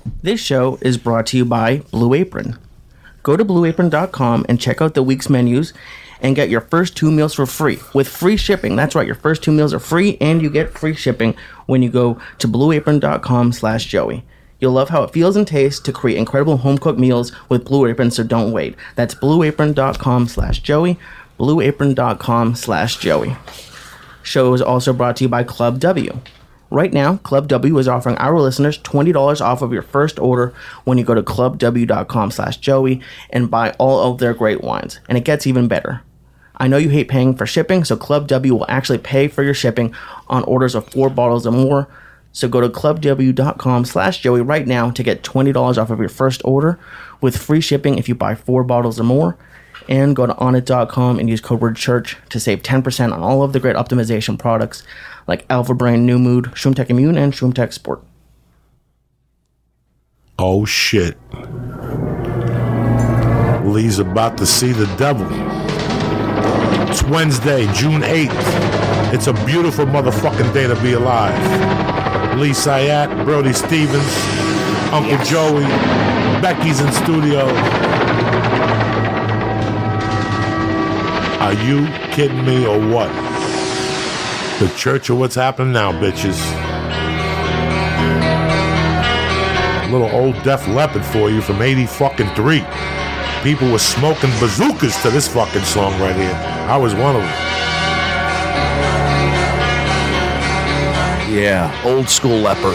This show is brought to you by Blue Apron. Go to blueapron.com and check out the week's menus and get your first 2 meals for free with free shipping. That's right, your first 2 meals are free and you get free shipping when you go to blueapron.com/Joey. You'll love how it feels and tastes to create incredible home-cooked meals with Blue Apron, so don't wait. That's blueapron.com/Joey, blueapron.com/Joey. Show is also brought to you by Club W. Right now, Club W is offering our listeners $20 off of your first order when you go to clubw.com/Joey and buy all of their great wines. And it gets even better. I know you hate paying for shipping, so Club W will actually pay for your shipping on orders of 4 bottles or more. So go to clubw.com/Joey right now to get $20 off of your first order with free shipping if you buy 4 bottles or more. And go to onnit.com and use code word church to save 10% on all of the great optimization products like Alpha Brain, New Mood, ShroomTech Immune, and ShroomTech Sport. Oh shit. Lee's about to see the devil. It's Wednesday, June 8th. It's a beautiful motherfucking day to be alive. Lee Syatt, Brody Stevens, Uncle Joey, Becky's in studio. Are you kidding me or what? The church of what's happening now, bitches. A little old Def Leppard for you from 80-fucking-3. People were smoking bazookas to this fucking song right here. I was one of them. Yeah, old school Leopard.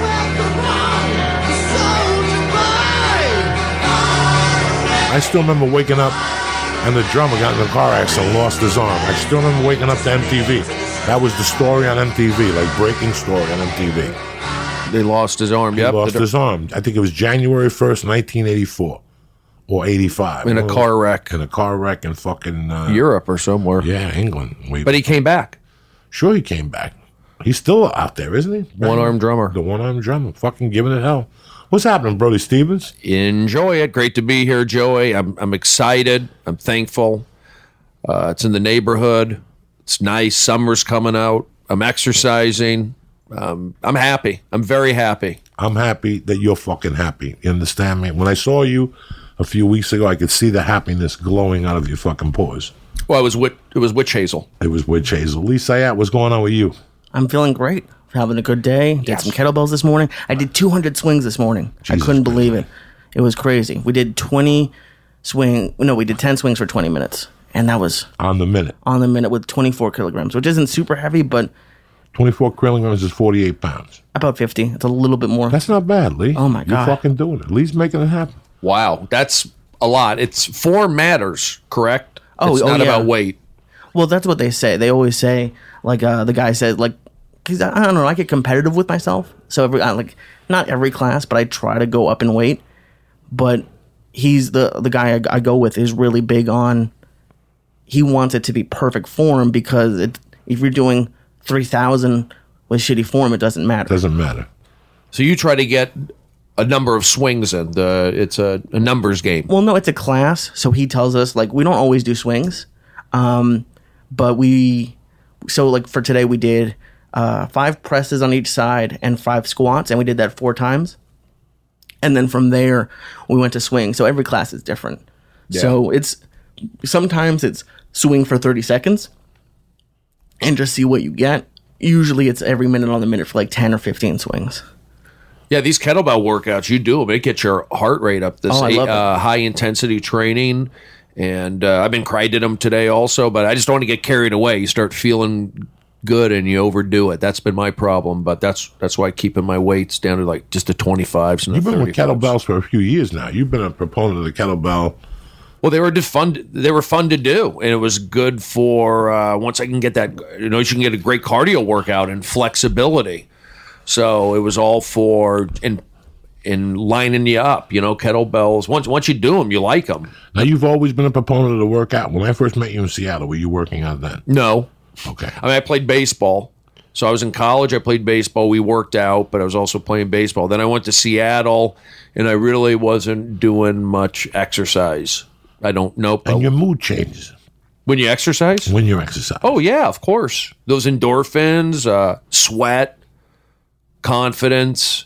I still remember waking up and the drummer got in a car accident and lost his arm. I still remember waking up to MTV. That was the story on MTV, like breaking story on MTV. They lost his arm. He lost his arm. I think it was January 1st, 1984 or 85. In a car wreck. In a car wreck in fucking... Europe or somewhere. Yeah, England. But he came back. Sure he came back. He's still out there, isn't he? One-armed drummer. The one-armed drummer. Fucking giving it hell. What's happening, Brody Stevens? Enjoy it. Great to be here, Joey. I'm excited. I'm thankful. It's in the neighborhood. It's nice. Summer's coming out. I'm exercising. I'm happy. I'm very happy. I'm happy that you're fucking happy. You understand me? When I saw you a few weeks ago, I could see the happiness glowing out of your fucking pores. Well, it was witch hazel. It was witch hazel. Lee Syatt, what's going on with you? I'm feeling great. Having a good day. Did some kettlebells this morning. I did 200 swings this morning. I couldn't believe it. It was crazy. We did 10 swings for 20 minutes. And that was... On the minute with 24 kilograms, which isn't super heavy, but... 24 kilograms is 48 pounds. About 50. It's a little bit more. That's not bad, Lee. Oh, my God. You're fucking doing it. Lee's making it happen. Wow. That's a lot. It's form matters, correct? It's not about weight. Well, that's what they say. They always say, like the guy said, like... Because I don't know, I get competitive with myself. So not every class, but I try to go up in weight. But he's the guy I go with is really big on. He wants it to be perfect form because if you're doing 3,000 with shitty form, it doesn't matter. Doesn't matter. So you try to get a number of swings in. It's a numbers game. Well, no, it's a class. So he tells us we don't always do swings, but for today we did. 5 presses on each side and 5 squats, and we did that 4 times. And then from there, we went to swing. So every class is different. Yeah. So sometimes it's swing for 30 seconds and just see what you get. Usually it's every minute on the minute for 10 or 15 swings. Yeah, these kettlebell workouts, you do them. It gets your heart rate up. This high-intensity training. And I did them today also, but I just don't want to get carried away. You start feeling good and you overdo it. That's been my problem, but that's why I keeping my weights down to just the 25s and the 35s. You've been with kettlebells for a few years now. You've been a proponent of the kettlebell. Well, they were fun to do, and it was good for once I can get that. You can get a great cardio workout and flexibility. So it was all for in lining you up. Kettlebells. Once you do them, you like them. Now you've always been a proponent of the workout. When I first met you in Seattle, were you working out then? No. Okay. I played baseball. So I was in college. I played baseball. We worked out, but I was also playing baseball. Then I went to Seattle, and I really wasn't doing much exercise. I don't know. And your mood changes. When you exercise? When you exercise. Oh, yeah, of course. Those endorphins, sweat, confidence,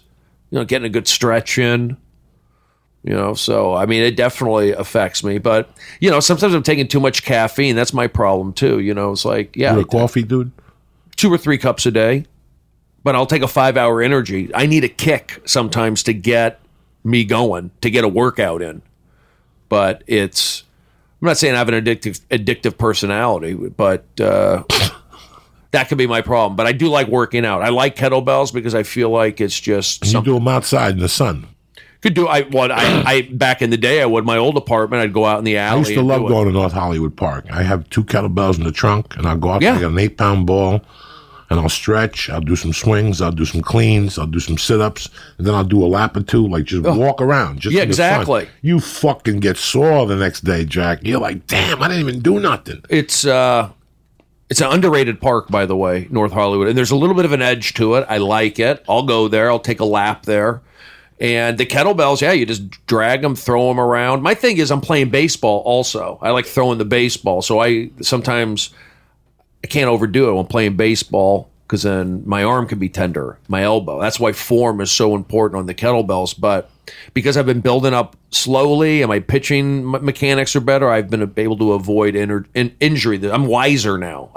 getting a good stretch in. So I mean, it definitely affects me. But sometimes I'm taking too much caffeine. That's my problem too. It's like, yeah, you're a coffee dude. 2 or 3 cups a day, but I'll take a 5-hour energy. I need a kick sometimes to get me going, to get a workout in. But I'm not saying I have an addictive personality, but that could be my problem. But I do like working out. I like kettlebells because I feel like it's just something. You do them outside in the sun. Could do. I back in the day, I would. My old apartment, I'd go out in the alley. I used to love going to North Hollywood Park. I have 2 kettlebells in the trunk, and I'll go out there, I got an 8-pound ball, and I'll stretch. I'll do some swings. I'll do some cleans. I'll do some sit-ups, and then I'll do a lap or 2, like just walk around. Just exactly. You fucking get sore the next day, Jack. You're like, damn, I didn't even do nothing. It's an underrated park, by the way, North Hollywood, and there's a little bit of an edge to it. I like it. I'll go there. I'll take a lap there. And the kettlebells, you just drag them, throw them around. My thing is I'm playing baseball also. I like throwing the baseball. So sometimes I can't overdo it when playing baseball because then my arm can be tender, my elbow. That's why form is so important on the kettlebells. But because I've been building up slowly and my pitching mechanics are better, I've been able to avoid injury. I'm wiser now.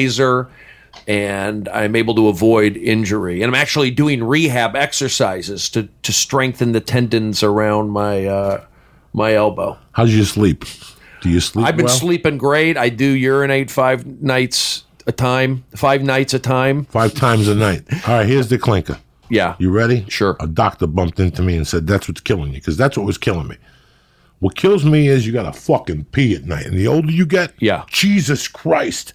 And I'm able to avoid injury. And I'm actually doing rehab exercises to strengthen the tendons around my elbow. How do you sleep? Do you sleep I've been sleeping great. I do urinate 5 nights a time. 5 nights a time. 5 times a night. All right, here's the clinker. Yeah. You ready? Sure. A doctor bumped into me and said, that's what's killing you, because that's what was killing me. What kills me is you got to fucking pee at night. And the older you get, Jesus Christ.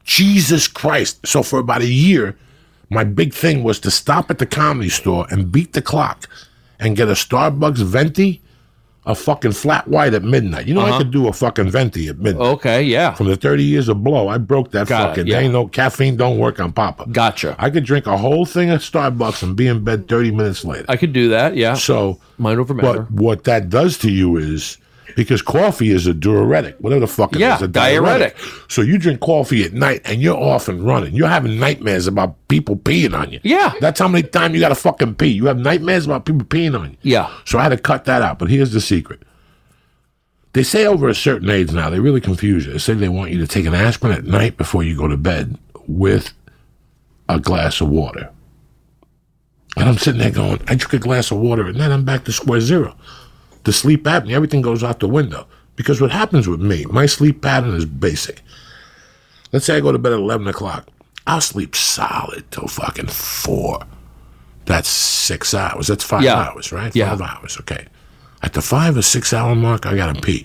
So for about a year, my big thing was to stop at the Comedy Store and beat the clock and get a Starbucks venti, a fucking flat white at midnight. I could do a fucking venti at midnight. Okay, yeah. From the 30 years of blow, I broke that fucking. Yeah. Ain't no caffeine don't work on Papa. Gotcha. I could drink a whole thing of Starbucks and be in bed 30 minutes later. I could do that, yeah. So, mind over matter. But what that does to you is, because coffee is a diuretic, whatever the fuck it is, a diuretic. So you drink coffee at night and you're off and running. You're having nightmares about people peeing on you. Yeah. That's how many times you got to fucking pee. You have nightmares about people peeing on you. Yeah. So I had to cut that out. But here's the secret. They say over a certain age now, they really confuse you. They say they want you to take an aspirin at night before you go to bed with a glass of water. And I'm sitting there going, I took a glass of water at night, I'm back to square zero. The sleep apnea, everything goes out the window. Because what happens with me, my sleep pattern is basic. Let's say I go to bed at 11 o'clock. I'll sleep solid till fucking 4. That's 6 hours. That's 5 hours, right? 5 hours, okay. At the 5 or 6 hour mark, I gotta pee.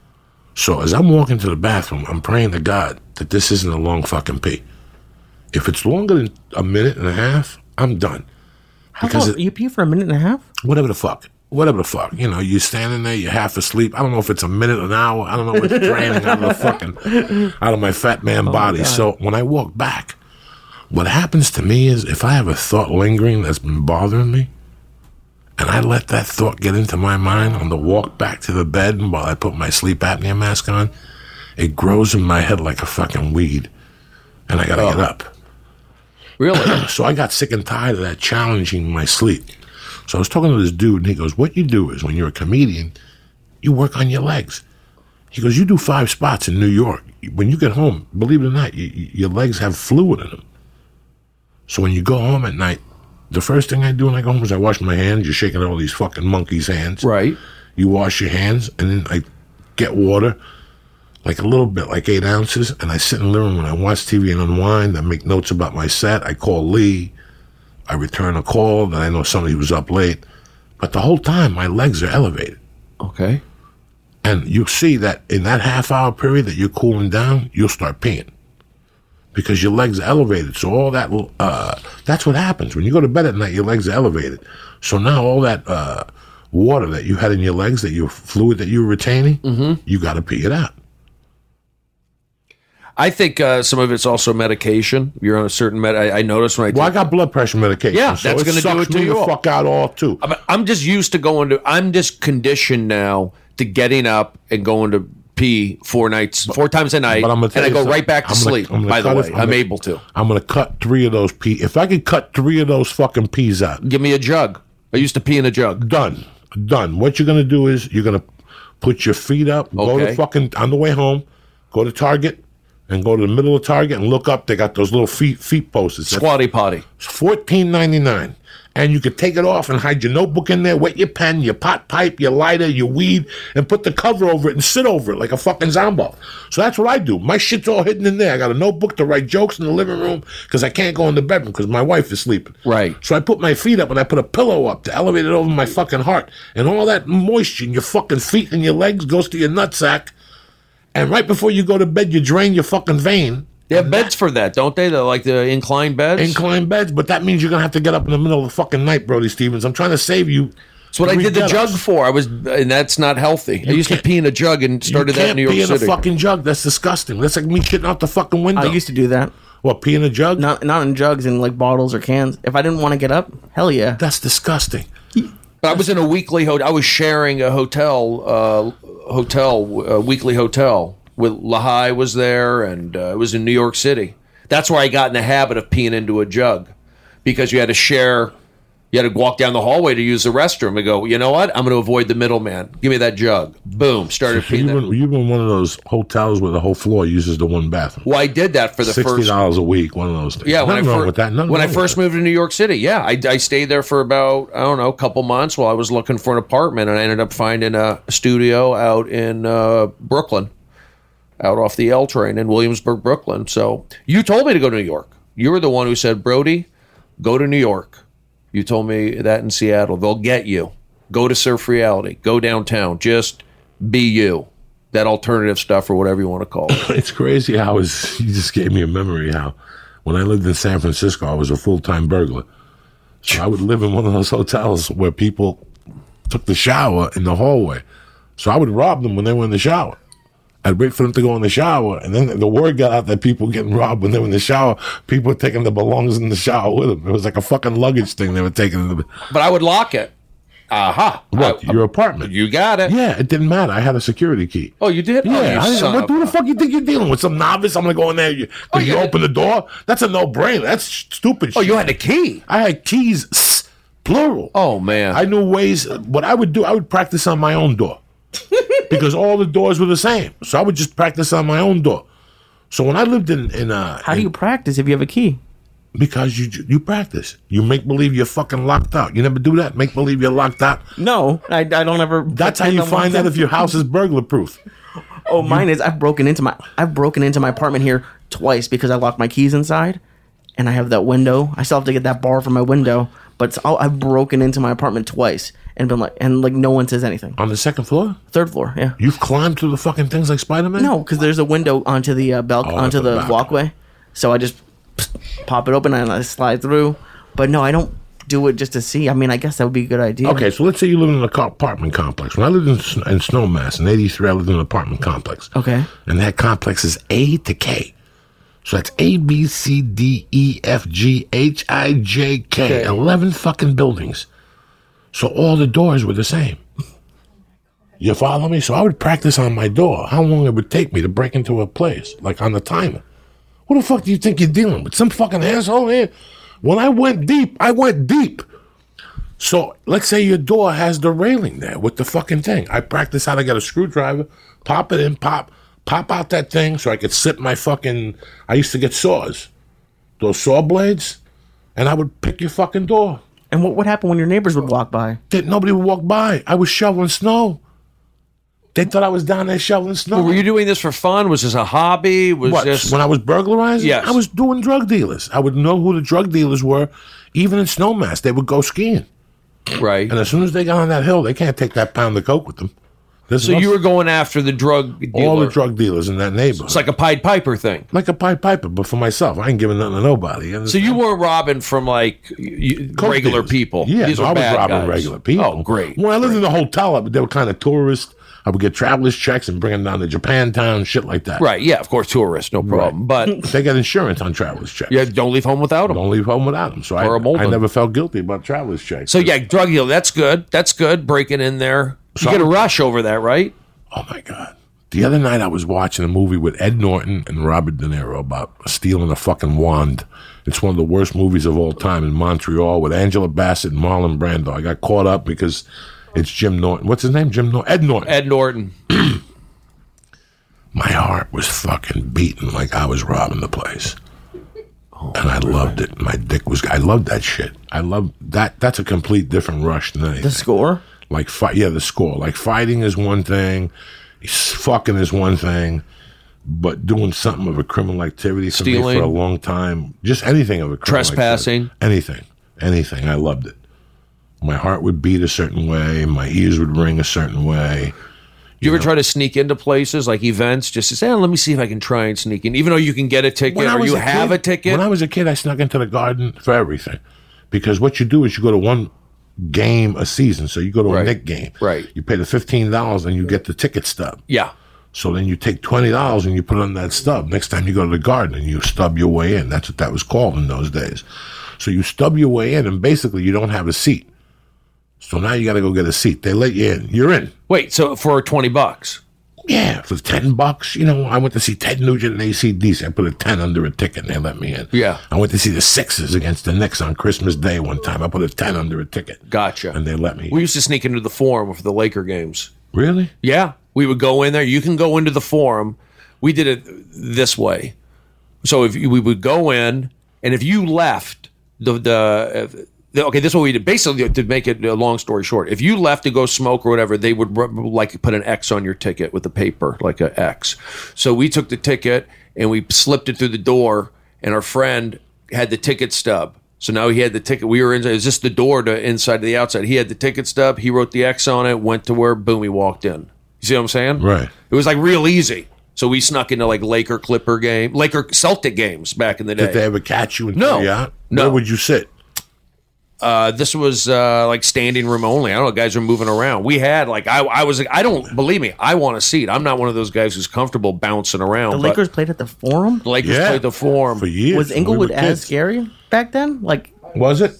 So as I'm walking to the bathroom, I'm praying to God that this isn't a long fucking pee. If it's longer than a minute and a half, I'm done. How long? You pee for a minute and a half? Whatever the fuck. You're standing there, you're half asleep. I don't know if it's a minute, an hour. I don't know what's draining out of my fat man body. So when I walk back, what happens to me is if I have a thought lingering that's been bothering me, and I let that thought get into my mind on the walk back to the bed while I put my sleep apnea mask on, it grows in my head like a fucking weed. And I gotta get up. Really? So I got sick and tired of that challenging my sleep. So I was talking to this dude, and he goes, what you do is when you're a comedian, you work on your legs. He goes, you do 5 spots in New York. When you get home, believe it or not, your legs have fluid in them. So when you go home at night, the first thing I do when I go home is I wash my hands. You're shaking all these fucking monkeys' hands. Right. You wash your hands, and then I get water, like a little bit, like 8 ounces, and I sit in the living room and I watch TV and unwind. I make notes about my set. I call Lee. I return a call that I know somebody was up late. But the whole time, my legs are elevated. Okay. And you'll see that in that half-hour period that you're cooling down, you'll start peeing. Because your legs are elevated. So all that, that's what happens. When you go to bed at night, your legs are elevated. So now all that water that you had in your legs, that your fluid that you were retaining, you got to pee it out. I think some of it's also medication. You're on a certain I noticed when I got blood pressure medication. Yeah, so that's going to do it to you. The fuck out all too. I'm just used to I'm just conditioned now to getting up and going to pee 4 times a night, and I go right back to sleep. By the way, I'm able to. I'm going to cut 3 of those peas. If I could cut 3 of those fucking peas out, give me a jug. I used to pee in a jug. Done. What you're going to do is you're going to put your feet up, go to fucking, on the way home, go to Target, and go to the middle of Target and look up. They got those little feet posters. Squatty potty. It's $14.99. And you could take it off and hide your notebook in there, wet your pen, your pot pipe, your lighter, your weed, and put the cover over it and sit over it like a fucking zombie. So that's what I do. My shit's all hidden in there. I got a notebook to write jokes in the living room because I can't go in the bedroom because my wife is sleeping. Right. So I put my feet up and I put a pillow up to elevate it over my fucking heart. And all that moisture in your fucking feet and your legs goes to your nutsack. And right before you go to bed, you drain your fucking vein. They have beds for that, don't they? They're like the inclined beds? Inclined beds, but that means you're going to have to get up in the middle of the fucking night, Brody Stevens. I'm trying to save you. That's what I did the jug for. And that's not healthy. I used to pee in a jug and started that in New York City. You can't pee in a fucking jug. That's disgusting. That's like me shitting out the fucking window. I used to do that. What, pee in a jug? Not in jugs, in like bottles or cans. If I didn't want to get up, hell yeah. That's disgusting. But I was in a weekly hotel. I was sharing a weekly hotel. With Lahai was there, and it was in New York City. That's where I got in the habit of peeing into a jug, because you had to share. You had to walk down the hallway to use the restroom and go, you know what? I'm going to avoid the middleman. Give me that jug. Boom. Started peeing. You've been one of those hotels where the whole floor uses the one bathroom. Well, I did that for the $60 a week. One of those things. Yeah, Nothing wrong with that. When I first moved to New York City, yeah, I stayed there for about a couple months while I was looking for an apartment, and I ended up finding a studio out in Brooklyn. Out off the L train in Williamsburg, Brooklyn. So you told me to go to New York. You were the one who said, Brody, go to New York. You told me that in Seattle. They'll get you. Go to Surf Reality. Go downtown. Just be you. That alternative stuff or whatever you want to call it. It's crazy how you just gave me a memory how when I lived in San Francisco, I was a full-time burglar. So I would live in one of those hotels where people took the shower in the hallway. So I would rob them when they were in the shower. I'd wait for them to go in the shower, and then the word got out that people getting robbed when they were in the shower. People were taking their belongings in the shower with them. It was like a fucking luggage thing they were taking. But I would lock it. Aha. What? Your apartment? You got it. Yeah, it didn't matter. I had a security key. Oh, you did? Yeah. Oh, who the fuck you think you're dealing with? Some novice? I'm going to go in there. You open the door? That's a no-brainer. That's stupid shit. Oh, you had a key? I had keys, plural. Oh, man. I knew ways. What I would do, I would practice on my own door. Because all the doors were the same. So I would just practice on my own door. So when I lived in how do you practice if you have a key? Because you practice. You make believe you're fucking locked out. You never do that? Make believe you're locked out? No, I don't ever. That's how you find out if your house is burglar proof. Oh, mine is. I've broken into my apartment here twice because I locked my keys inside, and I have that window. I still have to get that bar from my window, but I've broken into my apartment twice. And been like, no one says anything. On the second floor? Third floor, yeah. You've climbed through the fucking things like Spider-Man? No, because there's a window onto the onto the walkway. So I just pop it open and I slide through. But no, I don't do it just to see. I mean, I guess that would be a good idea. Okay, so let's say you live in an apartment complex. When I lived in Snowmass in '83, I lived in an apartment complex. Okay. And that complex is A to K. So that's A, B, C, D, E, F, G, H, I, J, K. Okay. 11 fucking buildings. So all the doors were the same. You follow me? So I would practice on my door how long it would take me to break into a place, like on the timer. What the fuck do you think you're dealing with? Some fucking asshole here? When I went deep, I went deep. So let's say your door has the railing there with the fucking thing. I practice how to get a screwdriver, pop it in, pop out that thing so I could sit my fucking... I used to get saws, those saw blades, and I would pick your fucking door. And what would happen when your neighbors would walk by? Nobody would walk by. I was shoveling snow. They thought I was down there shoveling snow. Well, were you doing this for fun? Was this a hobby? When I was burglarizing? Yes. I was doing drug dealers. I would know who the drug dealers were. Even in Snowmass, they would go skiing. Right. And as soon as they got on that hill, they can't take that pound of coke with them. So you were going after the drug dealer. All the drug dealers in that neighborhood. It's like a Pied Piper thing. Like a Pied Piper, but for myself. I ain't giving nothing to nobody. So you weren't robbing from like regular dealers. people. Yeah, These I was robbing guys. regular people. Oh, great. When I lived in the hotel, they were kind of tourists. I would get traveler's checks and bring them down to Japantown, shit like that. Right, yeah, of course, tourists, no problem. Right. But they get insurance on traveler's checks. Yeah, don't leave home without them. Don't leave home without them. So I never felt guilty about traveler's checks. So yeah, drug deal, that's good. That's good, breaking in there. You get a rush over that, right? Oh, my God. The other night I was watching a movie with Ed Norton and Robert De Niro about stealing a fucking wand. It's one of the worst movies of all time in Montreal with Angela Bassett and Marlon Brando. I got caught up because it's Jim Norton. What's his name? Jim Norton? Ed Norton. Ed Norton. My heart was fucking beating like I was robbing the place. And I loved it. My dick was... I loved that shit. I love that. That's a complete different rush than anything. The score? Like, the score. Like, fighting is one thing. Fucking is one thing. But doing something of a criminal activity for Stealing. me for a long time. Just anything of a criminal Trespassing. activity. Anything. I loved it. My heart would beat a certain way. My ears would ring a certain way. You ever try to sneak into places like events just to say, let me see if I can try and sneak in, even though you can get a ticket or you have a ticket? When I was a kid, I snuck into the Garden for everything. Because what you do is you go to one game a season. So you go to a Knick game. Right. You pay the $15 and you get the ticket stub. Yeah. So then you take $20 and you put it on that stub. Next time you go to the Garden and you stub your way in. That's what that was called in those days. So you stub your way in and basically you don't have a seat. So now you got to go get a seat. They let you in. You're in. Wait, so for $20? Yeah, for $10. You know, I went to see Ted Nugent and AC/DC. I put a 10 under a ticket and they let me in. Yeah. I went to see the Sixers against the Knicks on Christmas Day one time. I put a 10 under a ticket. Gotcha. And they let me in. We used to sneak into the Forum for the Laker games. Really? Yeah. We would go in there. You can go into the Forum. We did it this way. So we would go in, and if you left okay, this is what we did. Basically, to make it a long story short, if you left to go smoke or whatever, they would like put an X on your ticket with a paper, like an X. So we took the ticket and we slipped it through the door, and our friend had the ticket stub. So now he had the ticket. We were in. Is this the door to inside to the outside? He had the ticket stub. He wrote the X on it. Went to where. Boom. He walked in. You see what I'm saying? Right. It was like real easy. So we snuck into like Laker Celtic games back in the day. Did they ever catch you and No. throw you out? No. Where would you sit? This was like standing room only. I don't know. Guys were moving around. We had like I don't believe me. I want a seat. I'm not one of those guys who's comfortable bouncing around. The Lakers played at the Forum? The Lakers played the Forum for years. Was Inglewood as scary back then? Like, was it?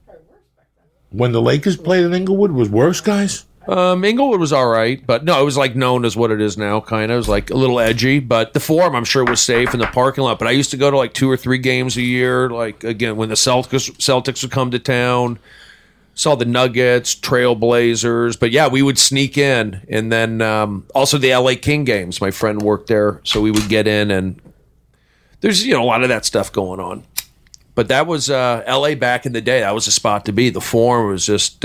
When the Lakers played in Inglewood, was worse, guys? Inglewood was all right, but no, it was like known as what it is now, kind of. It was like a little edgy, but the Forum, I'm sure, was safe in the parking lot. But I used to go to like 2 or 3 games a year, like, again, when the Celtics would come to town. Saw the Nuggets, Trailblazers. But yeah, we would sneak in. And then also the LA King games. My friend worked there, so we would get in. And there's, a lot of that stuff going on. But that was LA back in the day. That was a spot to be. The Forum was just...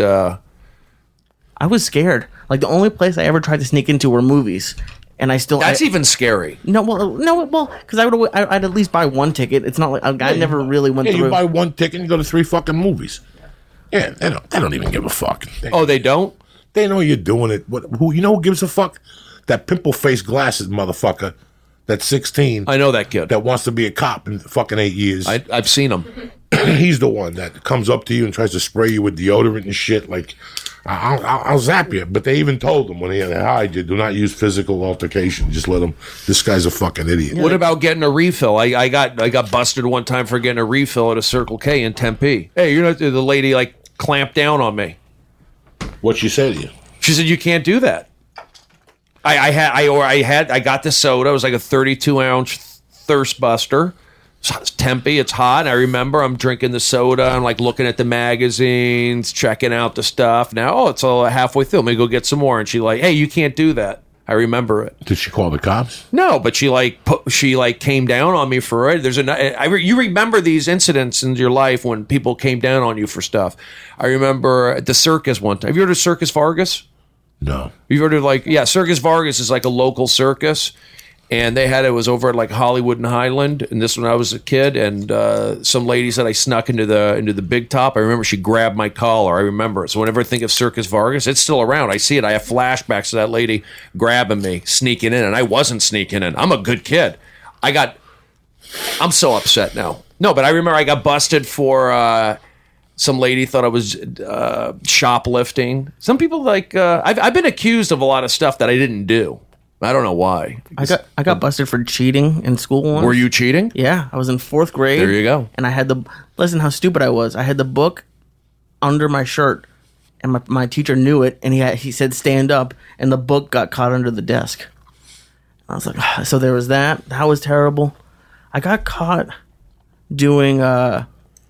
I was scared. Like, the only place I ever tried to sneak into were movies, and That's even scary. No, because I'd at least buy one ticket. It's not like I never really went through. You buy one ticket and you go to 3 fucking movies. Yeah, they don't even give a fuck. They don't? They know you're doing it. Who gives a fuck? That pimple-faced glasses motherfucker. That's 16. I know that kid. That wants to be a cop in fucking 8 years. I've seen him. He's the one that comes up to you and tries to spray you with deodorant and shit. Like, I'll zap you. But they even told him when he had to hide you, do not use physical altercation. Just let him. This guy's a fucking idiot. What about getting a refill? I got busted one time for getting a refill at a Circle K in Tempe. Hey, the lady like clamped down on me. What'd she say to you? She said you can't do that. I got the soda. It was like a 32-ounce thirst buster. It's Tempe. It's hot. I remember I'm drinking the soda. I'm like looking at the magazines, checking out the stuff. Now, it's all halfway through. Let me go get some more. And she like, hey, you can't do that. I remember it. Did she call the cops? No, but she came down on me for it. You remember these incidents in your life when people came down on you for stuff. I remember at the circus one time. Have you heard of Circus Vargas? No. You've heard of Circus Vargas is like a local circus. And it was over at like Hollywood and Highland, and this when I was a kid. And some lady said I snuck into the big top. I remember she grabbed my collar. I remember it. So whenever I think of Circus Vargas, it's still around. I see it. I have flashbacks to that lady grabbing me, sneaking in, and I wasn't sneaking in. I'm a good kid. I'm so upset now. No, but I remember I got busted for some lady thought I was shoplifting. Some people I've been accused of a lot of stuff that I didn't do. I don't know why. I got busted for cheating in school once. Were you cheating? Yeah, I was in 4th grade. There you go. And I had listen how stupid I was. I had the book under my shirt, and my teacher knew it, and he said stand up, and the book got caught under the desk. I was like, so there was that. That was terrible. I got caught doing what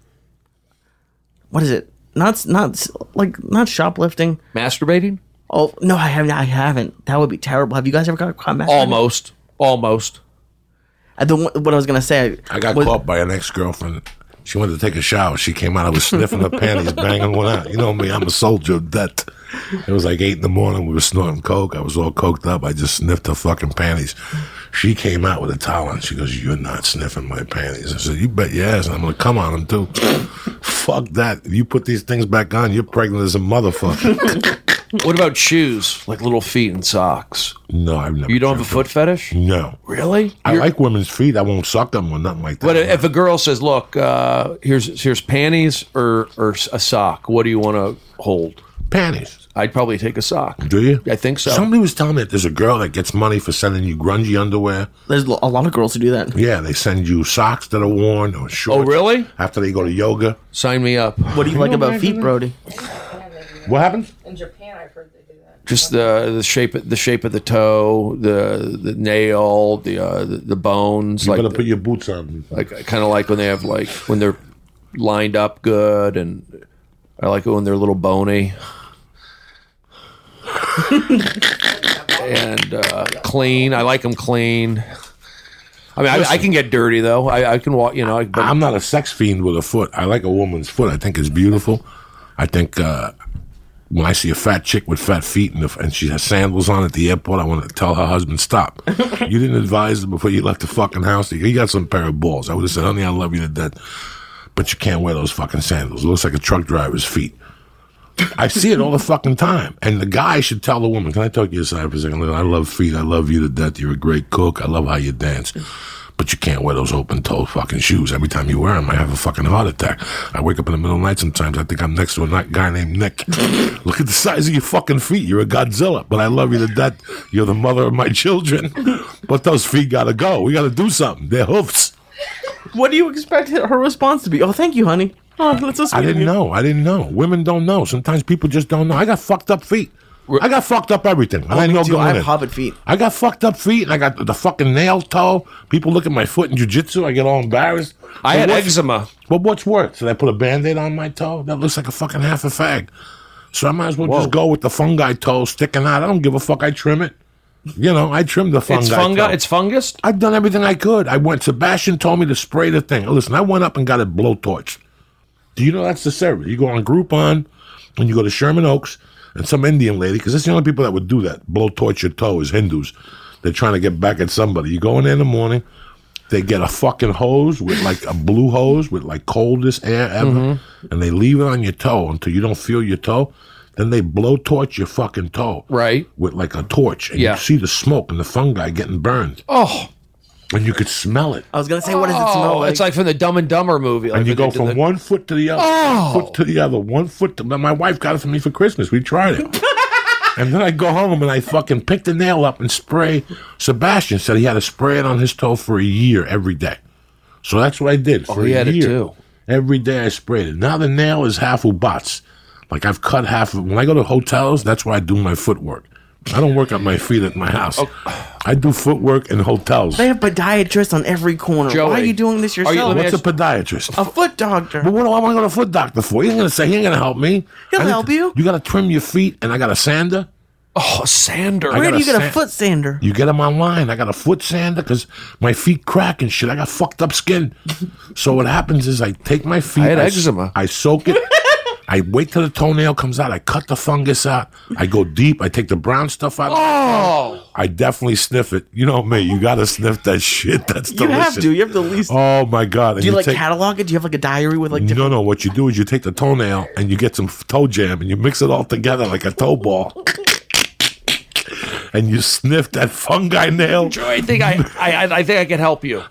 is it? Not shoplifting. Masturbating? Oh no, I haven't. That would be terrible. Have you guys ever got caught masturbating? Almost. What I was gonna say. I got caught by an ex-girlfriend. She wanted to take a shower. She came out. I was sniffing her panties, banging one out. You know me. I'm a soldier of death. It was like 8 in the morning. We were snorting coke. I was all coked up. I just sniffed her fucking panties. She came out with a towel and she goes, "You're not sniffing my panties." I said, "You bet your ass. And I'm going to come on them too." Fuck that. If you put these things back on, you're pregnant as a motherfucker. What about shoes? Like little feet and socks? No, I've never. You don't have a foot fetish? No. Really? I like women's feet. I won't suck them or nothing like that. But if a girl says, "Look, here's panties or a sock. What do you want to hold?" Panties. I'd probably take a sock. Do you? I think so. Somebody was telling me that there's a girl that gets money for sending you grungy underwear. There's a lot of girls who do that. Yeah, they send you socks that are worn or shorts. Oh, really? After they go to yoga. Sign me up. What do you like about feet, Brody? What happens? In Japan, I've heard they do that. Just the shape of the toe, the nail, the bones. You like better put your boots on. like kind of like when they have when they're lined up good, and I like it when they're a little bony. And clean. I like them clean. I mean, I can get dirty though. I can walk. You know, but I'm not a sex fiend with a foot. I like a woman's foot. I think it's beautiful. I think when I see a fat chick with fat feet and she has sandals on at the airport, I want to tell her husband, "Stop! You didn't advise her before you left the fucking house. You got some pair of balls." I would have said, "Honey, I love you to death, but you can't wear those fucking sandals. It looks like a truck driver's feet." I see it all the fucking time. And the guy should tell the woman, "Can I talk to you aside for a second? Look, I love feet. I love you to death. You're a great cook. I love how you dance. But you can't wear those open-toed fucking shoes. Every time you wear them, I have a fucking heart attack. I wake up in the middle of the night sometimes. I think I'm next to a guy named Nick. Look at the size of your fucking feet. You're a Godzilla. But I love you to death. You're the mother of my children. But those feet gotta go. We gotta do something. They're hoofs." What do you expect her response to be? "Oh, thank you, honey. Oh, that's so sweet." I didn't know. Women don't know. Sometimes people just don't know. I got fucked up feet. I got fucked up everything. I know going I in. have hobbit feet. I got fucked up feet, and I got the fucking nail toe. People look at my foot in jiu-jitsu. I get all embarrassed. I had eczema. Well, what's worse? Did I put a Band-Aid on my toe? That looks like a fucking half a fag. So I might as well just go with the fungi toe sticking out. I don't give a fuck. I trim it. You know, I trimmed the fungi toe. It's fungus? I've done everything I could. Sebastian told me to spray the thing. Listen, I went up and got it blowtorched. Do you know that's the service? You go on Groupon, and you go to Sherman Oaks, and some Indian lady, because that's the only people that would do that, blowtorch your toe, is Hindus. They're trying to get back at somebody. You go in there in the morning, they get a fucking hose with like a blue hose with like coldest air ever, and they leave it on your toe until you don't feel your toe. Then they blowtorch your fucking toe. Right. With like a torch, and you see the smoke and the fungi getting burned. Oh. And you could smell it. I was gonna say, what does it smell like? It's like from the Dumb and Dumber movie. Like and you go from one foot to the other, one foot to the other, one foot to... My wife got it for me for Christmas. We tried it. And then I go home and I fucking pick the nail up and spray. Sebastian said he had to spray it on his toe for a year every day. So that's what I did for a year. It too. Every day I sprayed it. Now the nail is half ubats. Like I've cut half of... When I go to hotels, that's where I do my footwork. I don't work on my feet at my house. I do footwork in hotels. They have podiatrists on every corner. Joey, why are you doing this yourself? What's a podiatrist? A foot doctor. But what do I want to go to a foot doctor for? He ain't going to say, he ain't going to help me. He'll help you. You got to trim your feet, and I got a sander. Oh, a sander. Where do you get a foot sander? You get them online. I got a foot sander because my feet crack and shit. I got fucked up skin. So what happens is I take my feet. I had eczema. I soak it. I wait till the toenail comes out. I cut the fungus out. I go deep. I take the brown stuff out. Oh! I definitely sniff it. You know me. You got to sniff that shit. That's delicious. You have to. You have to at least... Oh, my God. Do you like catalog it? Do you have like a diary with like different... No. What you do is you take the toenail and you get some toe jam and you mix it all together like a toe ball. And you sniff that fungi nail. Joey, I think I can help you.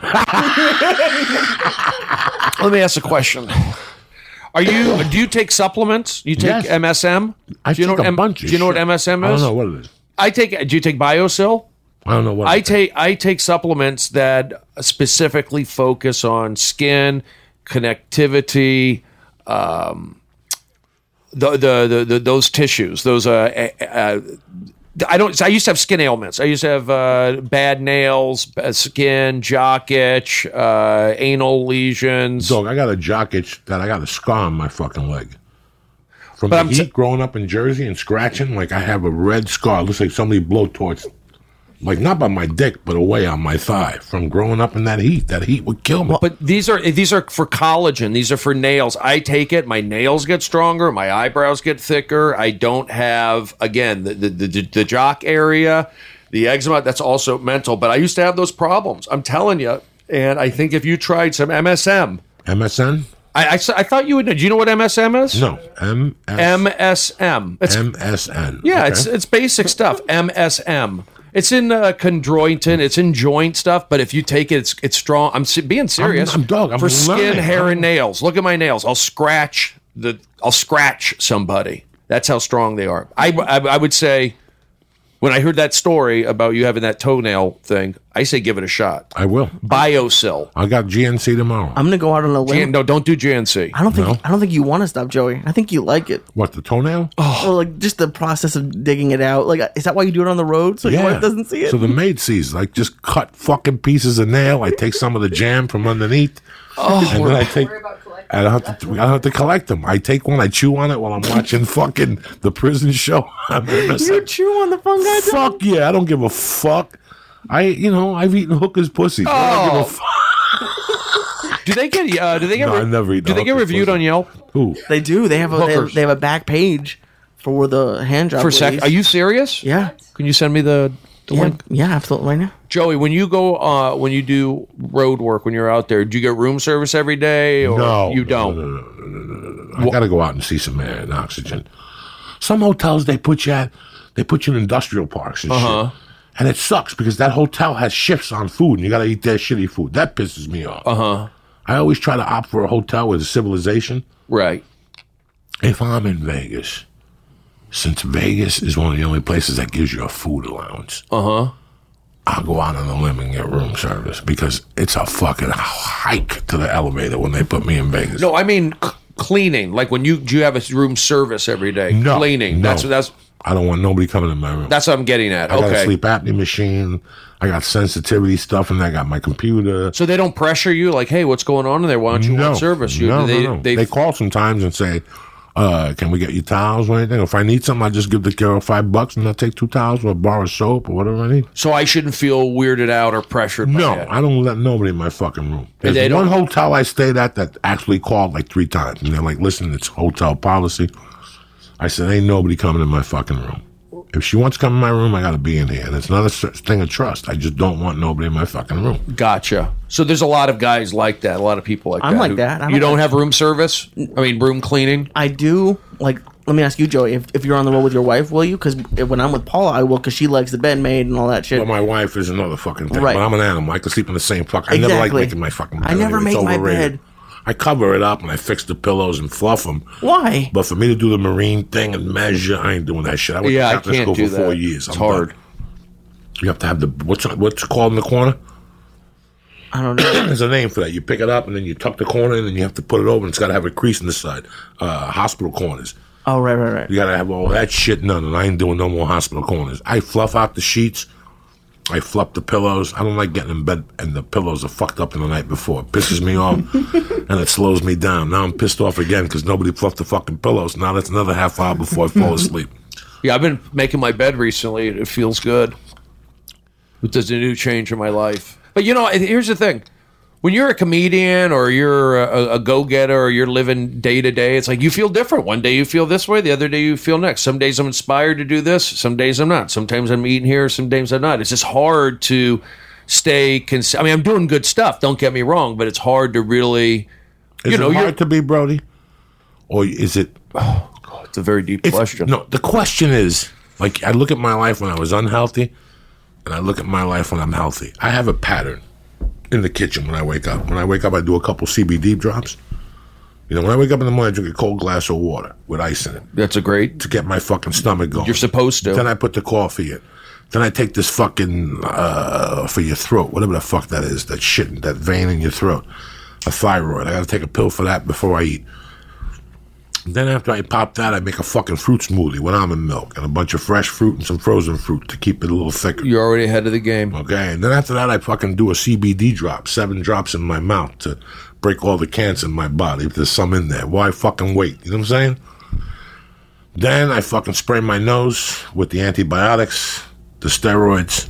Let me ask a question. Do you take supplements? You take MSM? I take a bunch. Do you know what MSM is? I don't know what it is. Do you take BioSil? I don't know what I take supplements that specifically focus on skin, connectivity, those tissues, those I used to have skin ailments. I used to have bad nails, bad skin, jock itch, anal lesions. Dog, I got a jock itch that I got a scar on my fucking leg. From the heat growing up in Jersey and scratching, like I have a red scar. It looks like somebody blowtorched, like not by my dick, but away on my thigh from growing up in that heat. That heat would kill me. But these are for collagen. These are for nails. I take it. My nails get stronger. My eyebrows get thicker. I don't have, again, the jock area, the eczema. That's also mental. But I used to have those problems. I'm telling you. And I think if you tried some MSM. MSN? I thought you would know. Do you know what MSM is? No. MSM. It's, MSN. Yeah, Okay. it's basic stuff. MSM. It's in chondroitin. It's in joint stuff. But if you take it, it's strong. I'm being serious. I'm for skin, learning. hair, and nails. Look at my nails. I'll scratch somebody. That's how strong they are. I would say, when I heard that story about you having that toenail thing, I say give it a shot. I will. BioSil. I got GNC tomorrow. I'm gonna go out on a limb. No, don't do GNC. I don't think you want to stop, Joey. I think you like it. What, the toenail? Well, like just the process of digging it out. Like, is that why you do it on the road so your wife doesn't see it? So the maid sees, like, just cut fucking pieces of nail. I take some of the jam from underneath. And then I take. I don't have to collect them. I take one, I chew on it while I'm watching fucking the prison show. You chew on the fungi? Fuck yeah, I don't give a fuck. I've eaten hookers' pussies. I don't give a fuck. Do they get? No, I've never eaten Do they get reviewed on Yelp? Who? They do. They have a back page for the hand job. Are you serious? Yeah. Can you send me the link? Yeah, absolutely. Right now. Joey, when you go, when you do road work, when you're out there, do you get room service every day, or No, you don't? No. I got to go out and see some air and oxygen. Some hotels they put you in industrial parks and shit, and it sucks because that hotel has shifts on food, and you got to eat their shitty food. That pisses me off. I always try to opt for a hotel with a civilization. Right. If I'm in Vegas, since Vegas is one of the only places that gives you a food allowance, I'll go out on a limb and get room service because it's a fucking hike to the elevator when they put me in Vegas. No, I mean cleaning. Like when do you have a room service every day? No, cleaning. no. That's. I don't want nobody coming in my room. That's what I'm getting at. I got a Okay. sleep apnea machine. I got sensitivity stuff, and I got my computer. So they don't pressure you, like, hey, what's going on in there? Why don't you want service? No. They They call sometimes and say, can we get you towels or anything? If I need something, I just give the girl $5 and I'll take 2 towels or a bar of soap or whatever I need. So I shouldn't feel weirded out or pressured by No, that. I don't let nobody in my fucking room. They There's one don't- hotel I stayed at that actually called like 3 times. And they're like, listen, it's hotel policy. I said, ain't nobody coming in my fucking room. If she wants to come in my room, I got to be in here. And it's not a thing of trust. I just don't want nobody in my fucking room. Gotcha. So there's a lot of guys like that, a lot of people like that. I'm like that. You don't have room service? I mean, room cleaning? I do. Like, let me ask you, Joey, if you're on the road with your wife, will you? Because when I'm with Paula, I will, because she likes the bed made and all that shit. But my wife is another fucking thing. Right. But I'm an animal. I can sleep in the same fucking. I never like Exactly. making my fucking bed. I never It's make my overrated. bed. I cover it up and I fix the pillows and fluff them. Why? But for me to do the marine thing and measure, I ain't doing that shit. I went to I captain can't school do for that. 4 years. It's I'm hard. done. You have to have the what's it called in the corner? I don't know. There's a name for that. You pick it up and then you tuck the corner in and you have to put it over and it's got to have a crease in the side. Hospital corners. Oh, right. You got to have all that shit done, and I ain't doing no more hospital corners. I fluff out the sheets. I fluff the pillows. I don't like getting in bed and the pillows are fucked up in the night before. It pisses me off and it slows me down. Now I'm pissed off again because nobody fluffed the fucking pillows. Now that's another half hour before I fall asleep. Yeah, I've been making my bed recently. It feels good. There's a new change in my life. But, here's the thing. When you're a comedian or you're a go-getter or you're living day to day, it's like you feel different. One day you feel this way, the other day you feel next. Some days I'm inspired to do this, some days I'm not. Sometimes I'm eating here, some days I'm not. It's just hard to stay I'm doing good stuff, don't get me wrong, but it's hard to really... Is it hard to be Brody? Or is it... It's a very deep question. No, the question is, like, I look at my life when I was unhealthy, and I look at my life when I'm healthy. I have a pattern in the kitchen when I wake up. When I wake up, I do a couple CBD drops. When I wake up in the morning, I drink a cold glass of water with ice in it. That's a great... To get my fucking stomach going. You're supposed to. Then I put the coffee in. Then I take this fucking, for your throat, whatever the fuck that is, that shit, that vein in your throat, a thyroid. I got to take a pill for that before I eat. Then after I pop that, I make a fucking fruit smoothie with almond milk and a bunch of fresh fruit and some frozen fruit to keep it a little thicker. You're already ahead of the game. Okay, and then after that, I fucking do a CBD drop, 7 drops in my mouth to break all the cancer in my body if there's some in there. Why fucking wait? You know what I'm saying? Then I fucking spray my nose with the antibiotics, the steroids.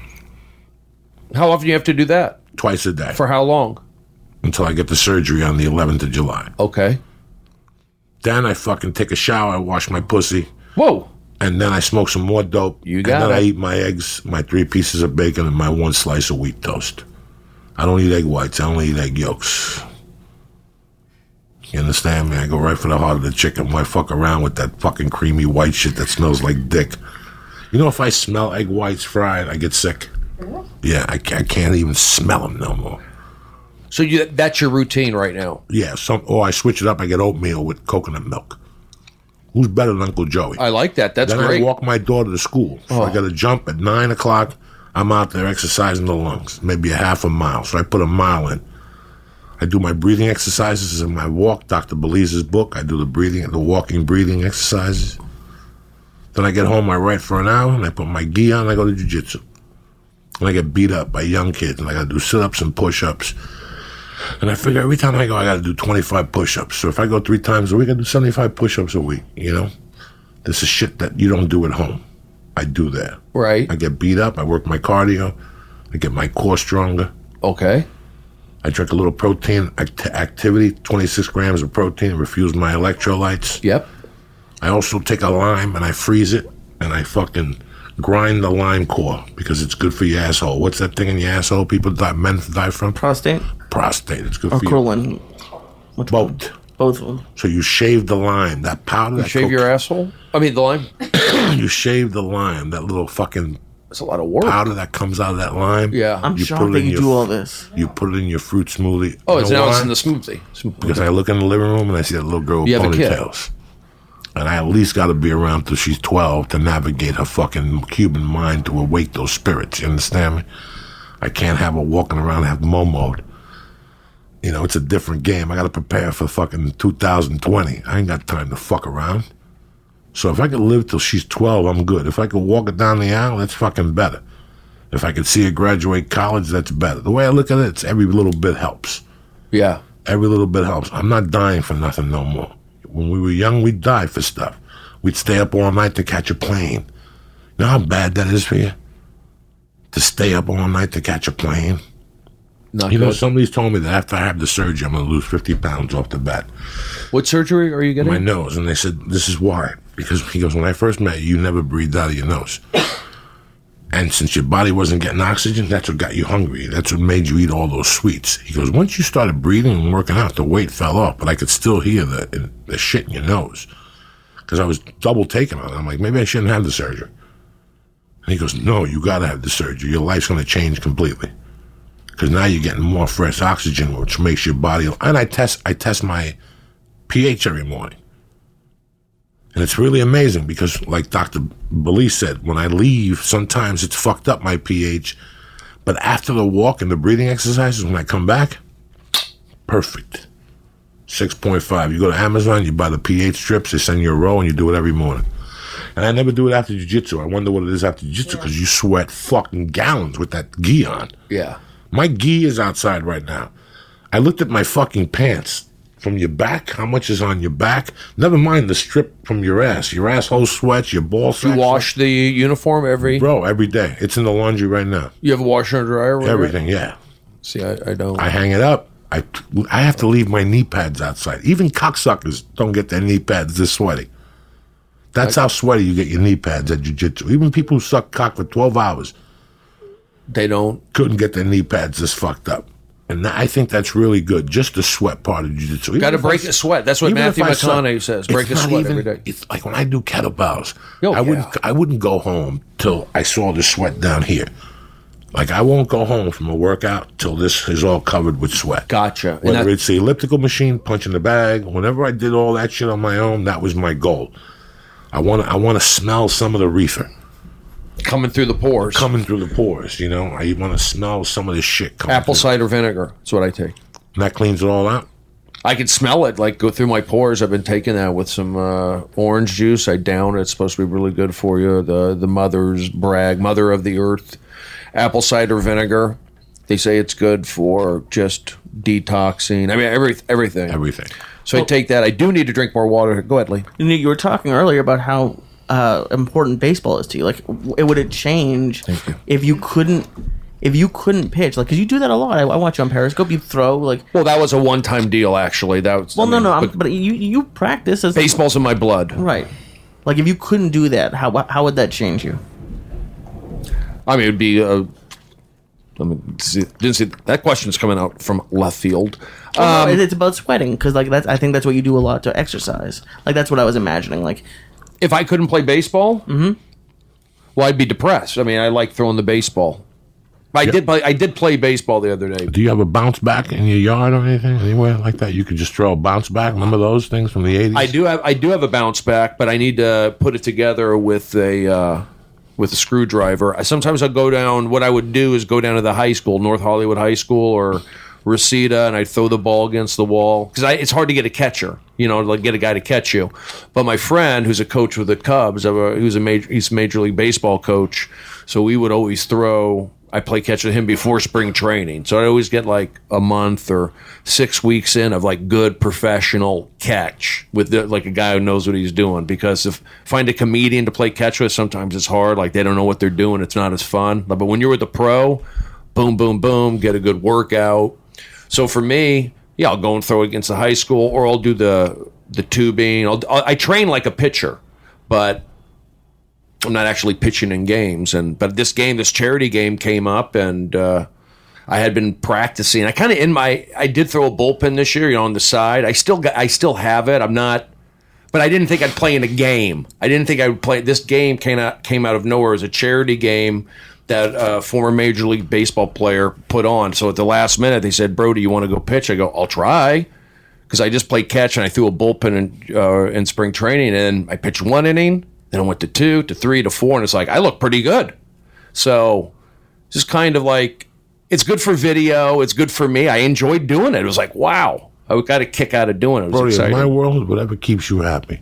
How often do you have to do that? Twice a day. For how long? Until I get the surgery on the 11th of July. Okay. Then I fucking take a shower, I wash my pussy. Whoa. And then I smoke some more dope. You got it. And then it. I eat my eggs, my 3 pieces of bacon, and my 1 slice of wheat toast. I don't eat egg whites. I only eat egg yolks. You understand me? I go right for the heart of the chicken. Why fuck around with that fucking creamy white shit that smells like dick? You know, if I smell egg whites fried, I get sick. Yeah, I can't even smell them no more. So that's your routine right now? Yeah, or I switch it up. I get oatmeal with coconut milk. Who's better than Uncle Joey? I like that. That's then great. Then I walk my daughter to school. So I got to jump at 9 o'clock. I'm out there exercising the lungs, maybe a half a mile. So I put a mile in. I do my breathing exercises in my walk, Dr. Belize's book. I do the walking, breathing exercises. Then I get home, I write for an hour, and I put my gi on, and I go to jiu-jitsu. And I get beat up by young kids, and I got to do sit-ups and push-ups. And I figure every time I go, I got to do 25 push-ups. So if I go 3 times a week, I do 75 push-ups a week, you know? This is shit that you don't do at home. I do that. Right. I get beat up. I work my cardio. I get my core stronger. Okay. I drink a little protein activity, 26 grams of protein, refuse my electrolytes. Yep. I also take a lime and I freeze it and I fucking grind the lime core because it's good for your asshole. What's that thing in your asshole men die from? Prostate? Prostate. It's good or for you. Colon. Both. Both of them. So you shave the lime, that powder. You shave your asshole? I mean, the lime? You shave the lime, that little fucking... That's a lot of work. Powder that comes out of that lime. Yeah. I'm shocked that you do all this. You put it in your fruit smoothie. Oh, it's in the smoothie. Because I look in the living room and I see that little girl with ponytails. And I at least got to be around till she's 12 to navigate her fucking Cuban mind to awake those spirits. You understand me? I can't have her walking around and have Momo'd. You know, it's a different game. I got to prepare for fucking 2020. I ain't got time to fuck around. So if I could live till she's 12, I'm good. If I could walk her down the aisle, that's fucking better. If I could see her graduate college, that's better. The way I look at it, it's every little bit helps. Yeah. Every little bit helps. I'm not dying for nothing no more. When we were young, we'd die for stuff. We'd stay up all night to catch a plane. You know how bad that is for you? To stay up all night to catch a plane? Not you good. know, somebody's told me that after I have the surgery, I'm going to lose 50 pounds off the bat. What surgery are you getting? My nose. And they said, this is why. Because he goes, when I first met you, you never breathed out of your nose. And since your body wasn't getting oxygen, that's what got you hungry. That's what made you eat all those sweets. He goes, once you started breathing and working out, the weight fell off. But I could still hear the shit in your nose. Because I was double taking on it. I'm like, maybe I shouldn't have the surgery. And he goes, no, you got to have the surgery. Your life's going to change completely. Because now you're getting more fresh oxygen, which makes your body... And I test my pH every morning. And it's really amazing because, like Dr. Belize said, when I leave, sometimes it's fucked up, my pH. But after the walk and the breathing exercises, when I come back, perfect. 6.5. You go to Amazon, you buy the pH strips, they send you a roll, and you do it every morning. And I never do it after jiu-jitsu. I wonder what it is after jiu-jitsu because you sweat fucking gallons with that gi on. Yeah. My gi is outside right now. I looked at my fucking pants. From your back, how much is on your back? Never mind the strip from your ass. Your asshole sweats, your ball sweats. You wash the uniform every... Bro, every day. It's in the laundry right now. You have a washer and dryer? Everything, yeah. See, I don't... I hang it up. I have to leave my knee pads outside. Even cocksuckers don't get their knee pads this sweaty. That's how sweaty you get your knee pads at jiu-jitsu. Even people who suck cock for 12 hours... They don't... Couldn't get their knee pads this fucked up. And I think that's really good. Just the sweat part of jiu-jitsu. Got to break the sweat. That's what Matthew McConaughey says. Break the sweat every day. It's like when I do kettlebells. Oh, I wouldn't go home till I saw the sweat down here. Like I won't go home from a workout till this is all covered with sweat. Gotcha. Whether it's the elliptical machine, punching the bag, whenever I did all that shit on my own, that was my goal. I want to smell some of the reefer. Coming through the pores. You know. I want to smell some of this shit coming Apple cider vinegar. That's what I take. And that cleans it all out? I can smell it like go through my pores. I've been taking that with some orange juice. I down it. It's supposed to be really good for you. The mother's brag, mother of the earth, apple cider vinegar. They say it's good for just detoxing. I mean, everything. Everything. So I take that. I do need to drink more water. Go ahead, Lee. You were talking earlier about how important baseball is to you. Like, would it change if you couldn't pitch? Like, because you do that a lot. I watch you on Periscope. You throw like. Well, that was a one-time deal, actually. That was. Well, but you practice as baseball's in my blood, right? Like, if you couldn't do that, how would that change you? I mean, it'd be. Didn't see that question's coming out from left field. Well, no, it's about sweating because like I think that's what you do a lot to exercise. Like that's what I was imagining. Like if I couldn't play baseball, well, I'd be depressed. I mean, I like throwing the baseball. I did play baseball the other day. Do you have a bounce back in your yard or anything anywhere like that? You could just throw a bounce back. Remember those things from the 80s? I do have a bounce back, but I need to put it together with a screwdriver. Sometimes I'll go down. What I would do is go down to the high school, North Hollywood High School or Reseda, and I'd throw the ball against the wall because it's hard to get a catcher, like get a guy to catch you. But my friend, who's a coach with the Cubs, he's a Major League Baseball coach, so we would always throw. I play catch with him before spring training, so I always get like a month or 6 weeks in of like good professional catch with like a guy who knows what he's doing. Because if find a comedian to play catch with, sometimes it's hard. Like they don't know what they're doing. It's not as fun. But when you're with a pro, boom, boom, boom, get a good workout. So for me, I'll go and throw against the high school, or I'll do the tubing. I train like a pitcher, but I'm not actually pitching in games. But this charity game came up, and I had been practicing. I did throw a bullpen this year, on the side. I still have it. I'm not, but I didn't think I'd play in a game. I didn't think I would play. This game came out of nowhere. It was a charity game that a former Major League Baseball player put on. So at the last minute, they said, "Bro, do you want to go pitch?" I go, "I'll try," because I just played catch and I threw a bullpen in spring training, and I pitched 1 inning. Then I went to 2, to 3, to 4, and it's like, I look pretty good. So just kind of like, it's good for video. It's good for me. I enjoyed doing it. It was like, wow. I got a kick out of doing it. It was exciting. In my world, whatever keeps you happy.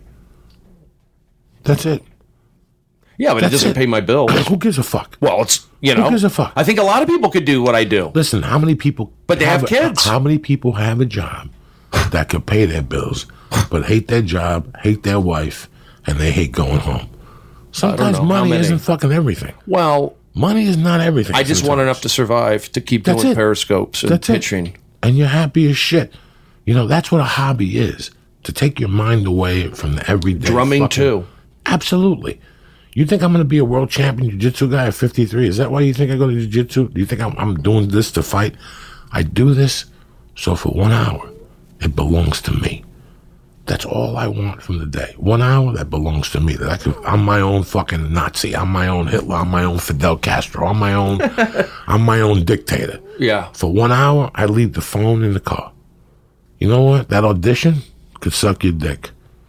That's it. Yeah, but it doesn't pay my bills. Who gives a fuck? Well, it's, Who gives a fuck? I think a lot of people could do what I do. Listen, how many people... But they have kids. How many people have a job that could pay their bills, but hate their job, hate their wife, and they hate going home? Sometimes money isn't fucking everything. Well, money is not everything. I just want enough to survive, to keep doing periscopes and pitching. And you're happy as shit. That's what a hobby is. To take your mind away from the everyday. Drumming too. Absolutely. You think I'm going to be a world champion jiu-jitsu guy at 53? Is that why you think I go to jiu-jitsu? Do you think I'm doing this to fight? I do this so for 1 hour, it belongs to me. That's all I want from the day. 1 hour, that belongs to me. I'm my own fucking Nazi. I'm my own Hitler. I'm my own Fidel Castro. I'm my own dictator. Yeah. For 1 hour, I leave the phone in the car. You know what? That audition could suck your dick.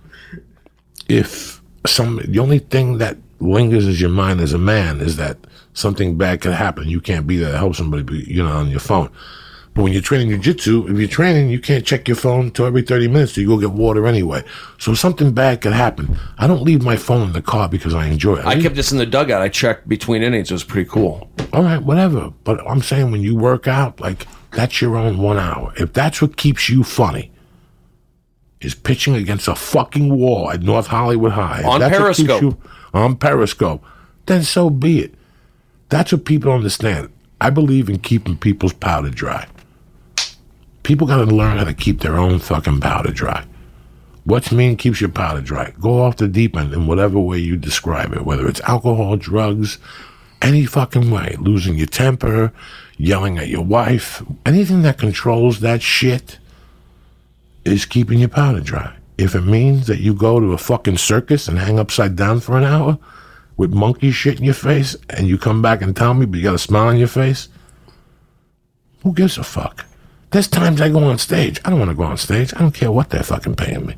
The only thing that lingers in your mind as a man is that something bad could happen. You can't be there to help somebody, on your phone. But when you're training jiu-jitsu, if you're training, you can't check your phone until every 30 minutes, so you go get water anyway. So something bad could happen. I don't leave my phone in the car because I enjoy it. I kept this in the dugout. I checked between innings. It was pretty cool. All right, whatever. But I'm saying when you work out, like, that's your own 1 hour. If that's what keeps you funny, is pitching against a fucking wall at North Hollywood High. On Periscope. On Periscope. Then so be it. That's what people understand. I believe in keeping people's powder dry. People got to learn how to keep their own fucking powder dry. What's mean keeps your powder dry? Go off the deep end in whatever way you describe it, whether it's alcohol, drugs, any fucking way. Losing your temper, yelling at your wife, anything that controls that shit is keeping your powder dry. If it means that you go to a fucking circus and hang upside down for an hour with monkey shit in your face and you come back and tell me, but you got a smile on your face, who gives a fuck? There's times I go on stage. I don't want to go on stage. I don't care what they're fucking paying me.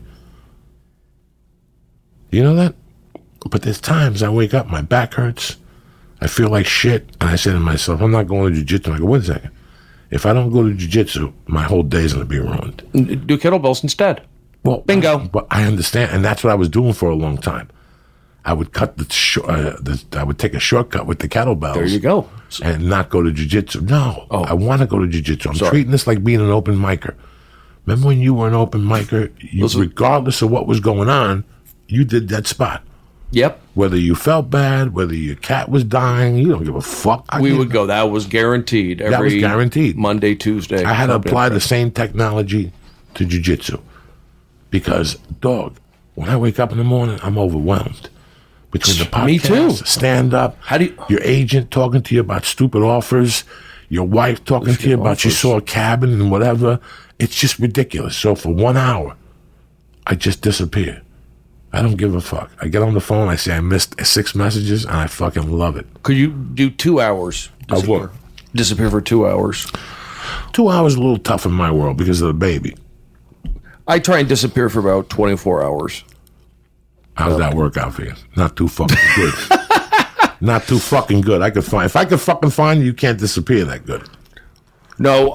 You know that? But there's times I wake up, my back hurts, I feel like shit, and I say to myself, I'm not going to jiu-jitsu. I go, wait a second. If I don't go to jiu-jitsu, my whole day's going to be ruined. Do kettlebells instead. Well, bingo. But I understand, and that's what I was doing for a long time. I would cut I would take a shortcut with the kettlebells. There you go. And not go to jiu-jitsu. No, I want to go to jiu-jitsu. I'm treating this like being an open micer. Remember when you were an open micer? Regardless of what was going on, you did that spot. Yep. Whether you felt bad, whether your cat was dying, you don't give a fuck. We would go. That was guaranteed. That was guaranteed. Monday, Tuesday. I had to apply the same technology to jiu-jitsu. Because, dog, when I wake up in the morning, I'm overwhelmed. Between the podcast, Me too. Stand up, your agent talking to you about stupid offers, your wife talking to you about she saw a cabin and whatever. It's just ridiculous. So for 1 hour, I just disappear. I don't give a fuck. I get on the phone, I say I missed 6 messages, and I fucking love it. Could you do 2 hours? Of what? Disappear for 2 hours. 2 hours is a little tough in my world because of the baby. I try and disappear for about 24 hours. How's that work out for you? Not too fucking good. Not too fucking good. If I could fucking find you, you can't disappear that good. No,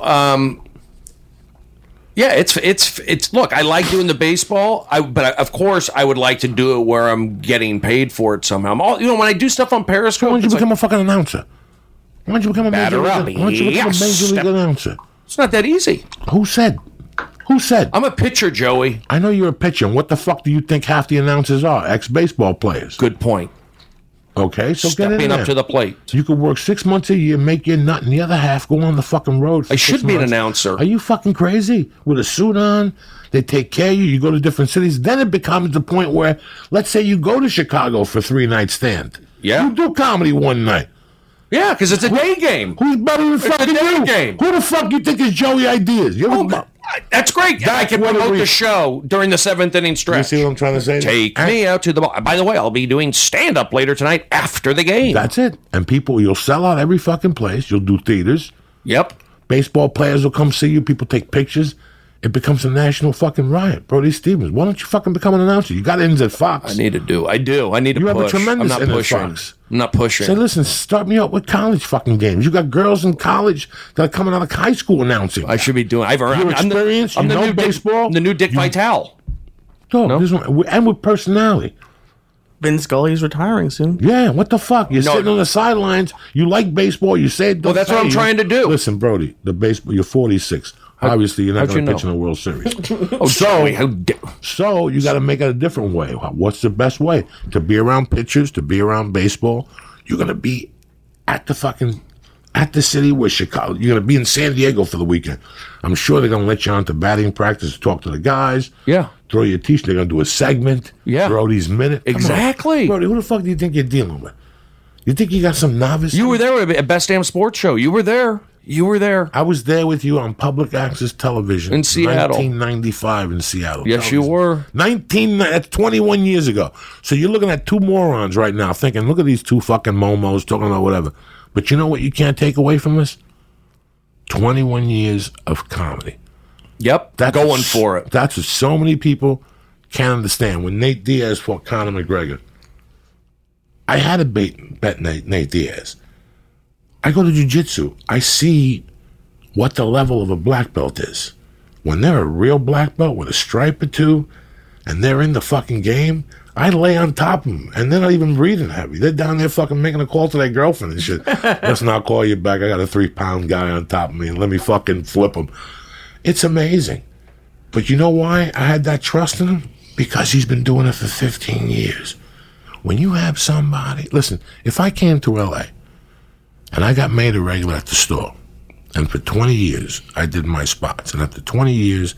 yeah, it's. Look, I like doing the baseball, but of course I would like to do it where I'm getting paid for it somehow. When I do stuff on Periscope, why don't you become a fucking announcer? Why don't you become a major league announcer? It's not that easy. Who said? I'm a pitcher, Joey. I know you're a pitcher. And what the fuck do you think half the announcers are? Ex-baseball players. Good point. Okay, so stepping get in there. up to the plate. You could work 6 months a year, make your nut, and the other half go on the fucking road. I should be an announcer. Are you fucking crazy? With a suit on, they take care of you. You go to different cities. Then it becomes the point where, let's say you go to Chicago for 3-night stand. Yeah. You do comedy one night. Yeah, because it's a day game. Who's better than fucking you? Game. Who the fuck you think is Joey Ideas? That's great. I can promote the show during the 7th inning stretch. You see what I'm trying to say? Take me out to the ball. By the way, I'll be doing stand-up later tonight after the game. That's it. And you'll sell out every fucking place. You'll do theaters. Yep. Baseball players will come see you. People take pictures. It becomes a national fucking riot. Brody Stevens, why don't you fucking become an announcer? You got ins at Fox. I need to do. I do. I need to push. You have a tremendous I'm not in at pushing. Fox. I'm not pushing. Say, listen, start me up with college fucking games. You got girls in college that are coming out of high school announcing. I should be doing. I've earned experience. I'm the new new baseball. The new Dick Vitale. And with personality. Vin Scully's retiring soon. Yeah, what the fuck? You're sitting on the sidelines. You like baseball. You say, well, that's what I'm trying to do. Listen, Brody, the baseball. You're 46. Obviously, you're not going to pitch in a World Series. So you got to make it a different way. What's the best way to be around pitchers? To be around baseball? You're going to be at the city where Chicago. You're going to be in San Diego for the weekend. I'm sure they're going to let you on to batting practice, talk to the guys. Yeah. Throw you a t-shirt. They're going to do a segment. Yeah. Brody's Minute. Exactly. Brody, who the fuck do you think you're dealing with? You think you got some novice? You were there at Best Damn Sports Show. You were there. I was there with you on public access television in Seattle, 1995 in Seattle. Yes, you were. That's 21 years ago. So you're looking at two morons right now, thinking, "Look at these two fucking momos talking about whatever." But you know what? You can't take away from this. 21 years of comedy. Yep, going for it. That's what so many people can't understand. When Nate Diaz fought Conor McGregor, I had to bet Nate Diaz. I go to jiu-jitsu. I see what the level of a black belt is. When they're a real black belt with a stripe or two, and they're in the fucking game, I lay on top of them, and they're not even breathing heavy. They're down there fucking making a call to their girlfriend and shit. Listen, I'll call you back. I got a 3-pound guy on top of me, and let me fucking flip him. It's amazing. But you know why I had that trust in him? Because he's been doing it for 15 years. When you have somebody... Listen, if I came to L.A., and I got made a regular at the store. And for 20 years, I did my spots. And after 20 years,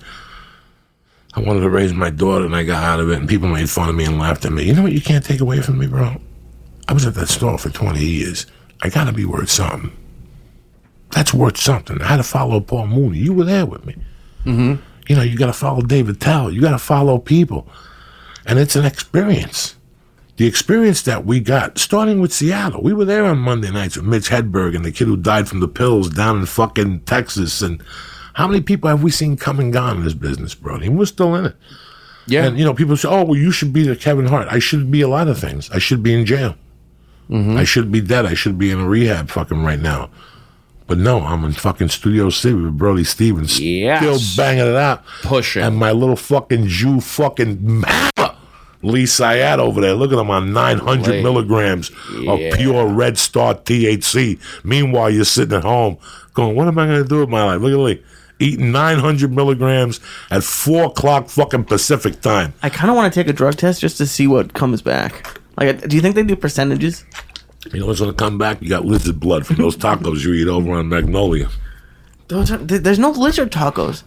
I wanted to raise my daughter, and I got out of it, and people made fun of me and laughed at me. You know what you can't take away from me, bro? I was at that store for 20 years. I got to be worth something. That's worth something. I had to follow Paul Mooney. You were there with me. Mm-hmm. You know, you got to follow David Tell. You got to follow people. And it's an experience. The experience that we got, starting with Seattle. We were there on Monday nights with Mitch Hedberg and the kid who died from the pills down in fucking Texas. And how many people have we seen come and gone in this business, Brody? And we're still in it. Yeah. And, you know, people say, oh, well, you should be the Kevin Hart. I should be a lot of things. I should be in jail. Mm-hmm. I should be dead. I should be in a rehab fucking right now. But no, I'm in fucking Studio City with Brody Stevens. Yes. Still banging it out. Pushing. And my little fucking Jew fucking hammer, Lee Syed over there. Look at him on 900 milligrams of pure Red Star THC. Meanwhile, you're sitting at home going, what am I going to do with my life? Look at Lee. Eating 900 milligrams at 4 o'clock fucking Pacific time. I kind of want to take a drug test just to see what comes back. Like, do you think they do percentages? You know what's going to come back? You got lizard blood from those tacos you eat over on Magnolia. There's no lizard tacos.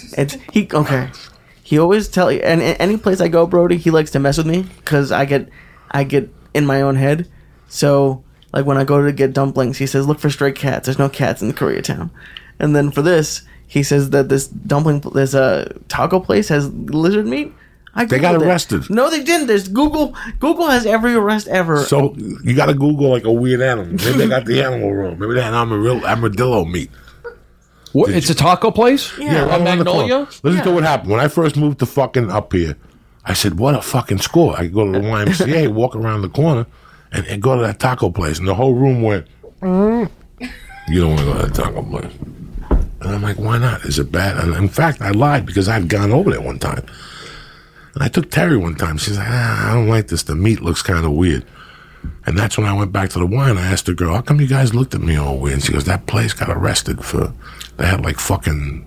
He always tell you, and any place I go, Brody, he likes to mess with me because I get in my own head. So, like when I go to get dumplings, he says, "Look for stray cats. There's no cats in Koreatown." And then for this, he says that this taco place has lizard meat. They got arrested. No, they didn't. There's Google. Google has every arrest ever. So you got to Google like a weird animal. Maybe they got the animal wrong. Maybe they had armadillo meat. What? It's a taco place? Yeah, on Magnolia? Listen to what happened. When I first moved to fucking up here, I said, what a fucking score. I go to the YMCA, walk around the corner, and go to that taco place. And the whole room went, you don't want to go to that taco place. And I'm like, why not? Is it bad? And in fact, I lied because I'd gone over there one time. And I took Terry one time. She's like, I don't like this. The meat looks kind of weird. And that's when I went back to the wine. I asked the girl, how come you guys looked at me all weird? And she goes, that place got arrested for, they had like fucking,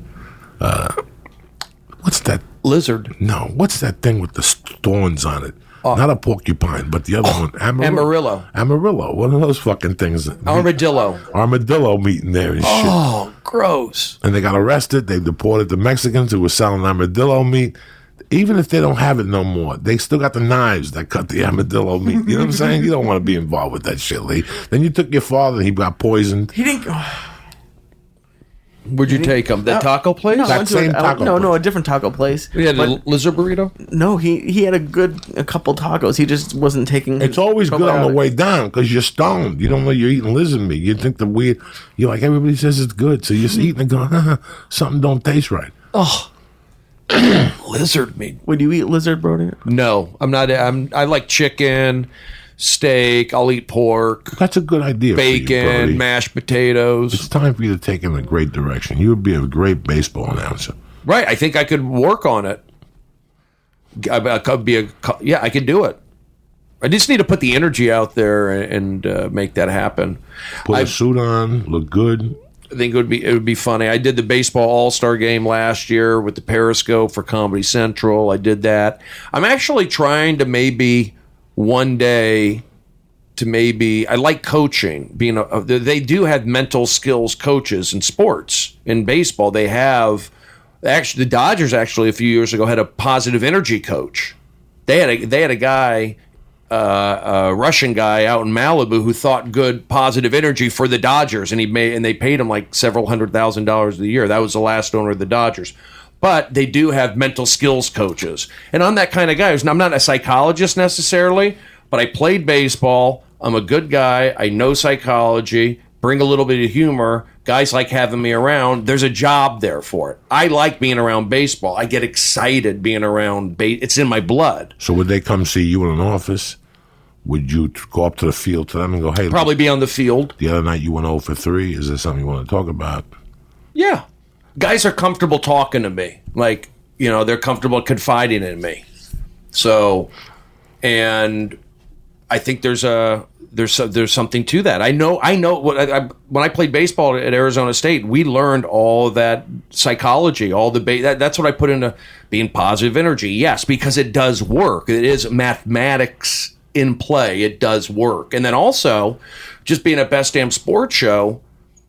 what's that? Lizard. No, what's that thing with the thorns on it? Not a porcupine, but the other one. Amarillo. Amarillo. One of those fucking things. Armadillo. Armadillo meat in there and shit. Oh, gross. And they got arrested. They deported the Mexicans who were selling armadillo meat. Even if they don't have it no more, they still got the knives that cut the armadillo meat. You know what I'm saying? You don't want to be involved with that shit, Lee. Then you took your father and he got poisoned. He didn't. Where'd you take him? The taco place? No, That same taco no, place. a different taco place. He had a lizard burrito? No, he had a couple tacos. He just wasn't taking. It's always good on the way down because you're stoned. You don't know you're eating lizard meat. You think you're like, everybody says it's good. So you're just eating and going, something don't taste right. Oh. Lizard meat. Would you eat lizard, Brody? No, I'm not. I like chicken, steak. I'll eat pork. That's a good idea. Bacon, for you, Brody. Mashed potatoes. It's time for you to take it in a great direction. You would be a great baseball announcer. Right. I think I could work on it. I could do it. I just need to put the energy out there and make that happen. Put a suit on, look good. I think it would be funny. I did the baseball all-star game last year with the Periscope for Comedy Central. I did that. I'm actually trying to maybe one day I like coaching. They do have mental skills coaches in sports. In baseball, they have the Dodgers actually a few years ago had a positive energy coach. They had a guy. A Russian guy out in Malibu who thought good positive energy for the Dodgers, and they paid him like several $100,000 a year. That was the last owner of the Dodgers. But they do have mental skills coaches, and I'm that kind of guy. I'm not a psychologist necessarily, but I played baseball. I'm a good guy. I know psychology. Bring a little bit of humor. Guys like having me around. There's a job there for it. I like being around baseball. I get excited being around it's in my blood. So would they come see you in an office? Would you go up to the field to them and go, hey, probably be on the field. The other night you went 0 for 3. Is there something you want to talk about? Yeah. Guys are comfortable talking to me. Like, they're comfortable confiding in me. So, and I think there's something to that. I know. When I played baseball at Arizona State, we learned all that psychology, that's what I put into being positive energy. Yes, because it does work. It is mathematics in play. It does work. And then also, just being at Best Damn Sports Show,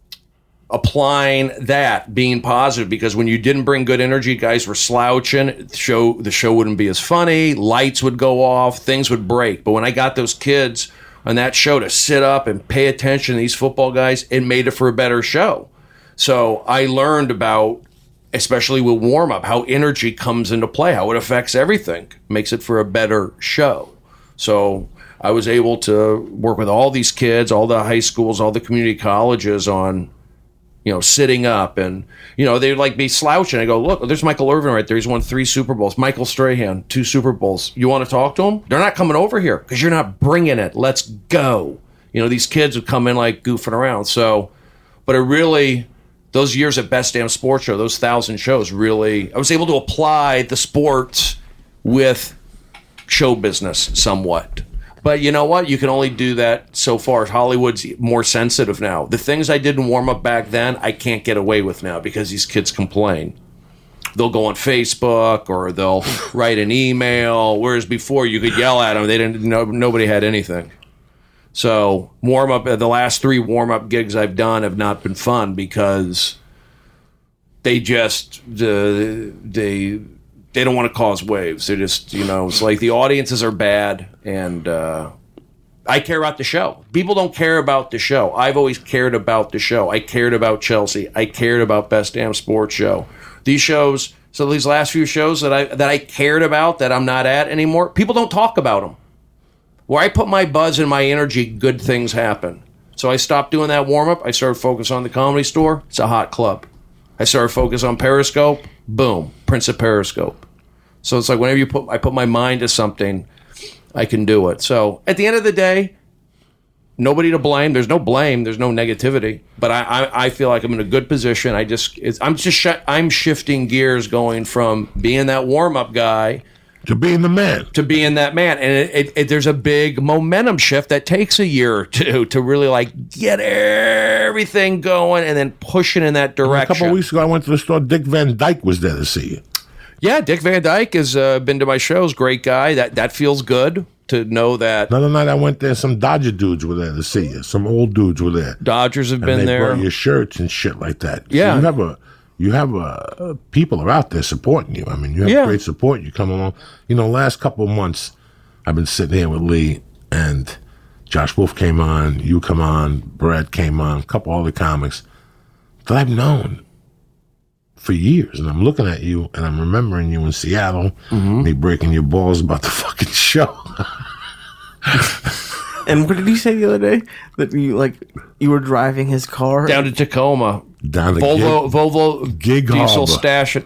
applying that, being positive, because when you didn't bring good energy, guys were slouching. The show wouldn't be as funny. Lights would go off. Things would break. But when I got those kids on that show to sit up and pay attention to these football guys, it made it for a better show. So I learned about, especially with warm-up, how energy comes into play, how it affects everything, makes it for a better show. So I was able to work with all these kids, all the high schools, all the community colleges on, sitting up, and, they'd like be slouching. I go, look, there's Michael Irvin right there. He's won 3 Super Bowls. Michael Strahan, 2 Super Bowls. You want to talk to him? They're not coming over here because you're not bringing it. Let's go. These kids would come in like goofing around. So, But it really, those years at Best Damn Sports Show, those 1,000 shows, really, I was able to apply the sports with show business somewhat. But you know what? You can only do that so far. Hollywood's more sensitive now. The things I did in warm-up back then, I can't get away with now because these kids complain. They'll go on Facebook or they'll write an email, whereas before you could yell at them. They didn't. Nobody had anything. So warm-up, the last 3 warm-up gigs I've done have not been fun because they just they don't want to cause waves. They just, it's like the audiences are bad, and I care about the show. People don't care about the show. I've always cared about the show. I cared about Chelsea. I cared about Best Damn Sports Show. These shows, so these last few shows that I cared about that I'm not at anymore, people don't talk about them. Where I put my buzz and my energy, good things happen. So I stopped doing that warm-up. I started focusing on the Comedy Store. It's a hot club. I started focusing on Periscope. Boom, Prince of Periscope. So it's like whenever I put my mind to something, I can do it. So at the end of the day, nobody to blame. There's no blame. There's no negativity. But I feel like I'm in a good position. I'm shifting gears, going from being that warm-up guy to being the man. To being that man. And there's a big momentum shift that takes a year or two to really like get everything going and then pushing in that direction. A couple of weeks ago, I went to the store. Dick Van Dyke was there to see you. Yeah, Dick Van Dyke has been to my shows. Great guy. That feels good to know that. Another night I went there, some Dodger dudes were there to see you. Some old dudes were there. Dodgers have been there. They brought your shirts and shit like that. Yeah. So you have people are out there supporting you. I mean, you have great support. You come along. Last couple of months, I've been sitting here with Lee, and Josh Wolf came on, you come on, Brad came on, a couple other comics that I've known for years. And I'm looking at you, and I'm remembering you in Seattle, me breaking your balls about the fucking show. And what did he say the other day? That you were driving his car down to Tacoma, down to Volvo Gig diesel Harbor. station,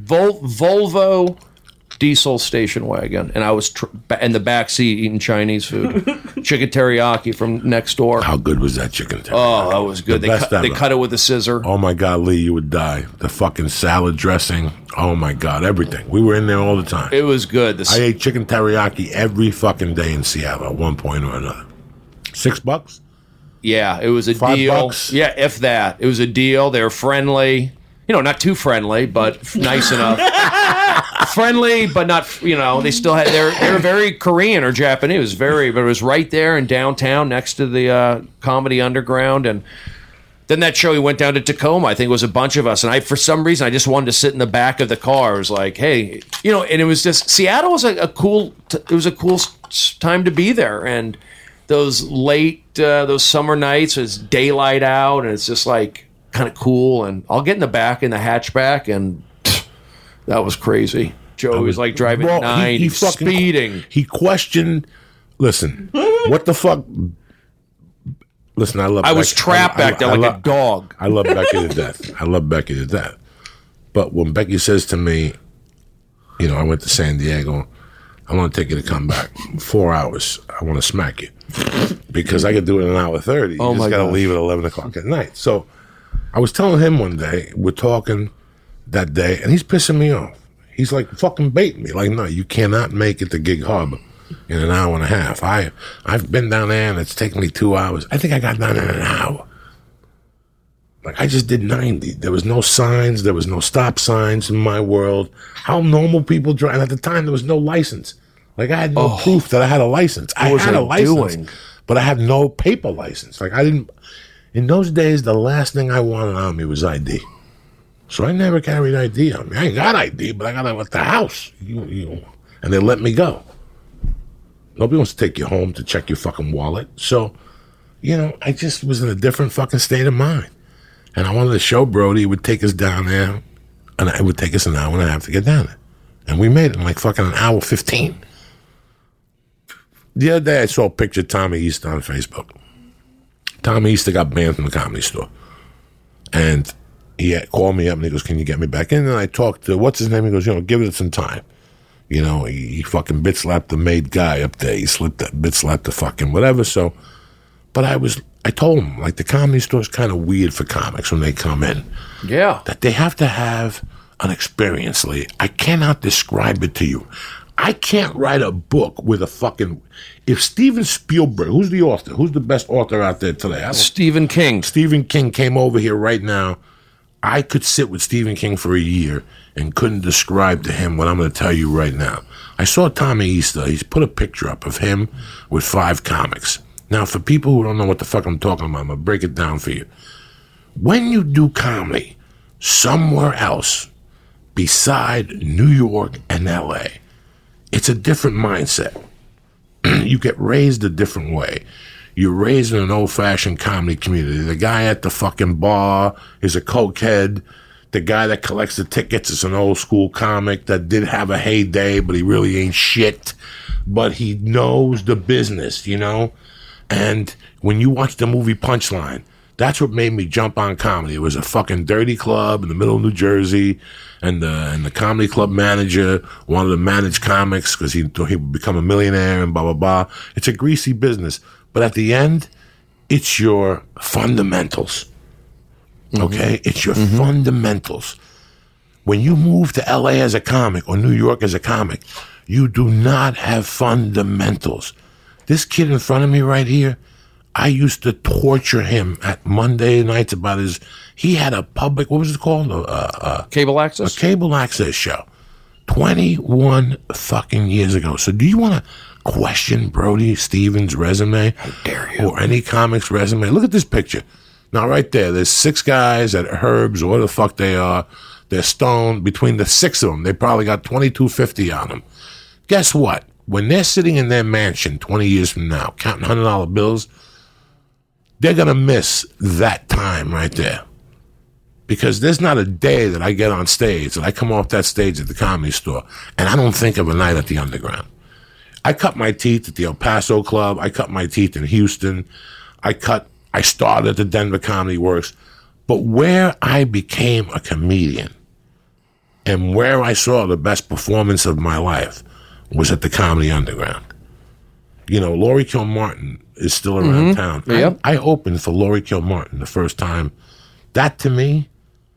Volvo diesel station wagon, and I was in the back seat eating Chinese food, chicken teriyaki from next door. How good was that chicken teriyaki? Oh, that was good. They cut it with a scissor. Oh my God, Lee, you would die. The fucking salad dressing. Oh my God, everything. We were in there all the time. It was good. I ate chicken teriyaki every fucking day in Seattle at one point or another. $6? Yeah, it was a deal. $5? Yeah, if that. It was a deal. They were friendly. Not too friendly, but nice enough. Friendly, but not, they still had, they're very Korean or Japanese. But it was right there in downtown next to the Comedy Underground. And then that show, he went down to Tacoma. I think it was a bunch of us. And for some reason, I just wanted to sit in the back of the car. I was like, hey, and it was just, Seattle was a cool time to be there. And those those summer nights, it's daylight out, and it's just like kind of cool. And I'll get in the back in the hatchback, and that was crazy. Joe was like driving 9, he fucking speeding. He questioned. Listen, what the fuck? Listen, I love. I was trapped back there like a dog. I love Becky to death. But when Becky says to me, I went to San Diego, I want to take you to come back 4 hours. I want to smack you because I could do it in an hour 30. You just got to leave at 11 o'clock at night. So I was telling him one day, we're talking that day, and he's pissing me off. He's like fucking baiting me. Like, no, you cannot make it to Gig Harbor in an hour and a half. I've been down there, and it's taken me 2 hours. I think I got down in an hour. Like, I just did 90. There was no signs. There was no stop signs in my world. How normal people drive. And at the time, there was no license. Like, I had no proof that I had a license. I had a license, but I had no paper license. Like, I didn't. In those days, the last thing I wanted on me was ID. So I never carried ID on me. I ain't got ID, but I got it at the house. And they let me go. Nobody wants to take you home to check your fucking wallet. So, I just was in a different fucking state of mind. And I wanted to show Brody it would take us down there, and it would take us an hour and a half to get down there. And we made it in like fucking an hour 15. The other day I saw a picture of Tommy Easter on Facebook. Tommy Easter got banned from the Comedy Store. And he called me up and he goes, can you get me back in? And I talked to, what's his name? He goes, give it some time. He fucking bit slapped the maid guy up there. He bit slapped the fucking whatever. So, but I told them, like, the Comedy Store is kind of weird for comics when they come in. Yeah. That they have to have an experience, Lee. I cannot describe it to you. I can't write a book with a fucking... If Steven Spielberg, who's the author? Who's the best author out there today? Stephen King. Stephen King came over here right now. I could sit with Stephen King for a year and couldn't describe to him what I'm going to tell you right now. I saw Tommy Easter. He's put a picture up of him with 5 comics. Now, for people who don't know what the fuck I'm talking about, I'm going to break it down for you. When you do comedy somewhere else beside New York and L.A., it's a different mindset. You get raised a different way. You're raised in an old-fashioned comedy community. The guy at the fucking bar is a cokehead. The guy that collects the tickets is an old-school comic that did have a heyday, but he really ain't shit. But he knows the business, you know? And when you watch the movie Punchline, that's what made me jump on comedy. It was a fucking dirty club in the middle of New Jersey, and the comedy club manager wanted to manage comics because he thought he would become a millionaire and blah, blah, blah. It's a greasy business. But at the end, it's your fundamentals. Okay? It's your fundamentals. When you move to L.A. as a comic or New York as a comic, you do not have fundamentals. This kid in front of me right here, I used to torture him at Monday nights about his... He had a public... What was it called? Cable access? A cable access show. 21 fucking years ago. So do you want to question Brody Stevens' resume? How dare you? Or any comic's resume? Look at this picture. Now, right there, there's 6 guys at Herbs, or whatever the fuck they are. They're stoned. Between the 6 of them, they probably got $22.50 on them. Guess what? When they're sitting in their mansion 20 years from now, counting $100 bills, they're going to miss that time right there. Because there's not a day that I get on stage, that I come off that stage at the Comedy Store, and I don't think of a night at the Underground. I cut my teeth at the El Paso Club. I cut my teeth in Houston. I started at the Denver Comedy Works. But where I became a comedian and where I saw the best performance of my life was at the Comedy Underground. You know, Laurie Kilmartin is still around town. Yep. I opened for Laurie Kilmartin the first time. That, to me,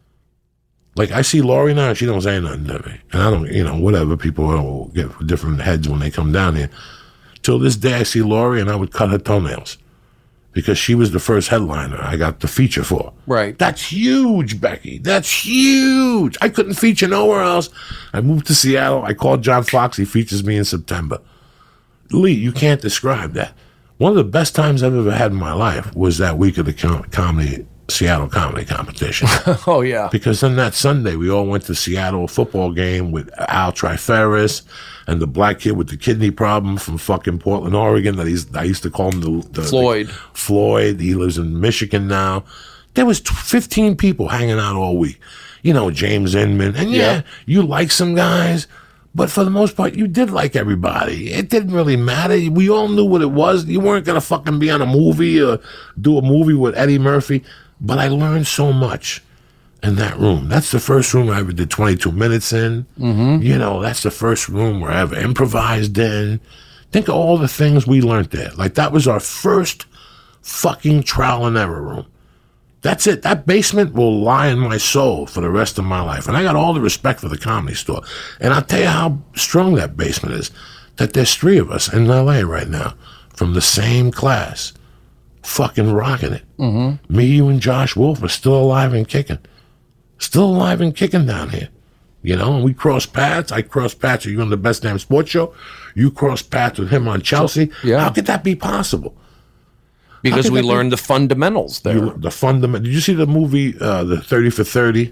like, I see Laurie now, she don't say nothing to me. And I don't, you know, whatever, people will get different heads when they come down here. Till this day, I see Laurie, and I would cut her toenails. Because she was the first headliner I got the feature for. Right. That's huge, Becky. That's huge. I couldn't feature nowhere else. I moved to Seattle. I called John Fox. He features me in September. Lee, you can't describe that. One of the best times I've ever had in my life was that week of the Seattle comedy competition. Oh, yeah. Because on that Sunday, we all went to Seattle football game with Al Triferis and the black kid with the kidney problem from fucking Portland, Oregon. That I used to call him the Floyd. Floyd. He lives in Michigan now. There was 15 people hanging out all week. You know, James Inman. And yeah, you like some guys, but for the most part, you did like everybody. It didn't really matter. We all knew what it was. You weren't going to fucking be on a movie or do a movie with Eddie Murphy. But I learned so much in that room. That's the first room I ever did 22 minutes in. You know, that's the first room where I ever improvised in. Think of all the things we learned there. Like, that was our first fucking trial and error room. That's it. That basement will lie in my soul for the rest of my life. And I got all the respect for the Comedy Store. And I'll tell you how strong that basement is. That there's 3 of us in L.A. right now from the same class. Fucking rocking it. Me, you, and Josh Wolf are still alive and kicking. Still alive and kicking down here. You know, and we cross paths. I cross paths with you on the Best Damn Sports Show. You cross paths with him on Chelsea. Yeah. How could that be possible? Because we learned the fundamentals there. Did you see the movie, the 30 for 30?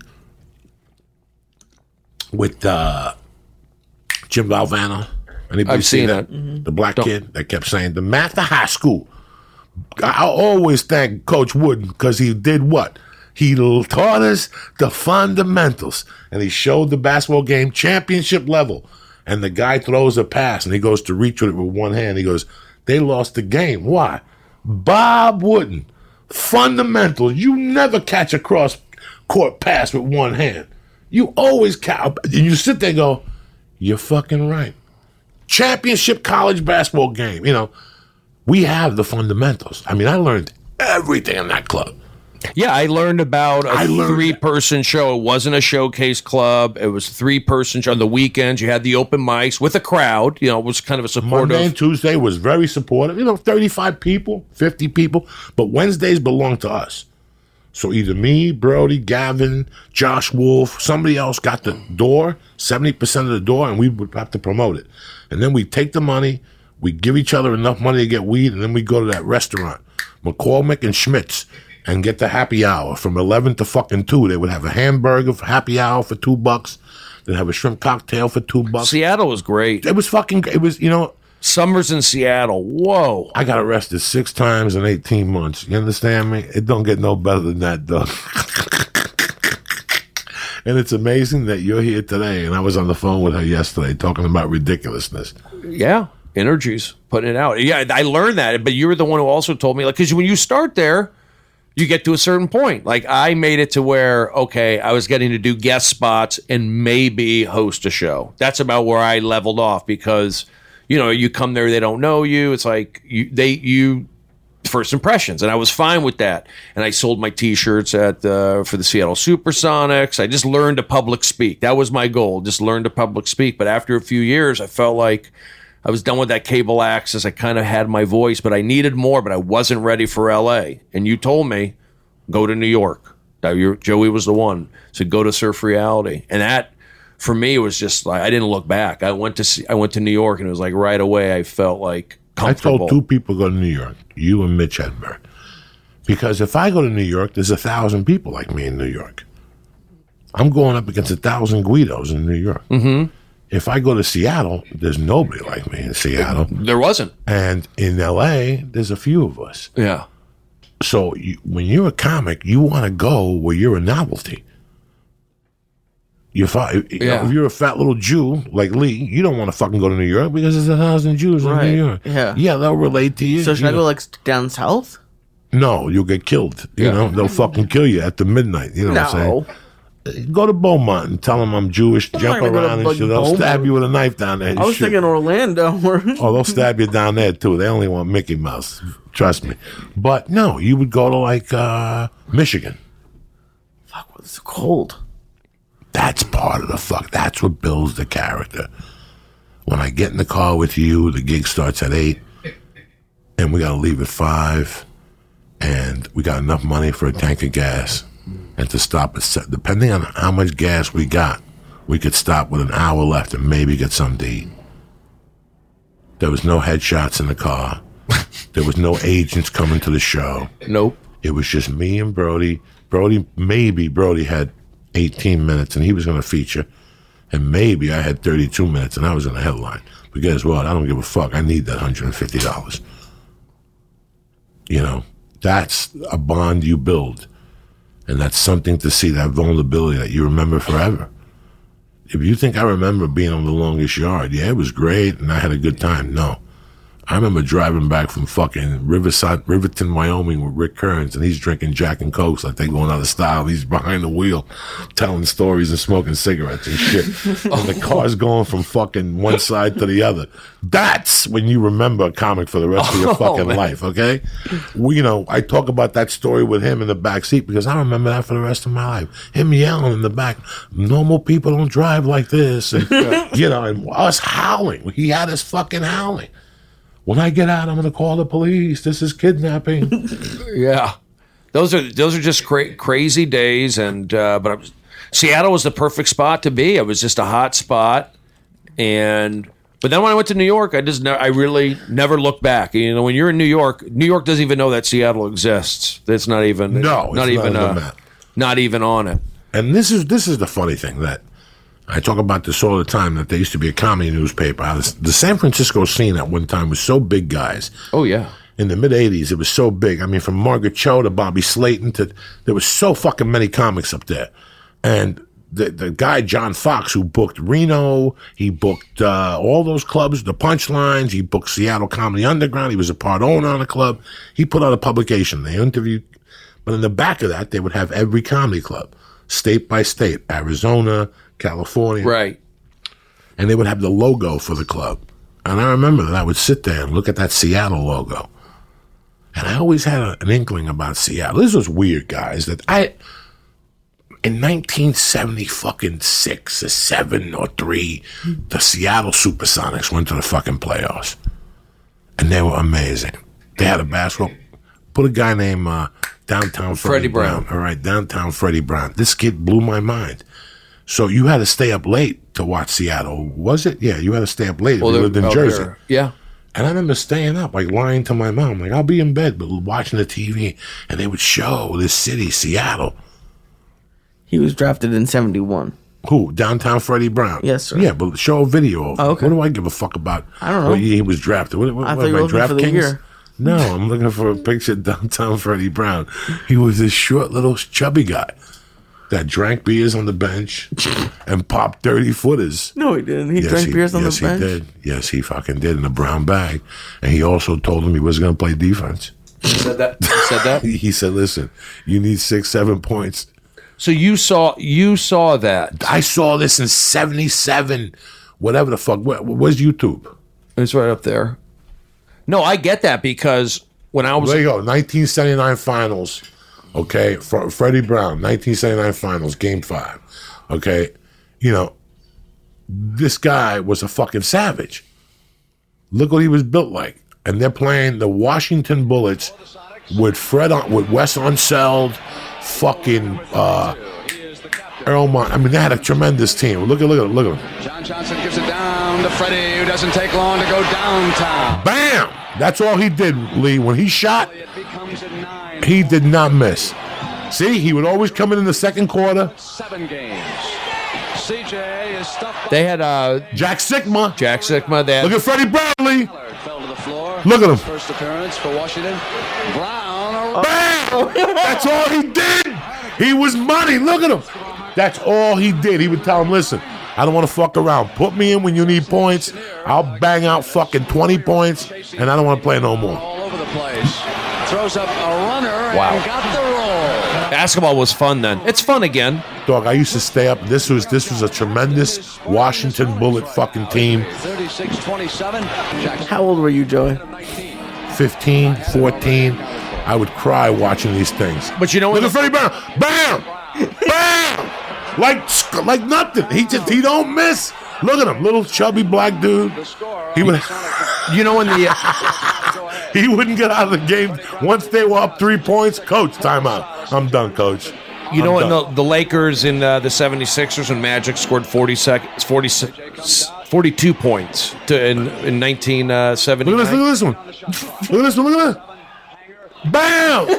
With Jim Valvano? Anybody I've see seen that? it. The black kid that kept saying, the math of high school. I always thank Coach Wooden because he did what? He taught us the fundamentals. And he showed the basketball game championship level. And the guy throws a pass and he goes to reach with it with one hand. He goes, they lost the game. Why? Bob Wooden. Fundamentals. You never catch a cross-court pass with one hand. You always catch. And you sit there and go, you're fucking right. Championship college basketball game. You know, we have the fundamentals. I mean, I learned everything in that club. Yeah, I learned about a 3-person show. It wasn't a showcase club. It was a 3-person show. On the weekends, you had the open mics with a crowd. You know, it was kind of a supportive. Monday and Tuesday was very supportive. 35 people, 50 people. But Wednesdays belonged to us. So either me, Brody, Gavin, Josh Wolf, somebody else got the door, 70% of the door, and we would have to promote it. And then we'd take the money, we'd give each other enough money to get weed, and then we'd go to that restaurant, McCormick and Schmitz, and get the happy hour from 11 to fucking 2. They would have a hamburger for happy hour for $2. They'd have a shrimp cocktail for $2. Seattle was great. It was Summers in Seattle. Whoa. I got arrested 6 times in 18 months. You understand me? It don't get no better than that, dog. And it's amazing that you're here today. And I was on the phone with her yesterday talking about ridiculousness. Yeah. Energies. Putting it out. Yeah, I learned that. But you were the one who also told me, like, because when you start there, you get to a certain point. Like, I made it to where, okay, I was getting to do guest spots and maybe host a show. That's about where I leveled off because, you come there, they don't know you. It's like you first impressions, and I was fine with that. And I sold my T-shirts for the Seattle Supersonics. I just learned to public speak. That was my goal, just learn to public speak. But after a few years, I felt like I was done with that cable access. I kind of had my voice, but I needed more, but I wasn't ready for L.A. And you told me, go to New York. Joey was the one. So go to Surf Reality. And that, for me, it was just like, I didn't look back. I went to New York, and it was like right away I felt like comfortable. I told 2 people to go to New York, you and Mitch Hedberg. Because if I go to New York, there's 1,000 people like me in New York. I'm going up against 1,000 Guidos in New York. Mm-hmm. If I go to Seattle, there's nobody like me in Seattle. There wasn't. And in L.A., there's a few of us. Yeah. So when you're a comic, you want to go where you're a novelty. If you're a fat little Jew like Lee, you don't want to fucking go to New York because there's 1,000 Jews in New York. Yeah, they'll relate to you. So should I go like down south? No, you'll get killed. They'll fucking kill you at the midnight. You know what I'm saying? Go to Beaumont and tell them I'm Jewish. Jump around and shit. They'll stab you with a knife down there. I was thinking Orlando. They'll stab you down there too. They only want Mickey Mouse. Trust me. But no, you would go to like Michigan. Fuck, it's cold. That's part of the fuck. That's what builds the character. When I get in the car with you, the gig starts at 8, and we got to leave at 5, and we got enough money for a tank of gas. And to stop at 7, depending on how much gas we got, we could stop with an hour left and maybe get something to eat. There was no headshots in the car. There was no agents coming to the show. Nope. It was just me and Brody. Brody had 18 minutes and he was going to feature. And maybe I had 32 minutes and I was in the headline. But guess what? I don't give a fuck. I need that $150. That's a bond you build. And that's something to see, that vulnerability that you remember forever. If you think I remember being on The Longest Yard, yeah, it was great and I had a good time. No. I remember driving back from fucking Riverton, Wyoming with Rick Kearns, and he's drinking Jack and Cokes like they going out of style. He's behind the wheel telling stories and smoking cigarettes and shit. And the car's going from fucking one side to the other. That's when you remember a comic for the rest of your fucking life, okay? I talk about that story with him in the back seat because I remember that for the rest of my life. Him yelling in the back, normal people don't drive like this. And, and us howling. He had us fucking howling. When I get out, I'm going to call the police. This is kidnapping. Yeah, those are just crazy days, and Seattle was the perfect spot to be. It was just a hot spot, but then when I went to New York, I really never looked back. When you're in New York doesn't even know that Seattle exists. It's not even not even on it. And this is the funny thing that. I talk about this all the time, that there used to be a comedy newspaper. The San Francisco scene at one time was so big, guys. Oh, yeah. In the mid-'80s, it was so big. I mean, from Margaret Cho to Bobby Slayton there was so fucking many comics up there. And the guy, John Fox, who booked Reno, he booked all those clubs, the Punchlines, he booked Seattle Comedy Underground, he was a part owner on the club. He put out a publication. They interviewed, but in the back of that, they would have every comedy club, state by state, Arizona, California. Right. And they would have the logo for the club. And I remember that I would sit there and look at that Seattle logo. And I always had an inkling about Seattle. This was weird, guys. In 1976 or 7 or 3, the Seattle Supersonics went to the fucking playoffs. And they were amazing. They had a basketball. Put a guy named Downtown Freddie Brown. All right, Downtown Freddie Brown. This kid blew my mind. So you had to stay up late to watch Seattle, was it? Yeah, you had to stay up late if you lived in Jersey. Yeah. And I remember staying up, like lying to my mom, like I'll be in bed, but watching the TV, and they would show this city, Seattle. He was drafted in 71. Who? Downtown Freddie Brown? Yes, sir. Yeah, but show a video of him. Okay. What do I give a fuck about? I don't know. What year he was drafted? What I thought you were looking for the year. No, I'm looking for a picture of Downtown Freddie Brown. He was this short, little, chubby guy that drank beers on the bench and popped 30-footers. No, he didn't. He drank beers on the bench? Yes, he did. Yes, he fucking did, in a brown bag. And he also told him he was going to play defense. He said that? He said that? He said, listen, you need 6-7 points. So you saw that. I saw this in 77, whatever the fuck. Where's YouTube? It's right up there. No, I get that because when I was... There you go, 1979 finals. Okay, Freddie Brown, 1979 finals, game 5. Okay, you know, this guy was a fucking savage. Look what he was built like. And they're playing the Washington Bullets with Wes Unseld, fucking Earl Monk. I mean, they had a tremendous team. Look at him. John Johnson gives it down to Freddie, who doesn't take long to go downtown. Bam! That's all he did, Lee. When he shot, he did not miss. See, he would always come in the second quarter. 7 games. CJ is stuffed. They had Jack Sikma. Look at Freddie Brownlee. Fell to the floor. Look at him. First appearance for Washington. Brown. Bam! That's all he did. He was money. Look at him. That's all he did. He would tell him, listen, I don't want to fuck around. Put me in when you need points. I'll bang out fucking 20 points, and I don't want to play no more. All over the place. Throws up a runner Wow. and got the roll. Basketball was fun then. It's fun again. Dog, I used to stay up. This was a tremendous Washington Bullet fucking team. 36-27. How old were you, Joey? 15, 14. I would cry watching these things. But you know what? Look at Freddie Brown. Bam! Bam! Like nothing. He don't miss. Look at him, little chubby black dude. He would. You know when the he wouldn't get out of the game once they were up 3 points. Coach, timeout. I'm done, coach. You know what? The Lakers in the 76ers when Magic scored 42 points in 1979. Look at this one. Look at this. Bam!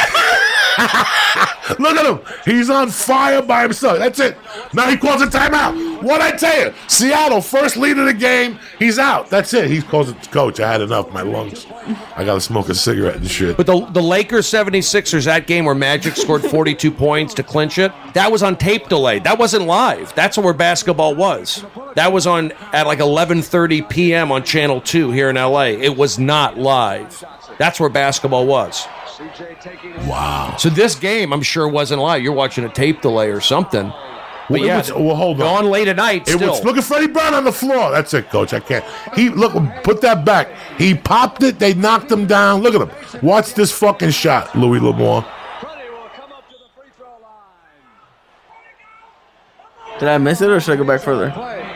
Look at him. He's on fire by himself. That's it. Now he calls a timeout. What'd I tell you? Seattle, first lead of the game. He's out. That's it. He calls it, coach, I had enough. My lungs. I got to smoke a cigarette and shit. But the Lakers 76ers, that game where Magic scored 42 points to clinch it, that was on tape delay. That wasn't live. That's where basketball was. That was on at like 11:30 p.m. on Channel 2 here in L.A. It was not live. That's where basketball was. Wow. So this game, I'm sure, wasn't live. You're watching a tape delay or something. But hold on. On late at night still. Look at Freddie Brown on the floor. That's it, coach. I can't. Put that back. He popped it. They knocked him down. Look at him. Watch this fucking shot, Louis L'Amour. Did I miss it or should I go back further?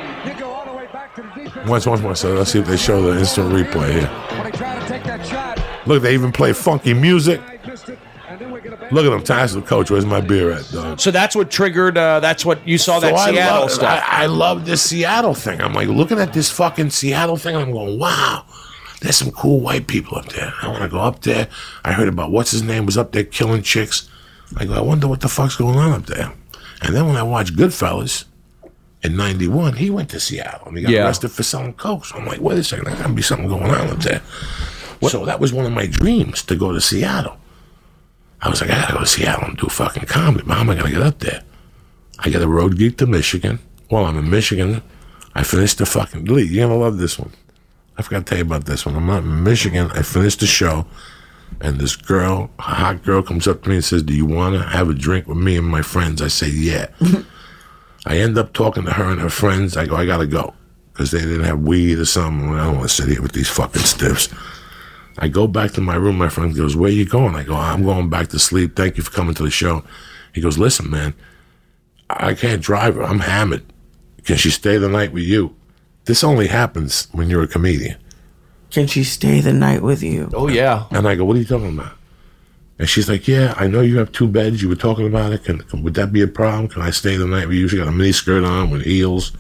Once more. So let's see if they show the instant replay here. Look, they even play funky music. Look at him, Tyson, coach. Where's my beer at, dog? So that's what triggered. That's what you saw that Seattle stuff. I love this Seattle thing. I'm like looking at this fucking Seattle thing. I'm going, wow, there's some cool white people up there. I want to go up there. I heard about what's his name was up there killing chicks. I go, I wonder what the fuck's going on up there. And then when I watched Goodfellas in '91, he went to Seattle and he got arrested for selling coke. So I'm like, wait a second, there gotta be something going on up there. So that was one of my dreams, to go to Seattle. I was like, I gotta go to Seattle and do fucking comedy. But how am I gonna get up there? I get a road gig to Michigan. While I'm in Michigan, I finished the fucking... Lee, you're gonna love this one. I forgot to tell you about this one. I'm out in Michigan. I finished the show, and this girl, a hot girl, comes up to me and says, do you want to have a drink with me and my friends? I say, yeah. I end up talking to her and her friends. I go, I gotta go. Because they didn't have weed or something. I don't want to sit here with these fucking stiffs. I go back to my room. My friend goes, where you going? I go, I'm going back to sleep. Thank you for coming to the show. He goes, listen, man, I can't drive her. I'm hammered. Can she stay the night with you? This only happens when you're a comedian. Can she stay the night with you? Oh, yeah. And I go, what are you talking about? And she's like, yeah, I know you have 2 beds. You were talking about it. Would that be a problem? Can I stay the night with you? She got a mini skirt on with heels.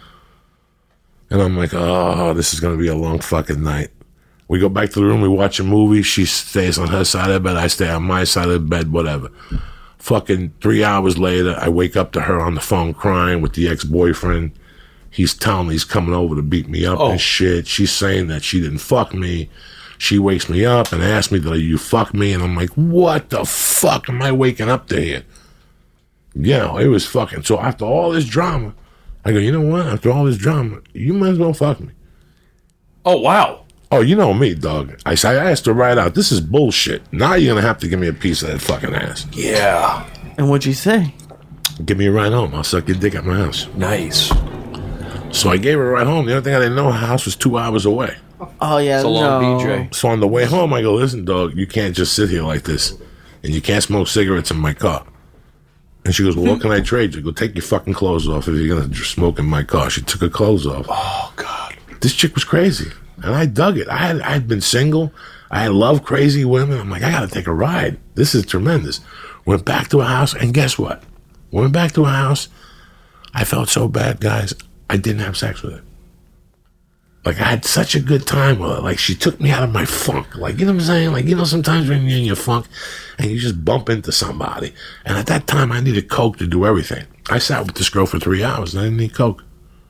And I'm like, oh, this is going to be a long fucking night. We go back to the room. We watch a movie. She stays on her side of the bed. I stay on my side of the bed, whatever. Fucking 3 hours later, I wake up to her on the phone crying with the ex-boyfriend. He's telling me he's coming over to beat me up and shit. She's saying that she didn't fuck me. She wakes me up and asks me, did you fuck me? And I'm like, what the fuck am I waking up to here? You know, it was fucking. So after all this drama, I go, you know what? After all this drama, you might as well fuck me. Oh, wow. Oh, you know me, dog. I asked her right out, this is bullshit. Now you're going to have to give me a piece of that fucking ass. Yeah. And what'd you say? Give me a ride home. I'll suck your dick at my house. Nice. So I gave her a ride home. The only thing I didn't know, her house was 2 hours away. Oh, yeah, It's a long BJ. So on the way home, I go, listen, dog, you can't just sit here like this. And you can't smoke cigarettes in my car. And she goes, well, what can I trade you? I go, take your fucking clothes off if you're going to smoke in my car. She took her clothes off. Oh, God. This chick was crazy. And I dug it. I had been single. I loved crazy women. I'm like, I got to take a ride. This is tremendous. Went back to her house, and guess what? Went back to her house. I felt so bad, guys. I didn't have sex with her. Like, I had such a good time with her. Like, she took me out of my funk. Like, you know what I'm saying? Like, you know, sometimes when you're in your funk and you just bump into somebody. And at that time, I needed coke to do everything. I sat with this girl for 3 hours, and I didn't need coke.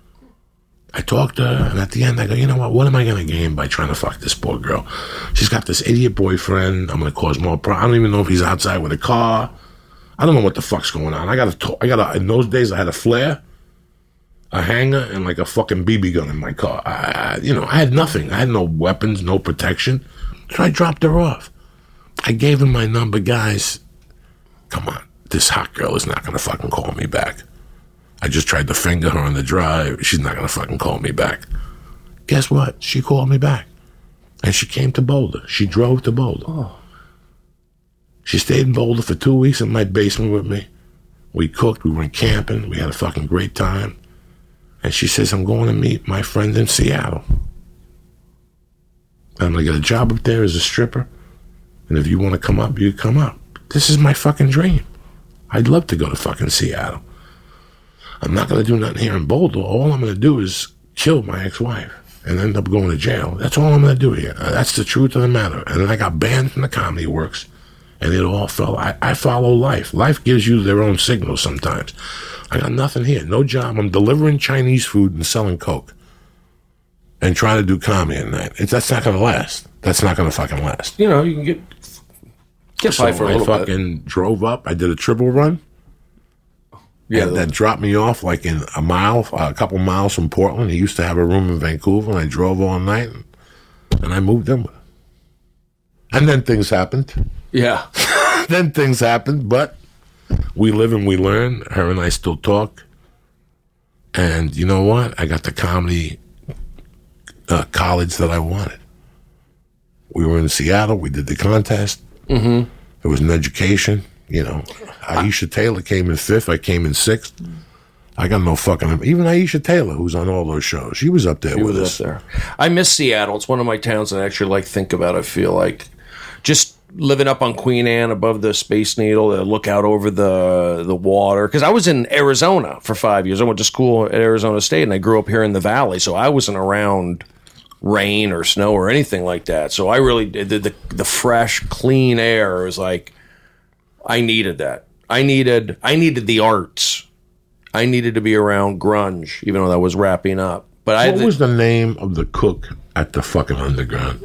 I talked to her, and at the end, I go, you know what am I going to gain by trying to fuck this poor girl? She's got this idiot boyfriend. I'm going to cause more problems. I don't even know if he's outside with a car. I don't know what the fuck's going on. In those days, I had a flare, a hanger, and like a fucking BB gun in my car. I had nothing. I had no weapons, no protection. So I dropped her off. I gave him my number. Guys, come on. This hot girl is not going to fucking call me back. I just tried to finger her on the drive. She's not going to fucking call me back. Guess what? She called me back. And she came to Boulder. She drove to Boulder. Oh. She stayed in Boulder for 2 weeks in my basement with me. We cooked. We went camping. We had a fucking great time. And she says, I'm going to meet my friend in Seattle. I'm going to get a job up there as a stripper. And if you want to come up, you come up. This is my fucking dream. I'd love to go to fucking Seattle. I'm not going to do nothing here in Boulder. All I'm going to do is kill my ex-wife and end up going to jail. That's all I'm going to do here. That's the truth of the matter. And then I got banned from the Comedy Works, and it all fell. I follow life. Life gives you their own signals sometimes. I got nothing here. No job. I'm delivering Chinese food and selling coke and trying to do comedy at night. That's not going to last. That's not going to fucking last. You know, you can get by for a little bit. I fucking drove up. I did a triple run. Yeah, that dropped me off like in a couple miles from Portland. He used to have a room in Vancouver, and I drove all night, and I moved in with him. And then things happened. Yeah. Then things happened, but we live and we learn. Her and I still talk. And you know what? I got the comedy college that I wanted. We were in Seattle. We did the contest. Mm-hmm. It was an education. You know, Aisha Taylor came in 5th. I came in 6th. I got no fucking... Even Aisha Taylor, who's on all those shows, she was up there with us. There. I miss Seattle. It's one of my towns that I actually think about. I feel like just living up on Queen Anne above the Space Needle, to look out over the water. Because I was in Arizona for 5 years. I went to school at Arizona State, and I grew up here in the Valley, so I wasn't around rain or snow or anything like that. So I really did the fresh, clean air. It was like... I needed that. I needed the arts. I needed to be around grunge, even though that was wrapping up. But what was the name of the cook at the fucking Underground?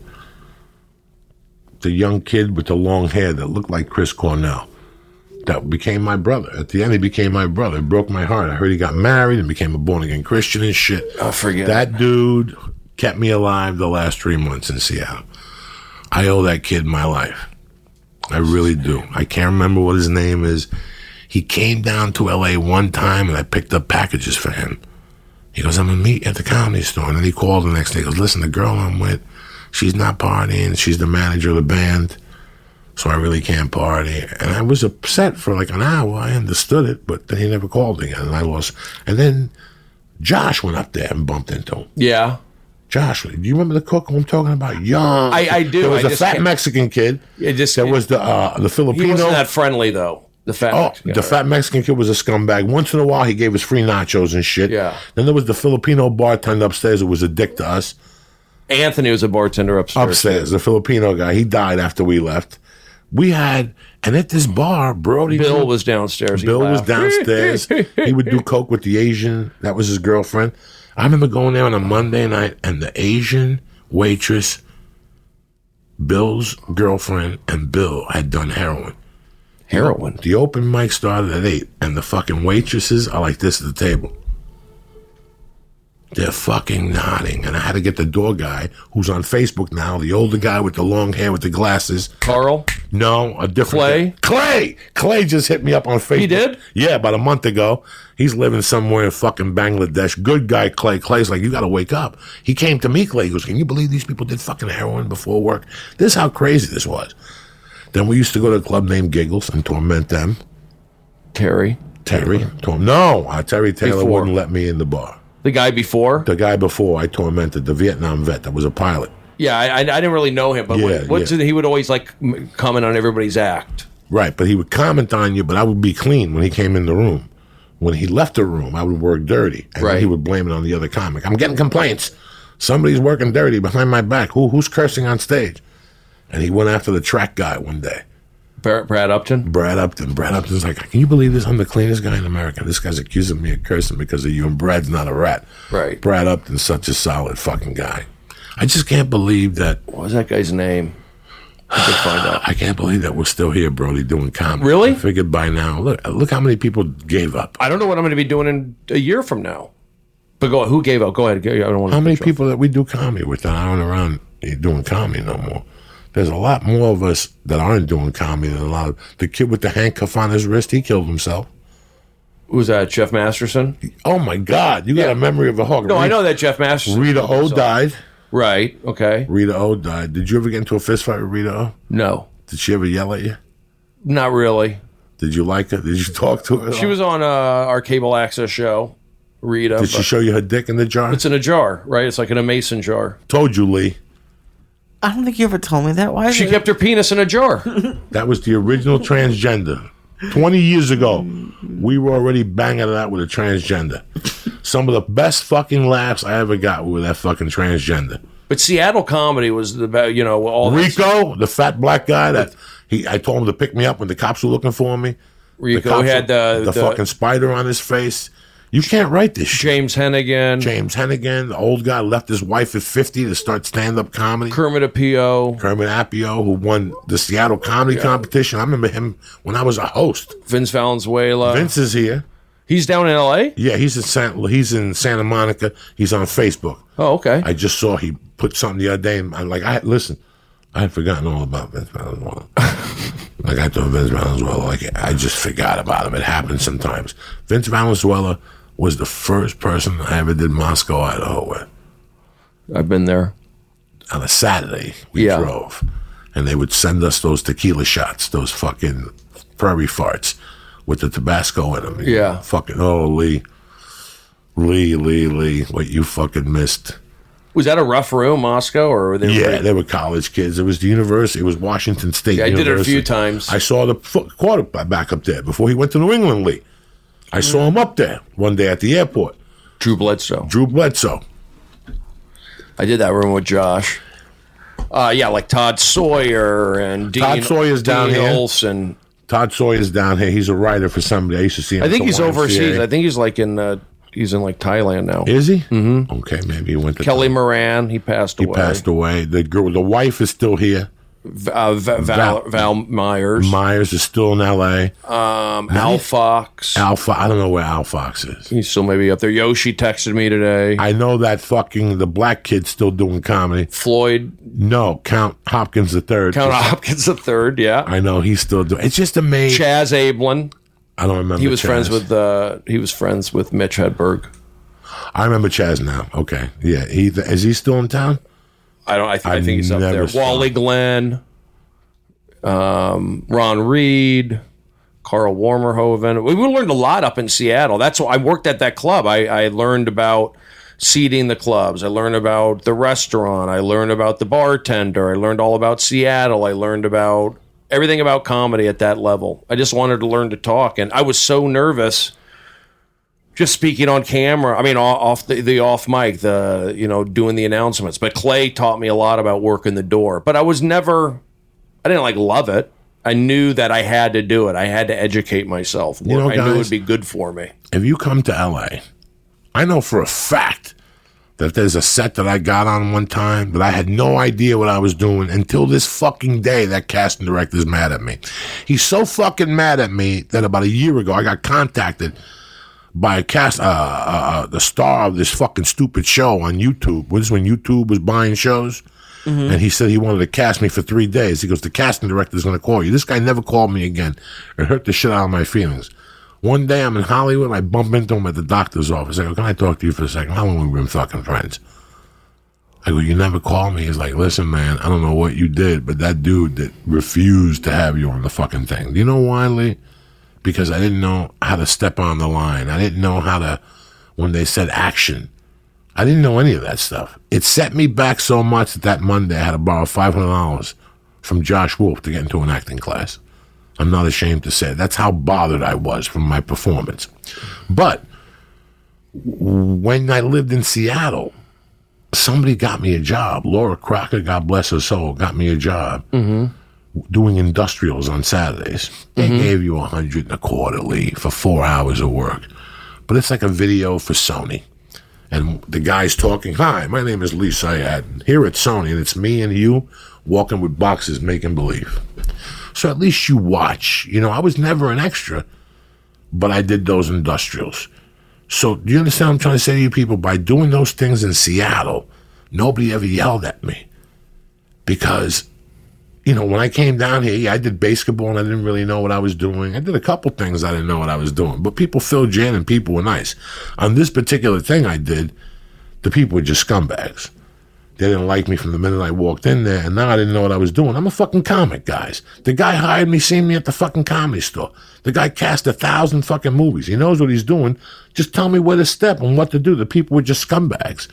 The young kid with the long hair that looked like Chris Cornell. That became my brother. At the end, he became my brother. It broke my heart. I heard he got married and became a born-again Christian and shit. I forget. That dude kept me alive the last 3 months in Seattle. I owe that kid my life. I really do. I can't remember what his name is. He came down to L.A. one time, and I picked up packages for him. He goes, I'm going to meet you at the Comedy Store. And then he called the next day. He goes, listen, the girl I'm with, she's not partying. She's the manager of the band, so I really can't party. And I was upset for like an hour. I understood it, but then he never called again, and I lost. And then Josh went up there and bumped into him. Yeah. Josh, do you remember the cook who I'm talking about? Young. I do. There was a fat Mexican kid. There was the Filipino. He wasn't that friendly, though. The fat Mexican kid was a scumbag. Once in a while, he gave us free nachos and shit. Yeah. Then there was the Filipino bartender upstairs who was a dick to us. Anthony was a bartender upstairs. The Filipino guy. He died after we left. We had, and at this bar, Brody. Bill was downstairs. Bill was downstairs. He would do coke with the Asian. That was his girlfriend. I remember going there on a Monday night, and the Asian waitress, Bill's girlfriend, and Bill had done heroin. Heroin? The open mic started at 8, and the fucking waitresses are like this at the table. They're fucking nodding, and I had to get the door guy, who's on Facebook now, the older guy with the long hair with the glasses. Carl? No, a different Clay? Clay just hit me up on Facebook. He did? Yeah, about a month ago. He's living somewhere in fucking Bangladesh. Good guy, Clay. Clay's like, you gotta wake up. He came to me, Clay. He goes, can you believe these people did fucking heroin before work? This is how crazy this was. Then we used to go to a club named Giggles and torment them. Terry? No, Terry Taylor wouldn't let me in the bar. The guy before? The guy before I tormented, the Vietnam vet that was a pilot. Yeah, I didn't really know him, but he would always like comment on everybody's act. Right, but he would comment on you, but I would be clean when he came in the room. When he left the room, I would work dirty. And then he would blame it on the other comic. I'm getting complaints. Somebody's working dirty behind my back. Who's cursing on stage? And he went after the track guy one day. Brad Upton? Brad Upton's like, can you believe this? I'm the cleanest guy in America. This guy's accusing me of cursing because of you, and Brad's not a rat. Right. Brad Upton's such a solid fucking guy. I just can't believe that. What was that guy's name? I could find out. I can't believe that we're still here, Brody, doing comedy. Really? I figured by now. Look how many people gave up. I don't know what I'm going to be doing in a year from now. But go. Who gave up? Go ahead. I don't want how many people that we do comedy with that aren't around doing comedy no more? There's a lot more of us that aren't doing comedy than a lot of... The kid with the handcuff on his wrist, he killed himself. Who's that, Jeff Masterson? Oh, my God. You got a memory of a hog. No, I know that Jeff Masterson. Rita O died. Right, okay. Rita O died. Did you ever get into a fist fight with Rita O? No. Did she ever yell at you? Not really. Did you like her? Did you talk to her? She was on our cable access show, Rita. Did she show you her dick in the jar? It's in a jar, right? It's like in a mason jar. Told you, Lee. I don't think you ever told me that. Why? She kept her penis in a jar. That was the original transgender. 20 years ago, we were already banging it out with a transgender. Some of the best fucking laughs I ever got were with that fucking transgender. But Seattle comedy was the best, all Rico, the fat black guy that I told him to pick me up when the cops were looking for me. Rico had the fucking spider on his face. You can't write this shit. James Hennigan, the old guy, left his wife at 50 to start stand-up comedy. Kermit Apio, who won the Seattle comedy competition. I remember him when I was a host. Vince Valenzuela. Vince is here. He's down in L.A.? Yeah, he's in Santa Monica. He's on Facebook. Oh, okay. I just saw he put something the other day, and I'm like, listen, I had forgotten all about Vince Valenzuela. Like, I thought Vince Valenzuela, I just forgot about him. It happens sometimes. Vince Valenzuela was the first person I ever did Moscow, Idaho with. I've been there. On a Saturday, we drove, and they would send us those tequila shots, those fucking prairie farts with the Tabasco in them. Yeah. Fucking, Lee, what you fucking missed. Was that a rough room, Moscow, or were they? Yeah, they were college kids. It was the university. It was Washington State University. I did it a few times. I saw the quarterback up there before he went to New England League. I saw him up there one day at the airport. Drew Bledsoe. I did that room with Josh. Like Todd Sawyer and Dean. Todd Sawyer's down here. Olson. Todd Sawyer's down here. He's a writer for somebody. I used to see him. I think he's overseas. I think he's like he's in like Thailand now. Is he? Mm-hmm. Okay, maybe he went to Kelly Moran. He passed away. The girl, the wife is still here. Val Myers. Myers is still in L.A. Al Fox. I don't know where Al Fox is. He's still maybe up there. Yoshi texted me today. I know that the black kid's still doing comedy. Floyd. No, Count Hopkins III. Hopkins III, yeah. I know he's still doing. It's just amazing. Chaz Ablin. I don't remember. He was friends with Mitch Hedberg. I remember Chaz now. Okay, yeah. Is he still in town? I think he's up there. Wally Glenn, Ron Reed, Carl Warmerhoven. We learned a lot up in Seattle. That's why I worked at that club. I learned about seating the clubs. I learned about the restaurant. I learned about the bartender. I learned all about Seattle. I learned about everything about comedy at that level. I just wanted to learn to talk, and I was so nervous just speaking on camera. I mean, off the off mic, doing the announcements. But Clay taught me a lot about working the door. But I didn't love it. I knew that I had to do it. I had to educate myself. I knew it would be good for me. If you come to LA, I know for a fact that there's a set that I got on one time, but I had no idea what I was doing until this fucking day that casting director's mad at me. He's so fucking mad at me that about a year ago I got contacted by the star of this fucking stupid show on YouTube. This is when YouTube was buying shows. Mm-hmm. And he said he wanted to cast me for 3 days. He goes, the casting director's going to call you. This guy never called me again. It hurt the shit out of my feelings. One day I'm in Hollywood. I bump into him at the doctor's office. I go, can I talk to you for a second? How long have we been fucking friends? I go, you never called me? He's like, listen, man, I don't know what you did, but that dude that refused to have you on the fucking thing. Do you know why, Lee? Because I didn't know how to step on the line. I didn't know how to, when they said action, I didn't know any of that stuff. It set me back so much that Monday I had to borrow $500 from Josh Wolf to get into an acting class. I'm not ashamed to say it. That's how bothered I was from my performance. But when I lived in Seattle, somebody got me a job. Laura Crocker, God bless her soul, got me a job doing industrials on Saturdays. They gave you $100 a quarterly for 4 hours of work. But it's like a video for Sony. And the guy's talking, hi, my name is Lee Syed. Here at Sony, and it's me and you walking with boxes making believe. So at least you watch. I was never an extra, but I did those industrials. So do you understand what I'm trying to say to you people? By doing those things in Seattle, nobody ever yelled at me. Because, when I came down here, I did basketball and I didn't really know what I was doing. I did a couple things I didn't know what I was doing. But people filled you in and people were nice. On this particular thing I did, the people were just scumbags. They didn't like me from the minute I walked in there, and now I didn't know what I was doing. I'm a fucking comic, guys. The guy hired me, seen me at the fucking Comedy Store. The guy cast 1,000 fucking movies. He knows what he's doing. Just tell me where to step and what to do. The people were just scumbags.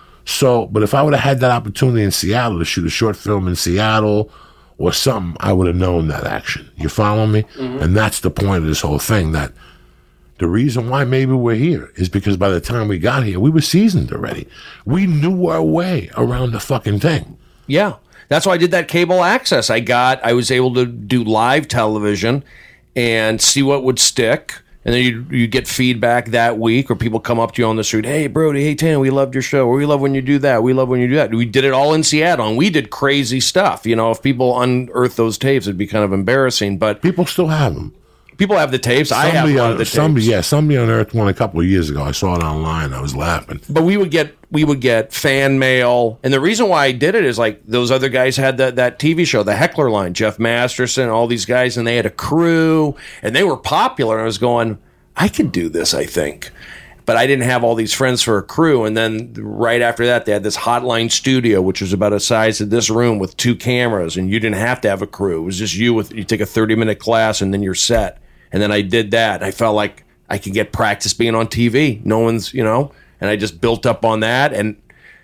So, but if I would have had that opportunity in Seattle to shoot a short film in Seattle or something, I would have known that action. You follow me? Mm-hmm. And that's the point of this whole thing, that the reason why maybe we're here is because by the time we got here, we were seasoned already. We knew our way around the fucking thing. Yeah. That's why I did that cable access. I was able to do live television and see what would stick. And then you get feedback that week, or people come up to you on the street, hey, Brody, hey, Tan, we loved your show. Or we love when you do that. We love when you do that. We did it all in Seattle, and we did crazy stuff. If people unearth those tapes, it'd be kind of embarrassing. But people still have them. People have the tapes. I have one of the tapes. Somebody unearthed one a couple of years ago. I saw it online. I was laughing. But we would get fan mail, and the reason why I did it is like those other guys had that TV show, The Heckler Line, Jeff Masterson, all these guys, and they had a crew, and they were popular. And I was going, I could do this, I think. But I didn't have all these friends for a crew. And then right after that, they had this Hotline studio, which was about the size of this room with 2 cameras, and you didn't have to have a crew. It was just you take a 30-minute class, and then you're set. And then I did that. I felt like I could get practice being on TV. No one's, and I just built up on that. And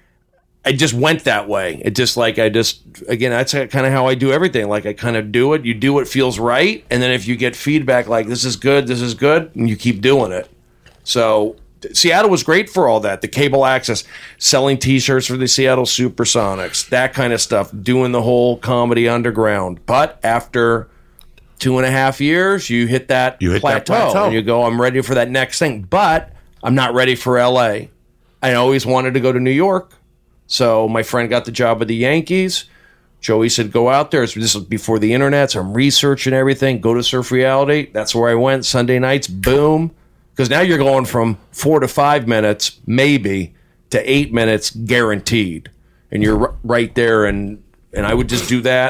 I just went that way. It just again, that's kind of how I do everything. Like I kind of do it. You do what feels right. And then if you get feedback like this is good, and you keep doing it. So Seattle was great for all that. The cable access, selling T-shirts for the Seattle Supersonics, that kind of stuff, doing the whole comedy underground. But after 2.5 years, you hit that plateau. And you go, I'm ready for that next thing. But I'm not ready for LA. I always wanted to go to New York. So my friend got the job with the Yankees. Joey said, go out there. This was before the internet, so I'm researching everything. Go to Surf Reality. That's where I went. Sunday nights, boom. Because now you're going from 4 to 5 minutes, maybe, to 8 minutes guaranteed. And you're right there, and I would just do that.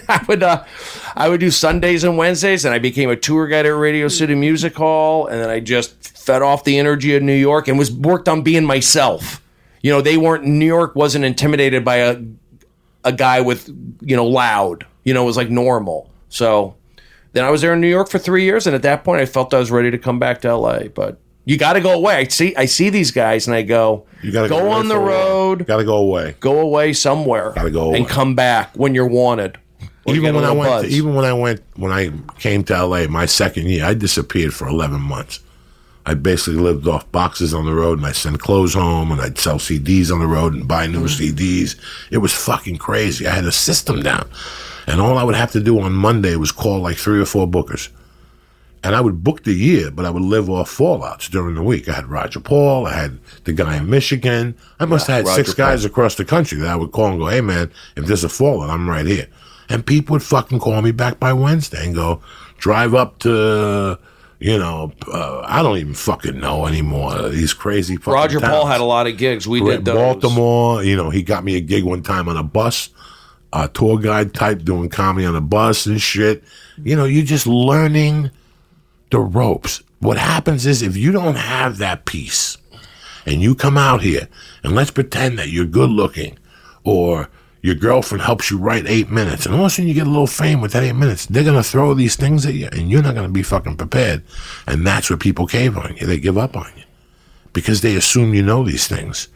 I would do Sundays and Wednesdays, and I became a tour guide at Radio City Music Hall, and then I just fed off the energy of New York and worked on being myself. New York wasn't intimidated by a guy with, loud, was like normal. So then I was there in New York for 3 years. And at that point I felt I was ready to come back to LA, but you got to go away. I see these guys and I go, you gotta go on the road. Got to go away. Go away somewhere. Got to go away. And come back when you're wanted. When I came to LA my second year, I disappeared for 11 months. I basically lived off boxes on the road, and I'd send clothes home, and I'd sell CDs on the road and buy new CDs. It was fucking crazy. I had a system down. And all I would have to do on Monday was call like 3 or 4 bookers. And I would book the year, but I would live off fallouts during the week. I had Roger Paul. I had the guy in Michigan. I must have had Roger 6 guys Paul. across the country that I would call and go, hey, man, if there's a fallout, I'm right here. And people would fucking call me back by Wednesday and go, drive up to, I don't even fucking know anymore. These crazy fucking Roger towns. Paul had a lot of gigs. We did those. Baltimore, he got me a gig one time on a bus, a tour guide type doing comedy on a bus and shit. You're just learning the ropes. What happens is if you don't have that piece and you come out here and let's pretend that you're good looking or your girlfriend helps you write 8 minutes, and all of a sudden you get a little fame with that 8 minutes. They're going to throw these things at you, and you're not going to be fucking prepared. And that's where people cave on you. They give up on you because they assume you know these things.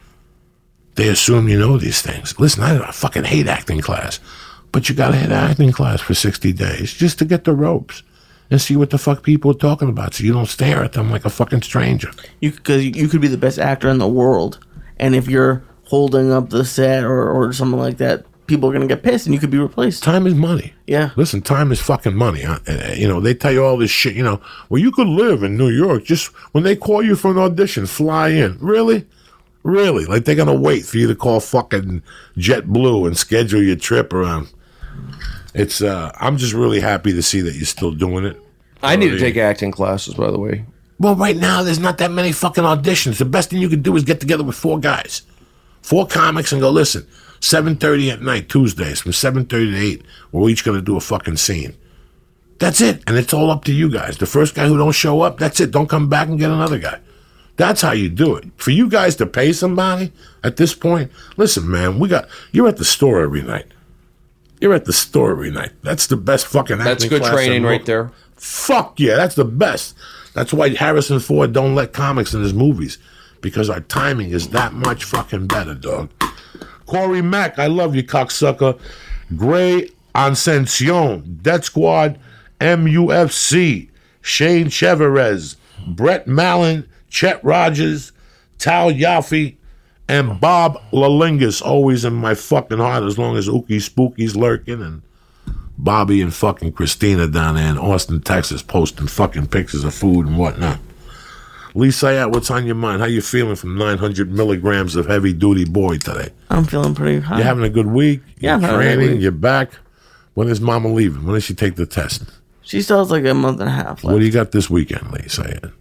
Listen, I fucking hate acting class, but you got to hit acting class for 60 days just to get the ropes and see what the fuck people are talking about, so you don't stare at them like a fucking stranger. Because you could be the best actor in the world, and if you're holding up the set or something like that, people are going to get pissed and you could be replaced. Time is money. Yeah. Listen, time is fucking money. They tell you all this shit, well, you could live in New York. Just when they call you for an audition, fly in. Really? Really? Like they're going to wait for you to call fucking JetBlue and schedule your trip around. It's, I'm just really happy to see that you're still doing it. I need to take acting classes, by the way. Well, right now, there's not that many fucking auditions. The best thing you can do is get together with 4 guys. 4 comics and go, listen, 7:30 at night, Tuesdays, from 7:30 to 8, we're each going to do a fucking scene. That's it. And it's all up to you guys. The first guy who don't show up, that's it. Don't come back and get another guy. That's how you do it. For you guys to pay somebody at this point, listen, man, you're at the store every night. That's the best fucking acting That's good class training right there. Fuck yeah, that's the best. That's why Harrison Ford don't let comics in his movies. Because our timing is that much fucking better, dog. Corey Mack, I love you, cocksucker. Gray Ascension, Death Squad, MUFC, Shane Cheverez, Brett Mallon, Chet Rogers, Tal Yaffe, and Bob Lalingus, always in my fucking heart as long as Ookie Spooky's lurking, and Bobby and fucking Christina down there in Austin, Texas, posting fucking pictures of food and whatnot. Lee Sayat, what's on your mind? How you feeling from 900 milligrams of heavy-duty boy today? I'm feeling pretty high. You having a good week? Yeah, You're I'm having a good training? week. You're back? When is Mama leaving? When does she take the test? She still has like a month and a half left. What do you got this weekend, Lee Sayat?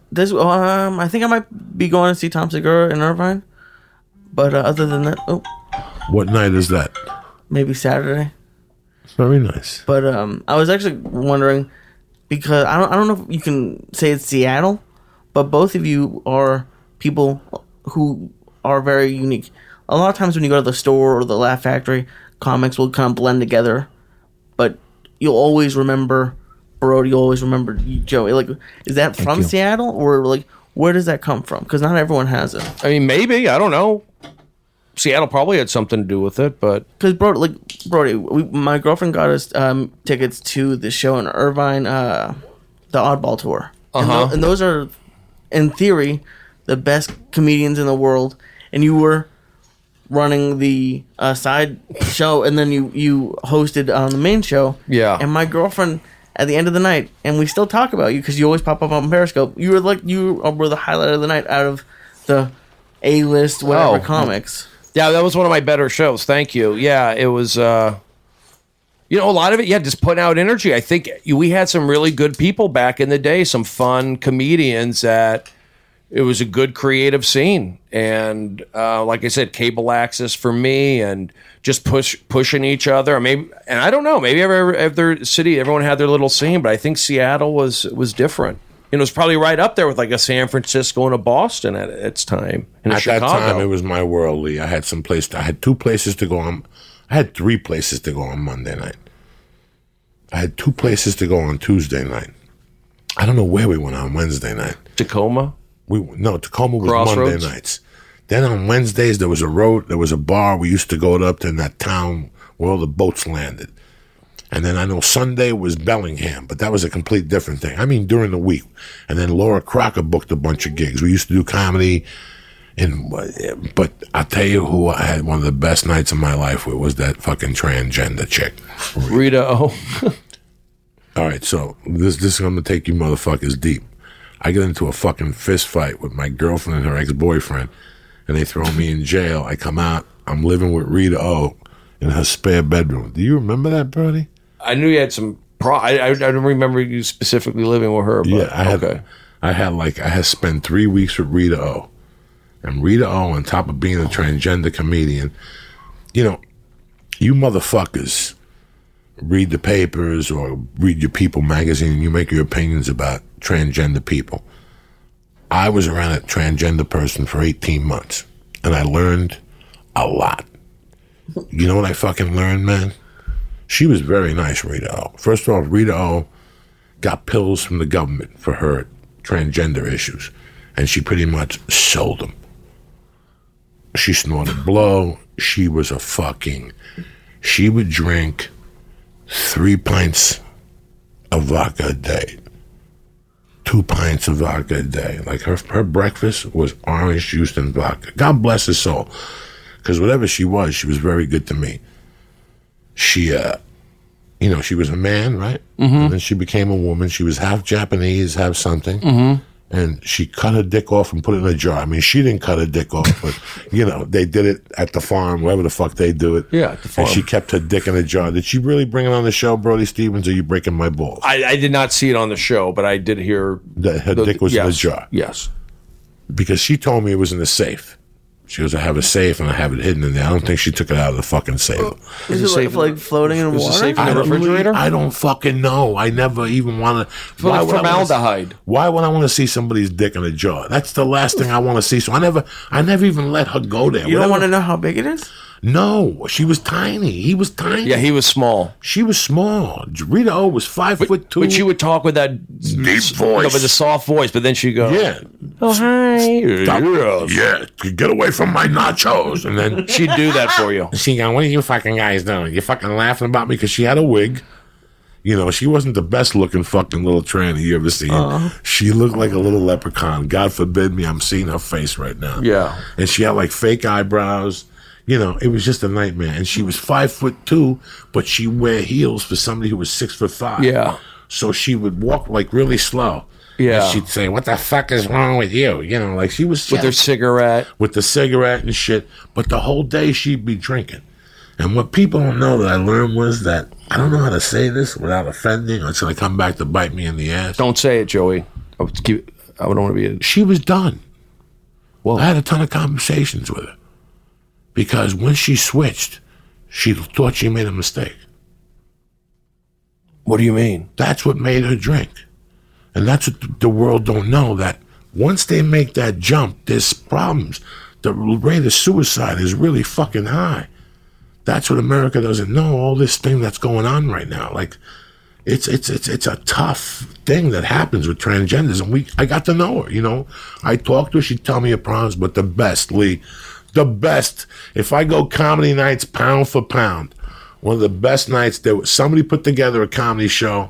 I think I might be going to see Tom Segura in Irvine. But other than that, What night is that? maybe Saturday. Very nice. But I was actually wondering, because I don't know if you can say it's Seattle, but both of you are people who are very unique. A lot of times when you go to the store or the Laugh Factory, comics will kind of blend together, but you'll always remember Brody, you'll always remember Joey. Like, is that from Seattle, or like where does that come from? Because not everyone has it. I mean, maybe, I don't know. Seattle probably had something to do with it, but Because Brody, my girlfriend got us tickets to the show in Irvine, the Oddball Tour, and those are, in theory, the best comedians in the world. And you were running the side show, and then you hosted on the main show. Yeah. And my girlfriend, at the end of the night, and we still talk about you because you always pop up on Periscope. You were the highlight of the night out of the A-list whatever comics. Yeah, that was one of my better shows. Thank you. Yeah, it was, a lot of it, just putting out energy. I think we had some really good people back in the day, some fun comedians that it was a good creative scene. And like I said, cable access for me and just pushing each other. And I don't know, maybe every city, everyone had their little scene, but I think Seattle was different. It was probably right up there with like a San Francisco and a Boston at its time. At that time, it was my world, Lee. I had 2 places to go. I had 3 places to go on Monday night. I had 2 places to go on Tuesday night. I don't know where we went on Wednesday night. Tacoma? Tacoma was Crossroads? Monday nights. Then on Wednesdays, there was a bar. We used to go up to in that town where all the boats landed. And then I know Sunday was Bellingham, but that was a complete different thing. I mean, during the week. And then Laura Crocker booked a bunch of gigs. We used to do comedy. But I'll tell you who I had one of the best nights of my life with was that fucking transgender chick. Rita O. All right, so this is going to take you motherfuckers deep. I get into a fucking fist fight with my girlfriend and her ex-boyfriend, and they throw me in jail. I come out. I'm living with Rita O in her spare bedroom. Do you remember that, Brody? I knew you had some. I don't remember you specifically living with her. But, yeah, I had spent 3 weeks with Rita O, and Rita O, on top of being a transgender comedian, you motherfuckers read the papers or read your People magazine and you make your opinions about transgender people. I was around a transgender person for 18 months, and I learned a lot. You know what I fucking learned, man? She was very nice, Rita O. First off, Rita O got pills from the government for her transgender issues, and she pretty much sold them. She snorted blow. She was she would drink 3 pints of vodka a day. 2 pints of vodka a day. Like her breakfast was orange juice and vodka. God bless her soul. Because whatever she was very good to me. She, she was a man, right? Mm-hmm. And then she became a woman. She was half Japanese, half something. Mm-hmm. And she cut her dick off and put it in a jar. I mean, she didn't cut her dick off, but, they did it at the farm, wherever the fuck they do it. Yeah, at the farm. And she kept her dick in a jar. Did she really bring it on the show, Brody Stevens, or are you breaking my balls? I did not see it on the show, but I did hear... That her dick was in a jar. Yes. Because she told me it was in the safe. She goes, I have a safe and I have it hidden in there. I don't think she took it out of the fucking safe. Is it like floating in water? Is it safe in the refrigerator? I don't fucking know. I never even want to. Like formaldehyde. Why would I want to see somebody's dick in a jar? That's the last thing I want to see. So I never even let her go there. You don't want to know how big it is? No, she was tiny. He was tiny. Yeah, he was small. She was small. Rita O was 5'2". But she would talk with that deep voice, with a soft voice. But then she'd go, "Yeah, oh hi, yeah, get away from my nachos." And then she'd do that for you. She go, "What are you fucking guys doing? You fucking laughing about me?" Because she had a wig. She wasn't the best looking fucking little tranny you ever seen. She looked like a little leprechaun. God forbid me, I'm seeing her face right now. Yeah, and she had like fake eyebrows. It was just a nightmare. And she was 5'2", but she wear heels for somebody who was 6'5". Yeah. So she would walk like really slow. Yeah. And she'd say, "What the fuck is wrong with you?" Like she was with her cigarette. With the cigarette and shit. But the whole day she'd be drinking. And what people don't know that I learned was that I don't know how to say this without offending or it's going to come back to bite me in the ass. Don't say it, Joey. I don't want to be She was done. Well, I had a ton of conversations with her. Because when she switched, she thought she made a mistake. What do you mean? That's what made her drink. And that's what the world don't know, that once they make that jump, there's problems. The rate of suicide is really fucking high. That's what America doesn't know, all this thing that's going on right now. Like, it's a tough thing that happens with transgenders. And I got to know her, I talked to her, she'd tell me her problems, but the best, Lee, the best. If I go comedy nights pound for pound, one of the best nights, somebody put together a comedy show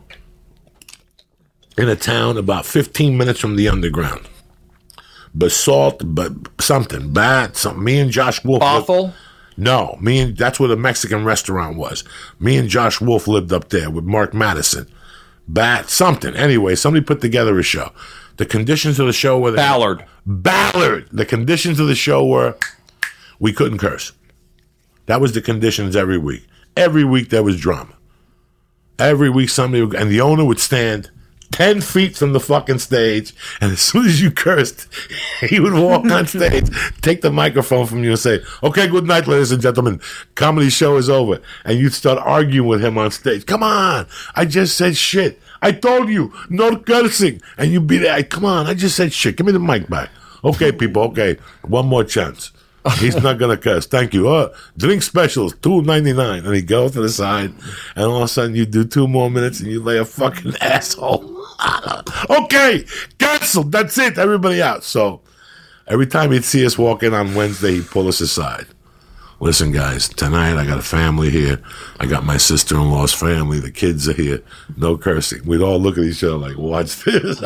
in a town about 15 minutes from the underground. Basalt, but something. Me and Josh Wolf. Bothell? No, that's where the Mexican restaurant was. Me and Josh Wolf lived up there with Mark Madison. Something. Anyway, somebody put together a show. The conditions of the show were... Ballard. The conditions of the show were... We couldn't curse. That was the conditions every week. Every week there was drama. Every week and the owner would stand 10 feet from the fucking stage, and as soon as you cursed, he would walk on stage, take the microphone from you and say, "Okay, good night, ladies and gentlemen. Comedy show is over." And you'd start arguing with him on stage. "Come on, I just said shit. I told you, no cursing." And you'd be there, "Come on, I just said shit. Give me the mic back." "Okay, people, okay. One more chance. He's not going to curse. Thank you. Drink specials, $2.99. And he goes to the side, and all of a sudden you do 2 more minutes and you lay a fucking asshole. Okay, canceled. That's it. Everybody out. So every time he'd see us walk in on Wednesday, he'd pull us aside. Listen, guys, tonight I got a family here. I got my sister-in-law's family. The kids are here. No cursing. We'd all look at each other like, what's this?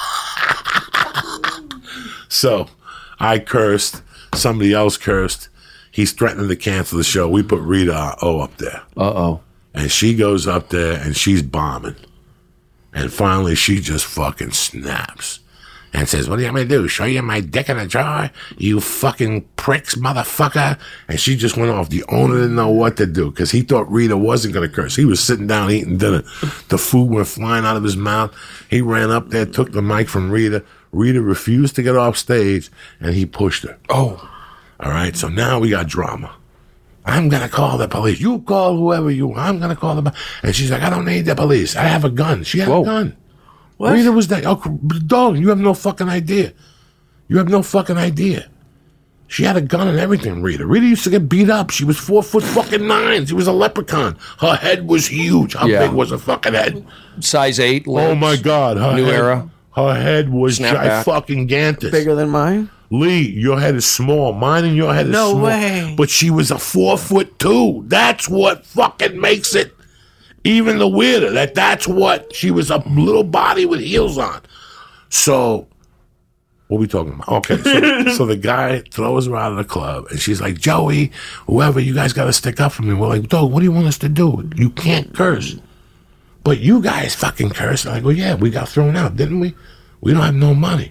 So I cursed. Somebody else cursed. He's threatening to cancel the show. We put Rita O up there. Uh-oh. And she goes up there and she's bombing. And finally she just fucking snaps. And says, what do you want me to do? Show you my dick in a jar? You fucking pricks, motherfucker. And she just went off. The owner didn't know what to do because he thought Rita wasn't going to curse. He was sitting down eating dinner. The food went flying out of his mouth. He ran up there, took the mic from Rita. Rita refused to get off stage, and he pushed her. Oh. All right, so now we got drama. I'm going to call the police. You call whoever you want. I'm going to call the police. And she's like, I don't need the police. I have a gun. She had a gun. What? Rita was there. Oh, dog, you have no fucking idea. You have no fucking idea. She had a gun and everything, Rita. Rita used to get beat up. She was 4'9". She was a leprechaun. Her head was huge. How big was her fucking head? Size 8. Lips. Oh, my God. New era. Her head was fucking gantus. Bigger than mine? Lee, your head is small. Mine and your head is small. No way. But she was a 4'2". That's what fucking makes it even the weirder. That's what. She was a little body with heels on. So, what are we talking about? Okay, so the guy throws her out of the club, and she's like, Joey, whoever, you guys got to stick up for me. We're like, dog, what do you want us to do? You can't curse. But you guys fucking curse. I'm like, well, yeah, we got thrown out, didn't we? We don't have no money.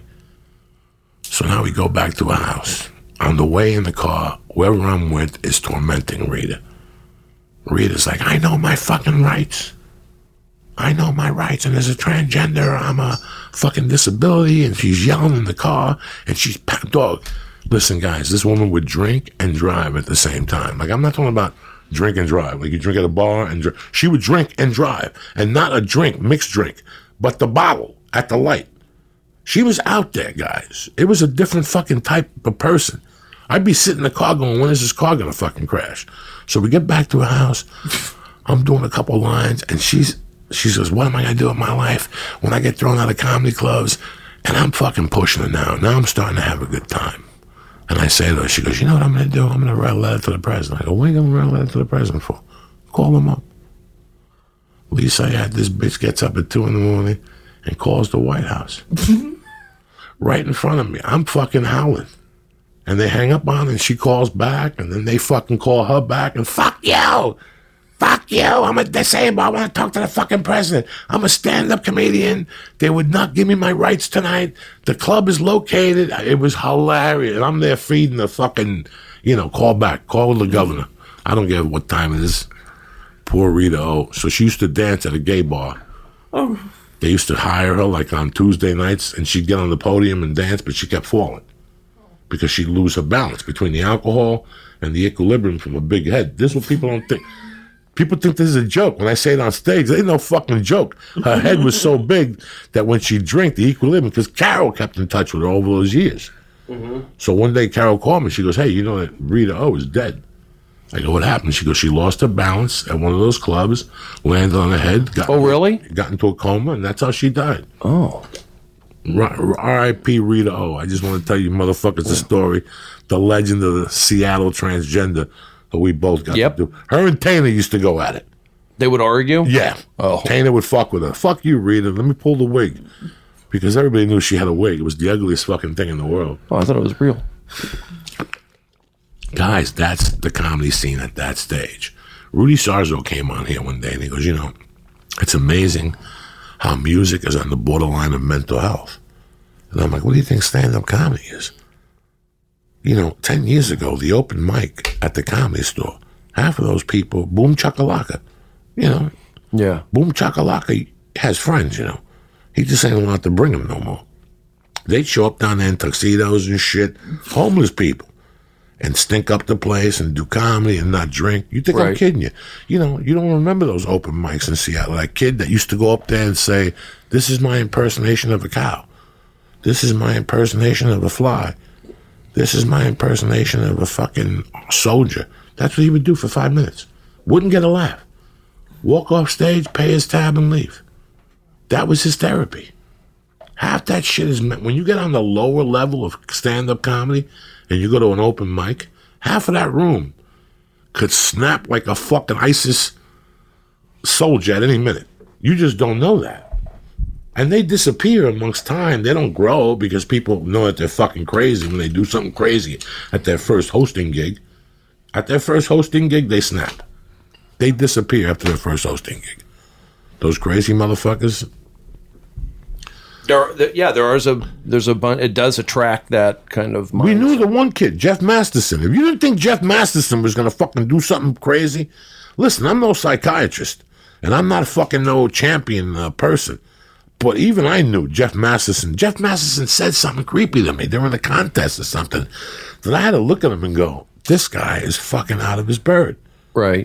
So now we go back to our house. On the way in the car, whoever I'm with is tormenting Rita. Rita's like, I know my fucking rights. I know my rights. And as a transgender, I'm a fucking disability. And she's yelling in the car. And she's, dog, listen, guys, this woman would drink and drive at the same time. Like, I'm not talking about drink and drive. Like, you drink at a bar and drink. She would drink and drive. And not a drink, mixed drink, but the bottle at the light. She was out there, guys. It was a different fucking type of person. I'd be sitting in the car going, when is this car going to fucking crash? So we get back to her house. I'm doing a couple lines, and she says, what am I going to do with my life when I get thrown out of comedy clubs? And I'm fucking pushing her now. Now I'm starting to have a good time. And I say to her, she goes, you know what I'm going to do? I'm going to write a letter to the president. I go, what are you going to write a letter to the president for? Call him up. Lisa, this bitch gets up at 2 a.m. and calls the White House. Right in front of me. I'm fucking howling. And they hang up on her, and she calls back, and then they fucking call her back, and fuck you! Fuck you! I'm a disabled. I want to talk to the fucking president. I'm a stand-up comedian. They would not give me my rights tonight. The club is located. It was hilarious. And I'm there feeding the fucking, call back. Call the governor. I don't care what time it is. Poor Rita O. So she used to dance at a gay bar. Oh. They used to hire her like on Tuesday nights, and she'd get on the podium and dance, but she kept falling because she'd lose her balance between the alcohol and the equilibrium from a big head. This is what people don't think. People think this is a joke. When I say it on stage, it ain't no fucking joke. Her head was so big that when she drank, the equilibrium, because Carol kept in touch with her over those years. Mm-hmm. So one day Carol called me. She goes, hey, you know that Rita O is dead. I go, what happened? She goes, she lost her balance at one of those clubs, landed on her head. Really? Got into a coma, and that's how she died. Oh. R.I.P. Rita O. I just want to tell you motherfuckers the story, the legend of the Seattle transgender that we both got to do. Her and Tana used to go at it. They would argue? Yeah. Oh. Tana would fuck with her. Fuck you, Rita. Let me pull the wig. Because everybody knew she had a wig. It was the ugliest fucking thing in the world. Oh, I thought it was real. Guys, that's the comedy scene at that stage. Rudy Sarzo came on here one day and he goes, it's amazing how music is on the borderline of mental health. And I'm like, what do you think stand-up comedy is? 10 years ago, the open mic at the Comedy Store, half of those people, Boom Chakalaka, Yeah. Boom Chakalaka has friends, He just ain't allowed to bring them no more. They'd show up down there in tuxedos and shit, homeless people, and stink up the place and do comedy and not drink. You think I'm kidding you? You don't remember those open mics in Seattle. That kid that used to go up there and say, this is my impersonation of a cow. This is my impersonation of a fly. This is my impersonation of a fucking soldier. That's what he would do for 5 minutes. Wouldn't get a laugh. Walk off stage, pay his tab, and leave. That was his therapy. Half that shit is meant. When you get on the lower level of stand-up comedy and you go to an open mic, half of that room could snap like a fucking ISIS soldier at any minute. You just don't know that. And they disappear amongst time. They don't grow because people know that they're fucking crazy when they do something crazy at their first hosting gig. At their first hosting gig, they snap. They disappear after their first hosting gig. Those crazy motherfuckers. There's a bunch. It does attract that kind of mindset. We knew the one kid, Jeff Masterson. If you didn't think Jeff Masterson was going to fucking do something crazy, listen, I'm no psychiatrist, and I'm not fucking no champion person. But even I knew Jeff Masterson. Jeff Masterson said something creepy to me during a contest or something that I had to look at him and go, this guy is fucking out of his bird. Right.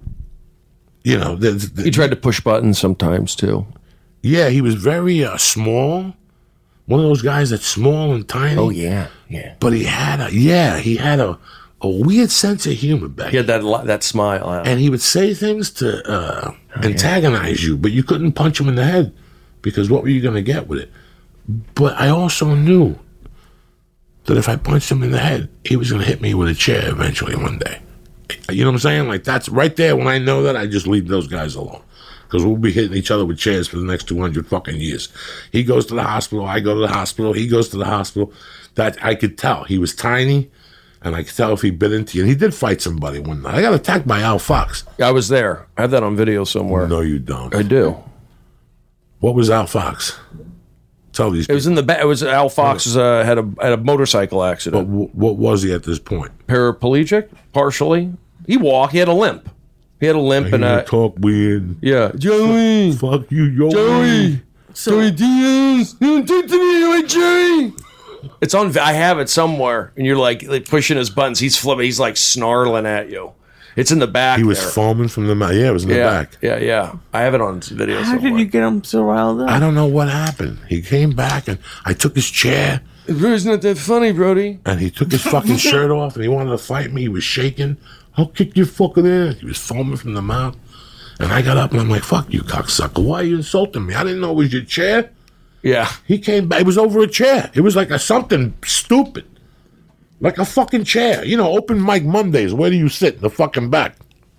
You know, he tried to push buttons sometimes too. Yeah, he was very small. One of those guys that's small and tiny. Oh yeah. But he had a weird sense of humor back. He had that smile, and he would say things to antagonize you, but you couldn't punch him in the head because what were you going to get with it? But I also knew that if I punched him in the head, he was going to hit me with a chair eventually one day. You know what I'm saying? Like, that's right there. When I know that, I just leave those guys alone. Because we'll be hitting each other with chairs for the next 200 fucking years. He goes to the hospital. I go to the hospital. He goes to the hospital. That I could tell. He was tiny, and I could tell if he bit into you. And he did fight somebody one night. I got attacked by Al Fox. I was there. I have that on video somewhere. No, you don't. I do. What was Al Fox? Tell these people. It was in the back. It was Al Fox had a motorcycle accident. But what was he at this point? Paraplegic, partially. He walked. He had a limp. He had a limp and talk weird. Yeah, Joey. Fuck you, Joey. Joey Diaz. You did to me, like Joey. It's on. I have it somewhere, and you're like pushing his buttons. He's flipping. He's like snarling at you. It's in the back. He was foaming from the mouth. Yeah, it was in the back. Yeah. I have it on video. How did you get him so riled up? I don't know what happened. He came back, and I took his chair. It's not that funny, Brody. And he took his fucking shirt off, and he wanted to fight me. He was shaking. I'll kick your fucking ass. He was foaming from the mouth. And I got up and I'm like, fuck you, cocksucker. Why are you insulting me? I didn't know it was your chair. Yeah. He came back. It was over a chair. It was like something stupid. Like a fucking chair. You know, open mic Mondays. Where do you sit? In the fucking back.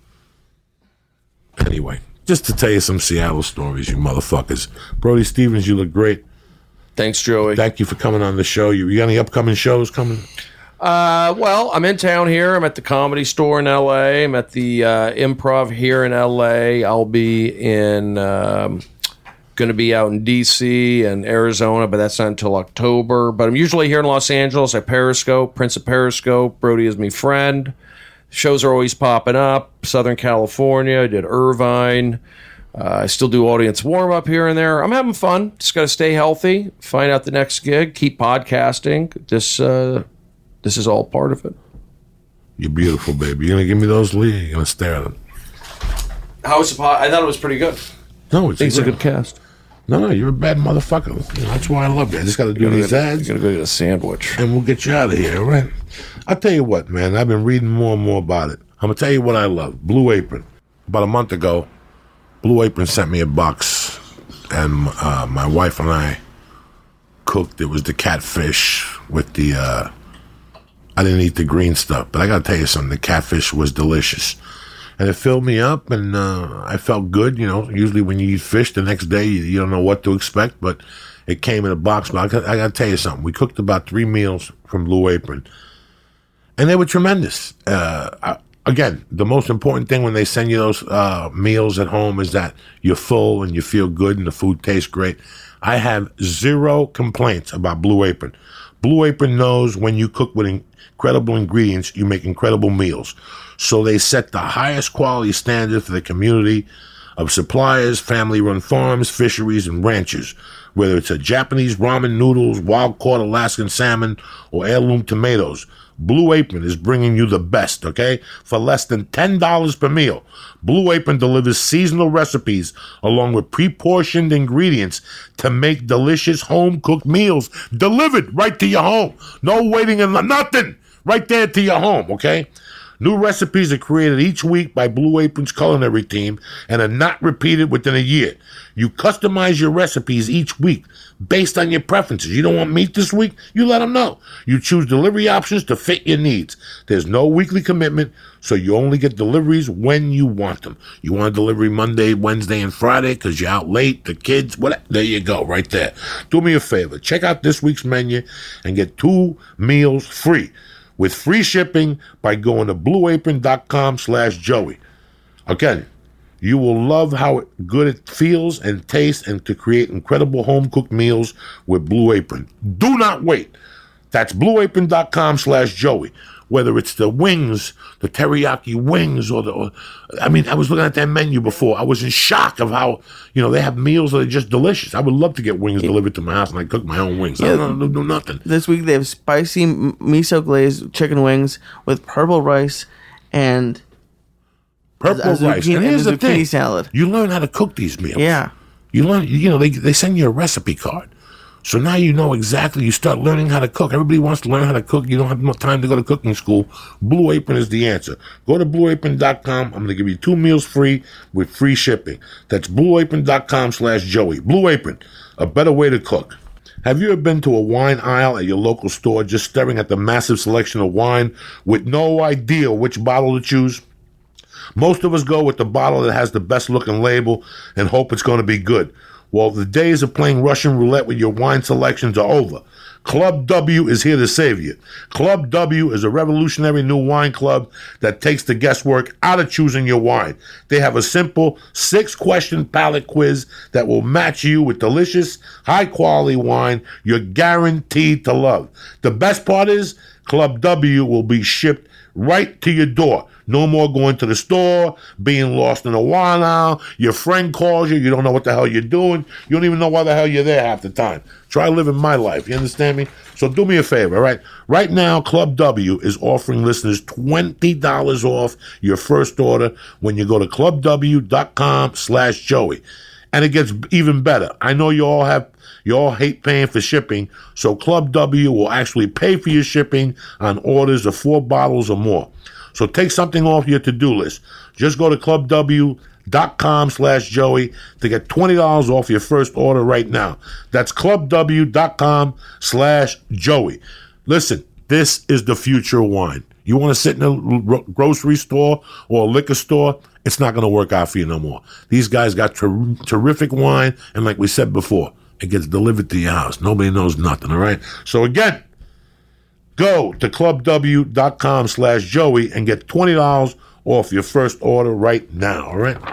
Anyway, just to tell you some Seattle stories, you motherfuckers. Brody Stevens, you look great. Thanks, Joey. Thank you for coming on the show. You got any upcoming shows coming? Well, I'm in town here. I'm at the Comedy Store in L.A. I'm at the Improv here in L.A. I'll be going to be out in D.C. and Arizona, but that's not until October. But I'm usually here in Los Angeles. I Periscope, Prince of Periscope. Brody is my friend. Shows are always popping up. Southern California. I did Irvine. I still do audience warm-up here and there. I'm having fun. Just got to stay healthy, find out the next gig, keep podcasting. This is all part of it. You're beautiful, baby. You're going to give me those leads? You're going to stare at them? How was the I thought it was pretty good. No, it's a good cast. No, you're a bad motherfucker. You know, that's why I love you. I just got to do these ads. You're going to go get a sandwich. And we'll get you out of here, all right? I'll tell you what, man. I've been reading more and more about it. I'm going to tell you what I love. Blue Apron. About a month ago, Blue Apron sent me a box, and my wife and I cooked. It was the catfish with the... I didn't eat the green stuff, but I got to tell you something. The catfish was delicious. And it filled me up, and I felt good. You know, usually when you eat fish, the next day you don't know what to expect, but it came in a box. But I got to tell you something. We cooked about 3 meals from Blue Apron, and they were tremendous. Again, the most important thing when they send you those meals at home is that you're full and you feel good and the food tastes great. I have 0 complaints about Blue Apron. Blue Apron knows when you cook with incredible ingredients, you make incredible meals. So they set the highest quality standard for the community of suppliers, family-run farms, fisheries, and ranchers. Whether it's a Japanese ramen noodles, wild-caught Alaskan salmon, or heirloom tomatoes, Blue Apron is bringing you the best, okay? For less than $10 per meal, Blue Apron delivers seasonal recipes along with pre-portioned ingredients to make delicious home-cooked meals delivered right to your home. No waiting and nothing. Right there to your home, okay? New recipes are created each week by Blue Apron's culinary team and are not repeated within a year. You customize your recipes each week based on your preferences. You don't want meat this week? You let them know. You choose delivery options to fit your needs. There's no weekly commitment, so you only get deliveries when you want them. You want a delivery Monday, Wednesday, and Friday because you're out late, the kids, whatever. There you go, right there. Do me a favor. Check out this week's menu and get 2 meals free with free shipping by going to blueapron.com/Joey. Again, you will love how good it feels and tastes and to create incredible home-cooked meals with Blue Apron. Do not wait. That's blueapron.com/Joey. Whether it's the wings, the teriyaki wings, I was looking at that menu before. I was in shock of how, they have meals that are just delicious. I would love to get wings delivered to my house and I cook my own wings. I don't do nothing. This week they have spicy miso glazed chicken wings with purple rice and purple rice. And here's the thing. Salad. You learn how to cook these meals. Yeah. You learn, they send you a recipe card. So now you know exactly, you start learning how to cook. Everybody wants to learn how to cook. You don't have enough time to go to cooking school. Blue Apron is the answer. Go to blueapron.com. I'm going to give you 2 meals free with free shipping. That's blueapron.com/Joey. Blue Apron, a better way to cook. Have you ever been to a wine aisle at your local store just staring at the massive selection of wine with no idea which bottle to choose? Most of us go with the bottle that has the best looking label and hope it's going to be good. Well, the days of playing Russian roulette with your wine selections are over. Club W is here to save you. Club W is a revolutionary new wine club that takes the guesswork out of choosing your wine. They have a simple 6-question palate quiz that will match you with delicious, high-quality wine you're guaranteed to love. The best part is Club W will be shipped right to your door. No more going to the store, being lost in a wine aisle. Your friend calls you. You don't know what the hell you're doing. You don't even know why the hell you're there half the time. Try living my life. You understand me? So do me a favor, all right? Right now, Club W is offering listeners $20 off your first order when you go to clubw.com/Joey. And it gets even better. I know you all hate paying for shipping, so Club W will actually pay for your shipping on orders of 4 bottles or more. So take something off your to-do list. Just go to clubw.com/Joey to get $20 off your first order right now. That's clubw.com/Joey. Listen, this is the future of wine. You want to sit in a grocery store or a liquor store? It's not going to work out for you no more. These guys got terrific wine, and like we said before, it gets delivered to your house. Nobody knows nothing, all right? So again, go to clubw.com/Joey and get $20 off your first order right now, all right?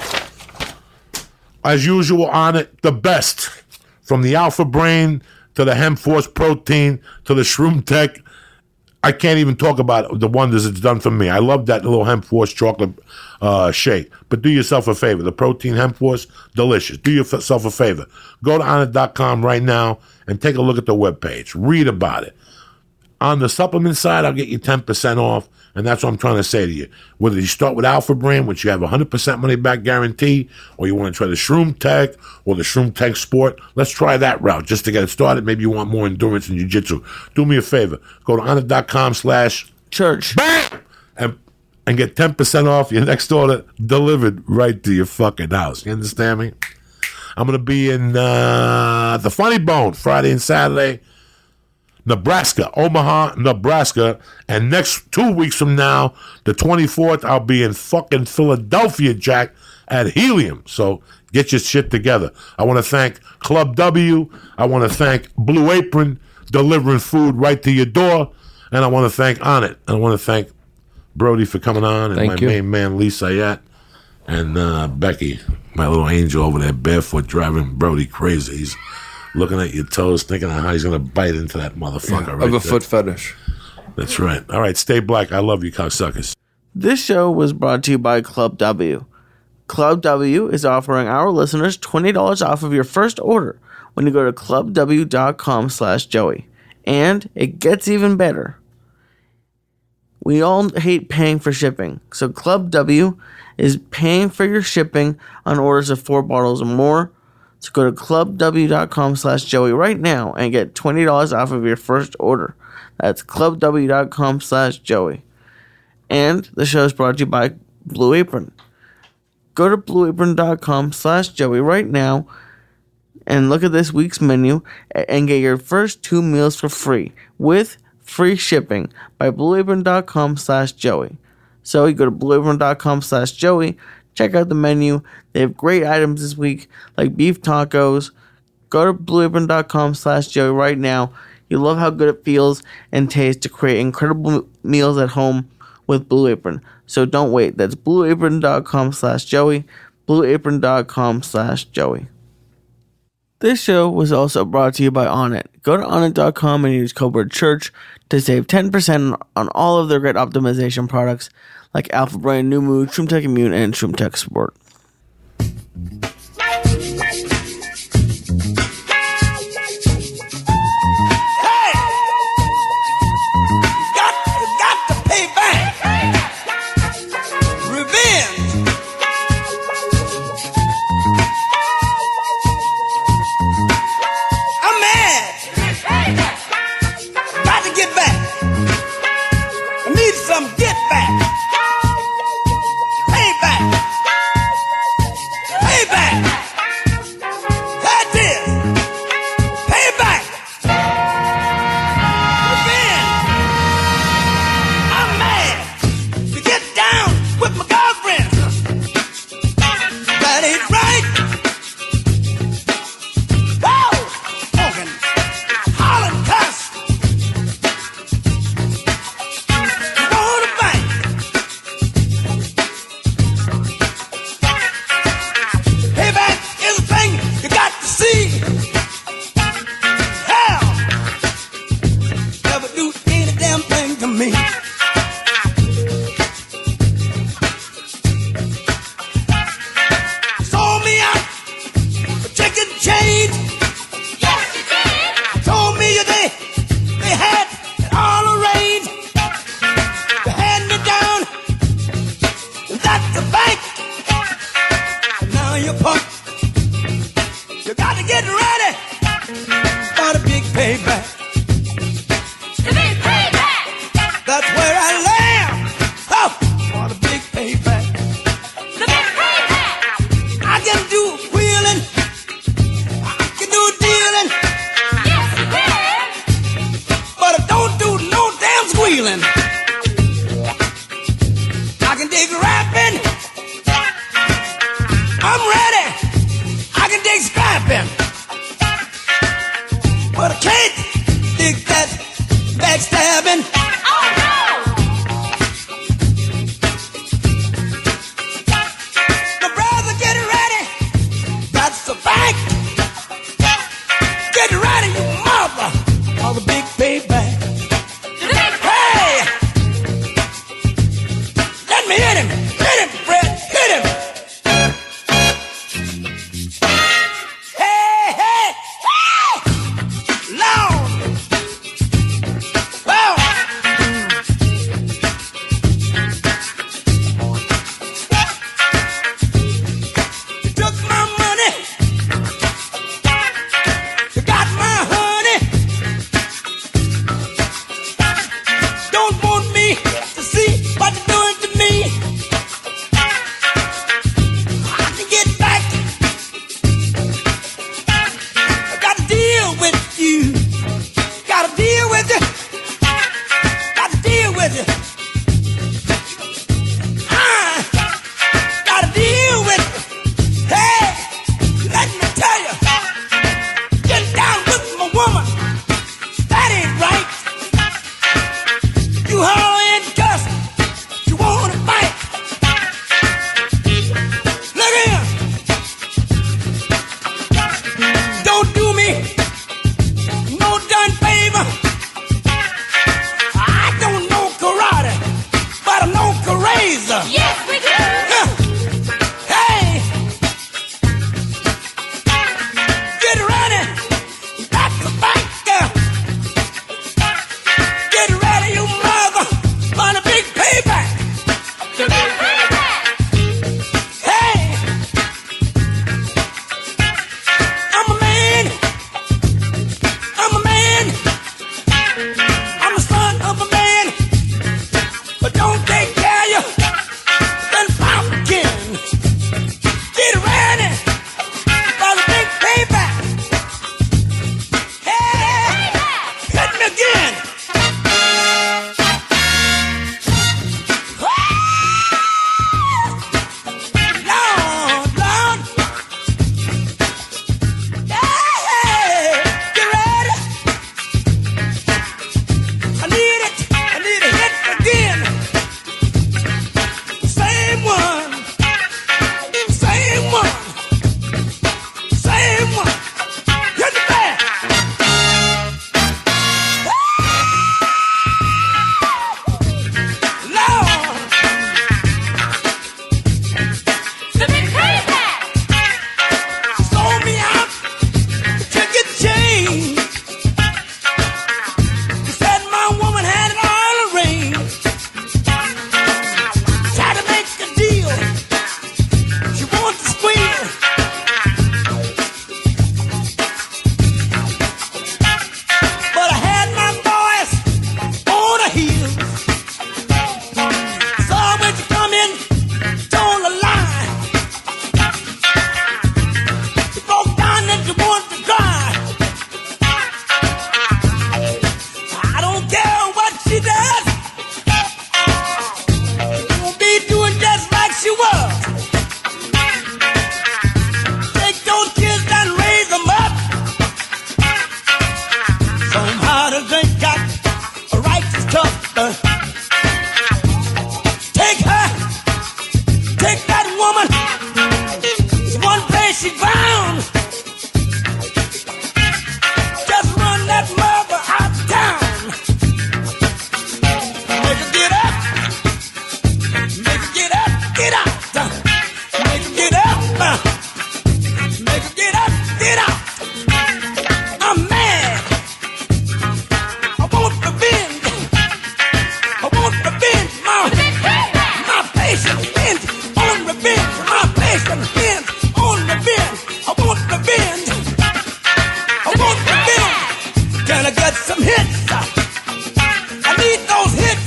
As usual on it, the best. From the Alpha Brain to the Hemp Force Protein to the Shroom Tech. I can't even talk about the wonders it's done for me. I love that little Hemp Force chocolate shake. But do yourself a favor. The Protein Hemp Force, delicious. Do yourself a favor. Go to Onnit.com right now and take a look at the webpage. Read about it. On the supplement side, I'll get you 10% off, and that's what I'm trying to say to you. Whether you start with Alpha Brain, which you have 100% money-back guarantee, or you want to try the Shroom Tech or the Shroom Tech Sport, let's try that route just to get it started. Maybe you want more endurance and jiu-jitsu. Do me a favor. Go to Onnit.com/church. Bam! And get 10% off your next order delivered right to your fucking house. You understand me? I'm going to be in the Funny Bone Friday and Saturday. Nebraska, Omaha, Nebraska. And next 2 weeks from now, the 24th, I'll be in fucking Philadelphia, Jack, at Helium. So get your shit together. I want to thank Club W. I want to thank Blue Apron, delivering food right to your door. And I want to thank Onnit. And I want to thank Brody for coming on. And my main man, Lee Sayat. And Becky, my little angel over there, barefoot, driving Brody crazy. He's looking at your toes, thinking of how he's going to bite into that motherfucker. Yeah, right of a foot fetish. That's right. All right, stay black. I love you, cocksuckers. This show was brought to you by Club W. Club W is offering our listeners $20 off of your first order when you go to clubw.com/Joey. And it gets even better. We all hate paying for shipping, so Club W is paying for your shipping on orders of 4 bottles or more. So go to clubw.com/Joey right now and get $20 off of your first order. That's clubw.com/Joey. And the show is brought to you by Blue Apron. Go to blueapron.com/Joey right now and look at this week's menu and get your first 2 meals for free with free shipping by blueapron.com/Joey. So you go to blueapron.com/Joey, check out the menu. They have great items this week like beef tacos. Go to blueapron.com/Joey right now. You love how good it feels and tastes to create incredible meals at home with Blue Apron. So don't wait. That's blueapron.com/Joey. blueapron.com/Joey. This show was also brought to you by Onnit. Go to onnit.com and use code word CHURCH to save 10% on all of their great optimization products like Alpha Brain, New Mood, ShroomTech Immune, and ShroomTech Sport. Get ready, you mother, for the big payback. Hey! Take her, take that woman. It's one place she's bound. Just run that mother out of town. Make her get up. Make her get up, get out. Make her get up. Make her get up, get out. I'm mad. I want revenge. I want revenge, my patience ends on revenge. My patience ends on revenge. I want revenge. I want revenge. Can I get some hits? I need those hits.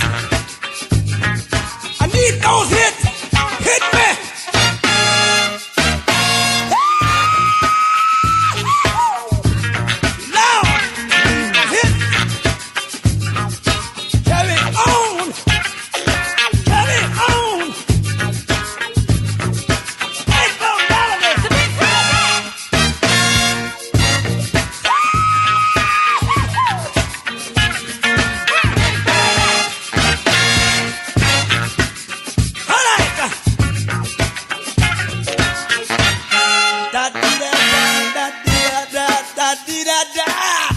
I need those hits. Hit me. Now, hit. Carry on. Carry on. Ain't no melody to be found. All right. Da dee da da da dee da da da dee da da.